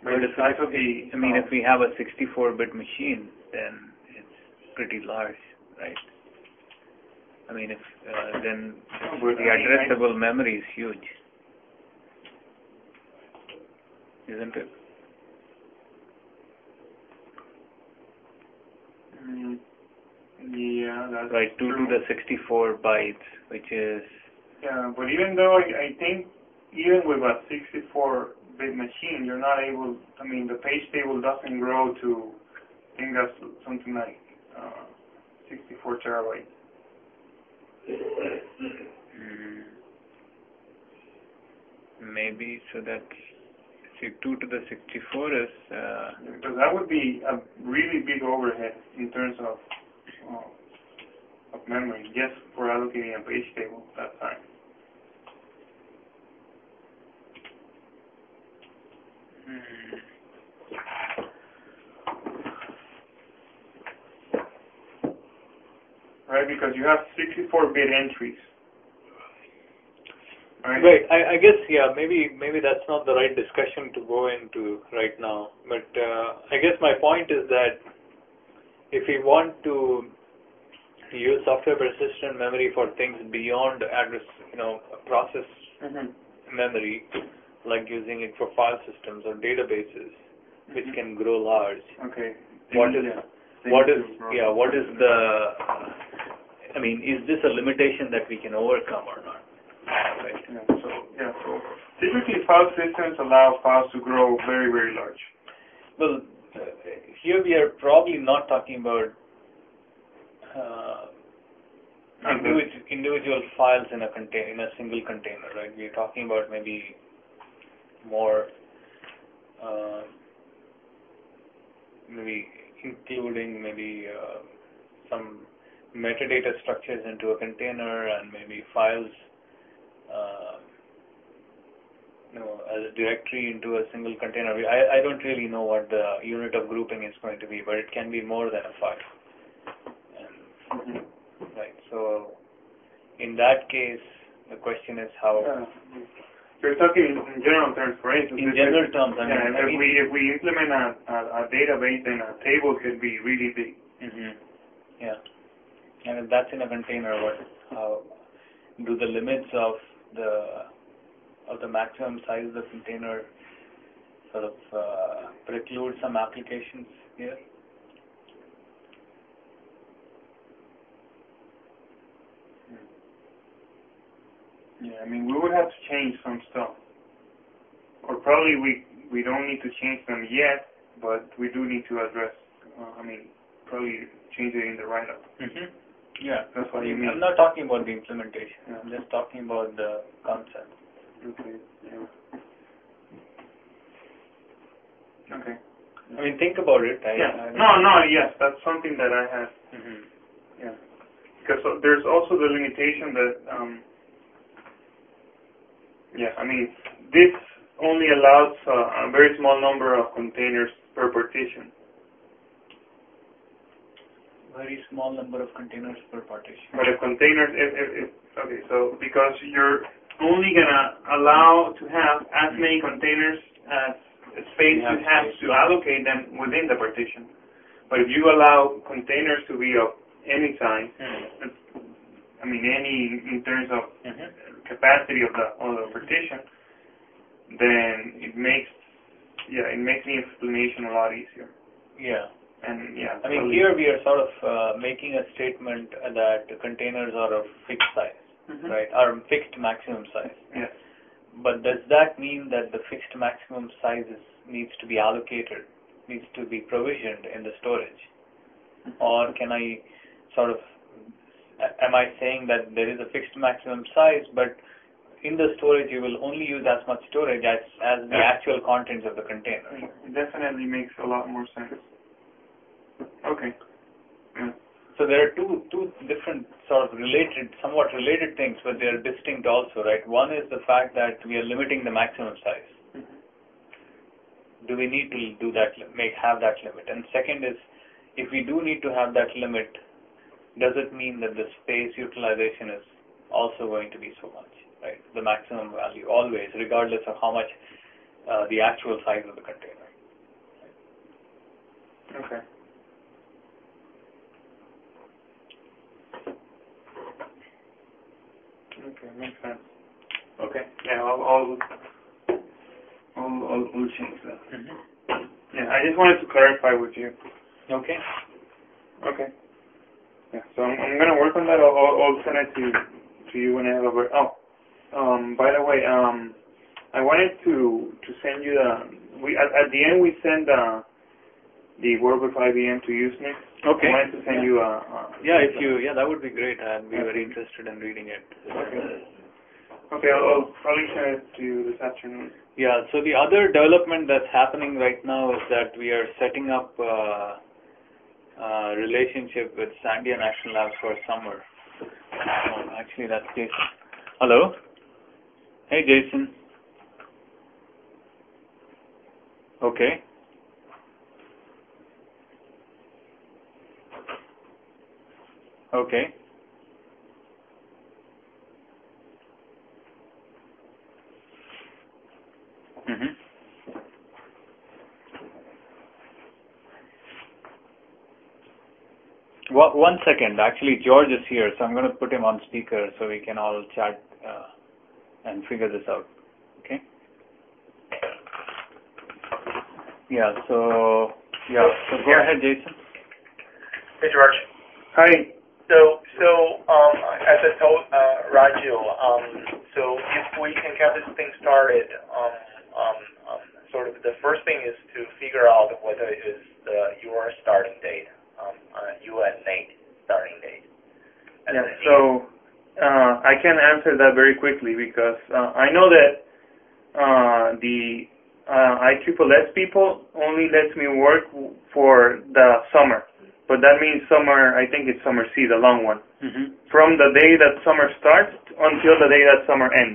But the if size it- of the. I mean, uh, if we have a sixty-four bit machine, then it's pretty large, right? I mean, if uh, then but the I mean, I- addressable memory is huge, isn't it? Mm, yeah, that's Right, two true. to the sixty-four bytes, which is Yeah, but even though I, I think even with a sixty-four bit machine, you're not able. I mean, the page table doesn't grow to. I think that's something like uh, sixty-four terabytes. mm, maybe so that see two to the sixty-four is uh, Because that would be a really big overhead in terms of uh, of memory, just for allocating a page table that time. Right, because you have sixty-four bit entries. Right. right. I, I guess yeah. Maybe maybe that's not the right discussion to go into right now. But uh, I guess my point is that if we want to use software persistent memory for things beyond address, you know, process Mm-hmm. memory, like using it for file systems or databases, which Mhm. can grow large. Okay. What is Yeah. what is Same to- yeah? What is the? I mean, is this a limitation that we can overcome or not? Right. Yeah. So yeah. So typically, file systems allow files to grow very very large. Well, uh, here we are probably not talking about uh, individual individual files in a contain in a single container, right? We are talking about maybe more, uh, maybe including maybe uh, some metadata structures into a container and maybe files, uh, you know, as a directory into a single container. I, I don't really know what the unit of grouping is going to be, but it can be more than a file. And, Mhm. right. So in that case, the question is how. Yeah. You're talking in, in general terms, for instance. In if- general terms, I mean, yeah, I if mean, we if we implement a, a, a database, then a table could be really big. hmm yeah, and if that's in a container, what how do the limits of the of the maximum size of the container sort of uh, preclude some applications here? Yeah, I mean, we would have to change some stuff, or probably we we don't need to change them yet, but we do need to address. Uh, I mean, probably change it in the write-up. Mm-hmm. Yeah, That's what you mean. I'm not talking about the implementation. Yeah. I'm just talking about the concept. Okay. Yeah. Okay. I mean, think about it. I, Yeah. I don't- No, no. Yes, that's something that I have. Mhm. Yeah. Because uh, there's also the limitation that. Um, yeah. I mean, this only allows uh, a very small number of containers per partition. Very small number of containers per partition. But if containers, if, if, if okay, so because you're only gonna allow to have as many containers as space You you have have space. to allocate them within the partition. But if you allow containers to be of any size, Mhm. I mean any in terms of Mhm. capacity of the of the partition, then it makes yeah it makes the explanation a lot easier. Yeah. And yeah, I mean, probably- here we are sort of uh, making a statement that the containers are of fixed size, Mhm. right? Are fixed maximum size. Yes. But does that mean that the fixed maximum size is, needs to be allocated, needs to be provisioned in the storage? Or can I sort of, am I saying that there is a fixed maximum size, but in the storage you will only use as much storage as, as the actual contents of the container? It definitely makes a lot more sense. Okay. Yeah. So there are two two different sort of related, somewhat related things, but they are distinct also, right? One is the fact that we are limiting the maximum size. Mhm. Do we need to do that, make have that limit? And second is, if we do need to have that limit, does it mean that the space utilization is also going to be so much, right? The maximum value, always, regardless of how much uh, the actual size of the container. Okay. Okay, makes sense. Okay. Yeah, I'll I'll I'll, I'll, I'll change that. Mm-hmm. Yeah, I just wanted to clarify with you. Okay. Okay. Yeah. So I'm I'm gonna work on that. I'll I'll, I'll send it to to you when I have a break. Oh, um. By the way, um, I wanted to to send you the we at, at the end we send uh the work with I B M to Usenet. Okay. I wanted to send yeah. you a, a Yeah, if you yeah, that would be great. I'd be Okay. very interested in reading it. Okay. Okay, I'll, I'll probably send it to you this afternoon. Yeah. So the other development that's happening right now is that we are setting up a, a relationship with Sandia National Labs for summer. Oh, actually, that's Jason. Hello. Hey, Jason. Okay. Okay. Mm-hmm. Well, one second. Actually, George is here, so I'm going to put him on speaker so we can all chat uh, and figure this out. Okay? Yeah, so, yeah, so go Yeah. ahead, Jason. Hey, George. Hi. So, so um, as I told uh, Raju, um, so if we can get this thing started, um, um, um, sort of the first thing is to figure out whether it is the, your starting date, um, uh, you and Nate starting date. And Yeah. then So uh, I can answer that very quickly because uh, I know that uh, the uh, I S S people only lets me work w- for the summer. But that means summer, I think it's summer C, the long one. Mm-hmm. From the day that summer starts until the day that summer ends.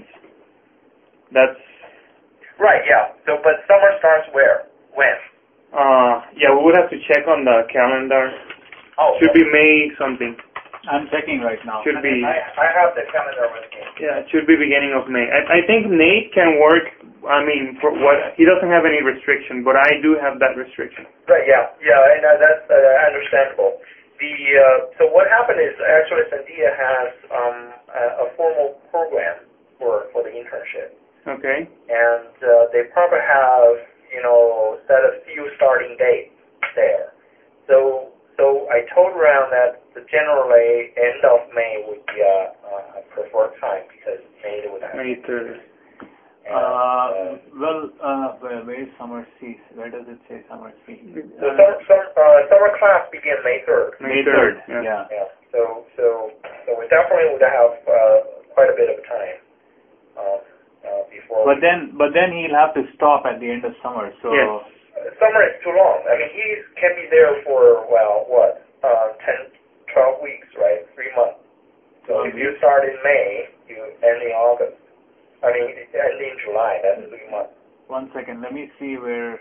That's, right, yeah. So, but summer starts where? When? uh, yeah, we would have to check on the calendar. Oh, Should be May something. I'm checking right now. Should be, I, I have the calendar with me. yeah, it should be beginning of May. I, I think Nate can work, I mean, for what, he doesn't have any restriction, but I do have that restriction. Right, yeah, yeah, and uh, that's uh, understandable. The uh, so what happened is actually Sandia has um, a, a formal program for, for the internship, Okay. and uh, they probably have you know set a few starting dates there. So so I told around that the generally end of May would be a, a preferred time because May would have May third. and, Uh, uh, well, uh, where, where is summer C? Where does it say summer C? so summer, summer, uh, summer class begin May third. May third, yeah. Yeah. Yeah. So so so we definitely would have uh, quite a bit of time um, uh, before. But then, but then he'll have to stop at the end of summer. So. Yes. Uh, summer is too long. I mean, he can be there for well, what, uh, ten, twelve weeks, right? Three months. So if you start in May, you end in August. I mean, end in July. That's three months. One second. Let me see where.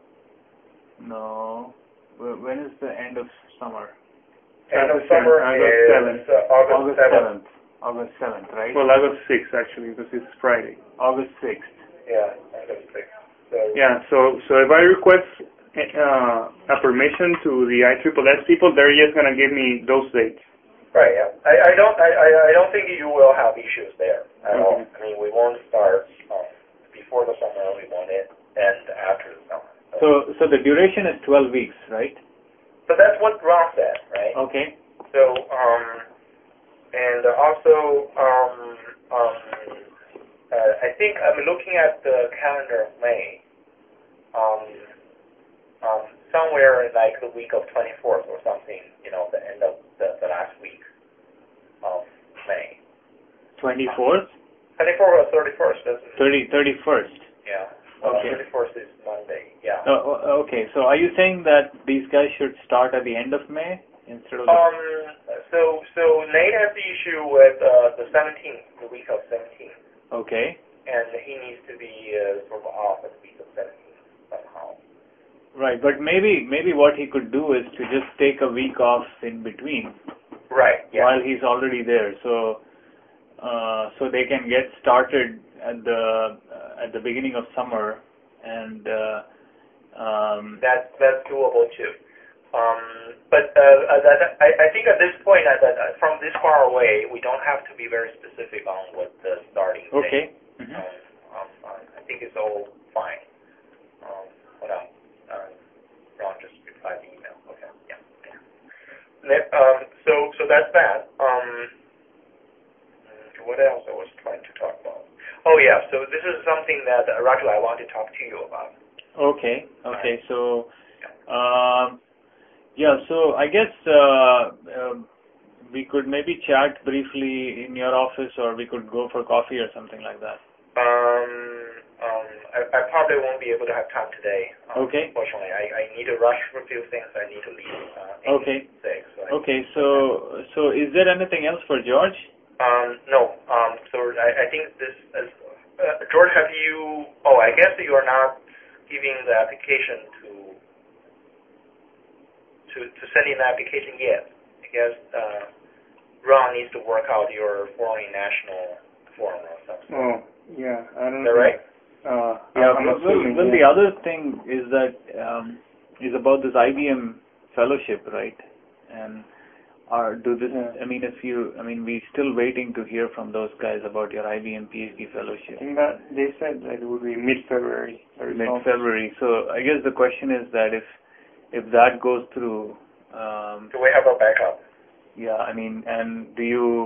No. Where, when is the end of summer? End of August summer August is seventh. uh, August August seventh. seventh. August seventh, right? Well, August sixth actually, because it's Friday. August sixth. Yeah, August sixth. So Yeah, so so if I request uh, a permission to the I S S people, they're just gonna give me those dates. right. Yeah. I, I don't. I, I I don't think you will have issues there at all. Okay. I mean, we won't start um, before the summer. We won't end after the summer. So, so the duration is twelve weeks, right? So that's what Ron said, right? Okay. So, um, and also, um, um, uh, I think I'm looking at the calendar of May. Um, um, somewhere in like the week of twenty-fourth or something, you know, the end of the, the last week of May. Twenty-fourth. twenty-fourth or thirty-first, doesn't it? Thirty. Thirty-first. Yeah. Well, Okay. thirty-first is Monday. Yeah. Oh, okay. So, are you saying that these guys should start at the end of May instead of? The Um. So, so Nate has the issue with uh, the seventeenth, the week of seventeenth. Okay. And he needs to be uh, sort of off at the week of seventeenth somehow. Right, but maybe maybe what he could do is to just take a week off in between. Right. Yeah. While he's already there, so uh, so they can get started at the uh, at the beginning of summer, and uh, um, That's that's doable too. Um, but uh, that, I, I think at this point, uh, that uh, from this far away, we don't have to be very specific on what the starting Okay. date. Mm-hmm. Um, um, um, I think it's all fine. Um, hold on. Uh, Ron just replied the email. Okay. Yeah. yeah. Ne- um, so so that's that. Um, what else I was trying to talk about? Oh yeah. So this is something that uh, Rachel, I want to talk to you about. Okay. Okay. So. Um, Yeah, so I guess uh, uh, we could maybe chat briefly in your office, or we could go for coffee or something like that. Um, um, I, I probably won't be able to have time today. Um, Okay. Unfortunately, I, I need to rush for a few things. I need to leave. Uh, okay. Six, so okay. So, so is there anything else for George? Um, no. Um, so I, I think this is. Uh, George, have you? Oh, I guess you are not giving the application to. To, to send in the application yet. I guess uh, Ron needs to work out your foreign national form or something. Oh, yeah. I don't Is that right? Uh, Yeah. I'm Well, assuming, well yeah. the other thing is that um, is about this I B M fellowship, right? And are do this? Yeah. I mean, if you, I mean, we're still waiting to hear from those guys about your I B M PhD fellowship. I think that they said that it would be mid-February. Mid-February. So I guess the question is that if if that goes through, um, do we have a backup? Yeah, I mean, and do you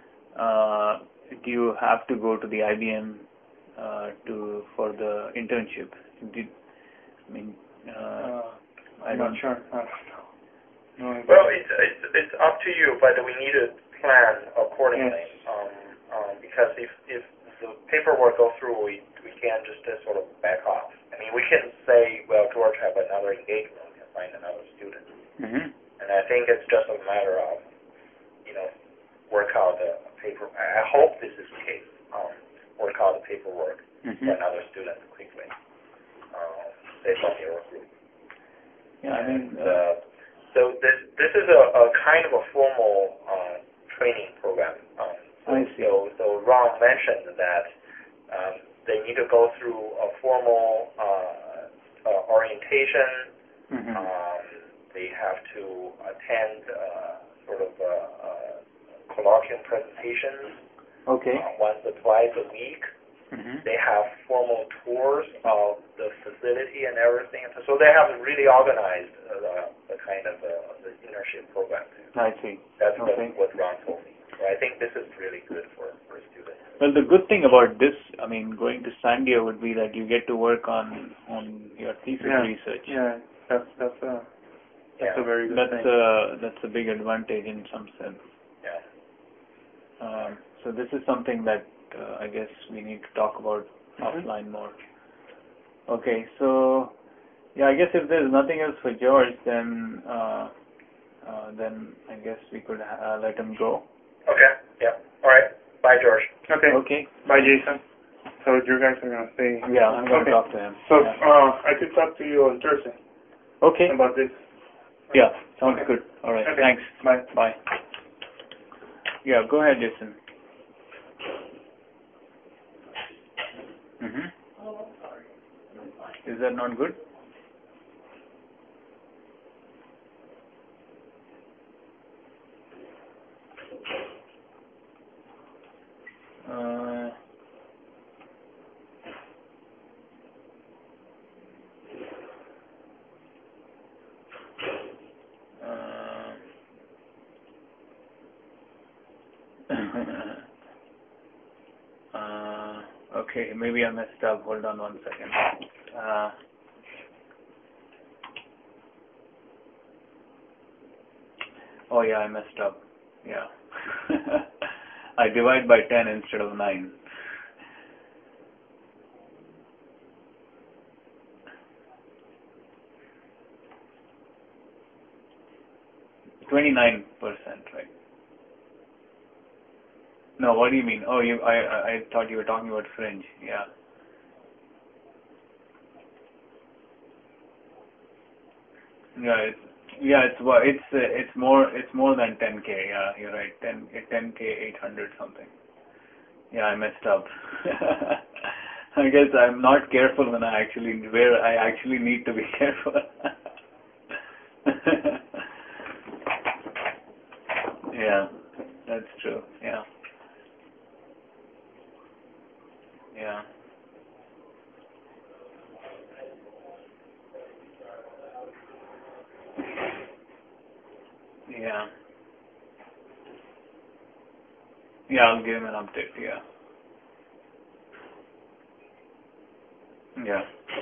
uh, do you have to go to the I B M uh, to for the internship? Did, I mean, uh, Uh, I I'm don't not sure. I don't know. No idea. Well, it's, it's it's up to you, but we need to plan accordingly. Yes. Um, um, because if if the paperwork goes through, we we can't just uh, sort of back off. I mean, we can say, well, George have another engagement, we can find another student, Mm-hmm. and I think it's just a matter of, you know, work out the paper. I I hope this is the case. Um, work out the paperwork Mm-hmm. for another student quickly. Um, say from your group. Yeah, I mean, And, uh, uh, so this this is a, a kind of a formal uh, training program. Um, so, I see. so so Ron mentioned that um, they need to go through a formal uh, uh, orientation. mm-hmm. Um, they have to attend uh, sort of uh, uh, colloquium presentations okay. uh, once or twice a week. Mm-hmm. They have formal tours of the facility and everything. So they have really organized uh, the, the kind of uh, the internship program. I see. That's Okay. what, what Ron told me. So I think this is really good for, for students. Well, the good thing about this, I mean, going to Sandia would be that you get to work on on your thesis Yeah. research. Yeah, that's that's a that's Yeah. a very good That's thing. a that's a big advantage in some sense. Yeah. Um, so this is something that uh, I guess we need to talk about Mhm. offline more. Okay, so yeah, I guess if there's nothing else for George, then uh, uh, then I guess we could uh, let him go. Okay. Yeah. All right. Bye, George. Okay. Okay. Bye, Jason. So you guys are gonna stay. Yeah, I'm going Okay. to talk to him. So Yeah. uh, I could talk to you on Thursday Okay. about this. Yeah, sounds Okay. good. All right. Okay. Thanks. Bye. Bye. Yeah, go ahead, Jason. Mm-hmm. Is that not good? Uh, uh, uh, okay, maybe I messed up. Hold on one second. Uh, oh yeah, I messed up. Yeah. I divide by ten instead of nine. Twenty-nine percent, right? No, what do you mean? Oh, you. I. I I thought you were talking about fringe. Yeah. Yeah. It's. Yeah. It's. what- It's. Uh, it's more. It's more than ten k. Yeah. You're right. Ten. Ten k. Eight hundred something. Yeah. I messed up. I guess I'm not careful when I actually where I actually need to be careful. Yeah, I'll give him an update. Yeah. Yeah.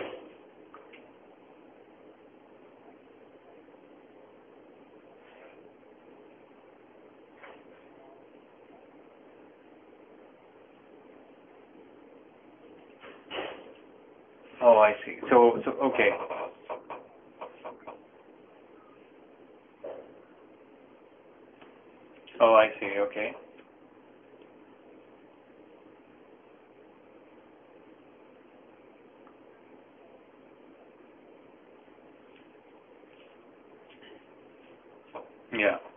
Oh, I see. So, so okay. Oh, I see. Okay. Yeah.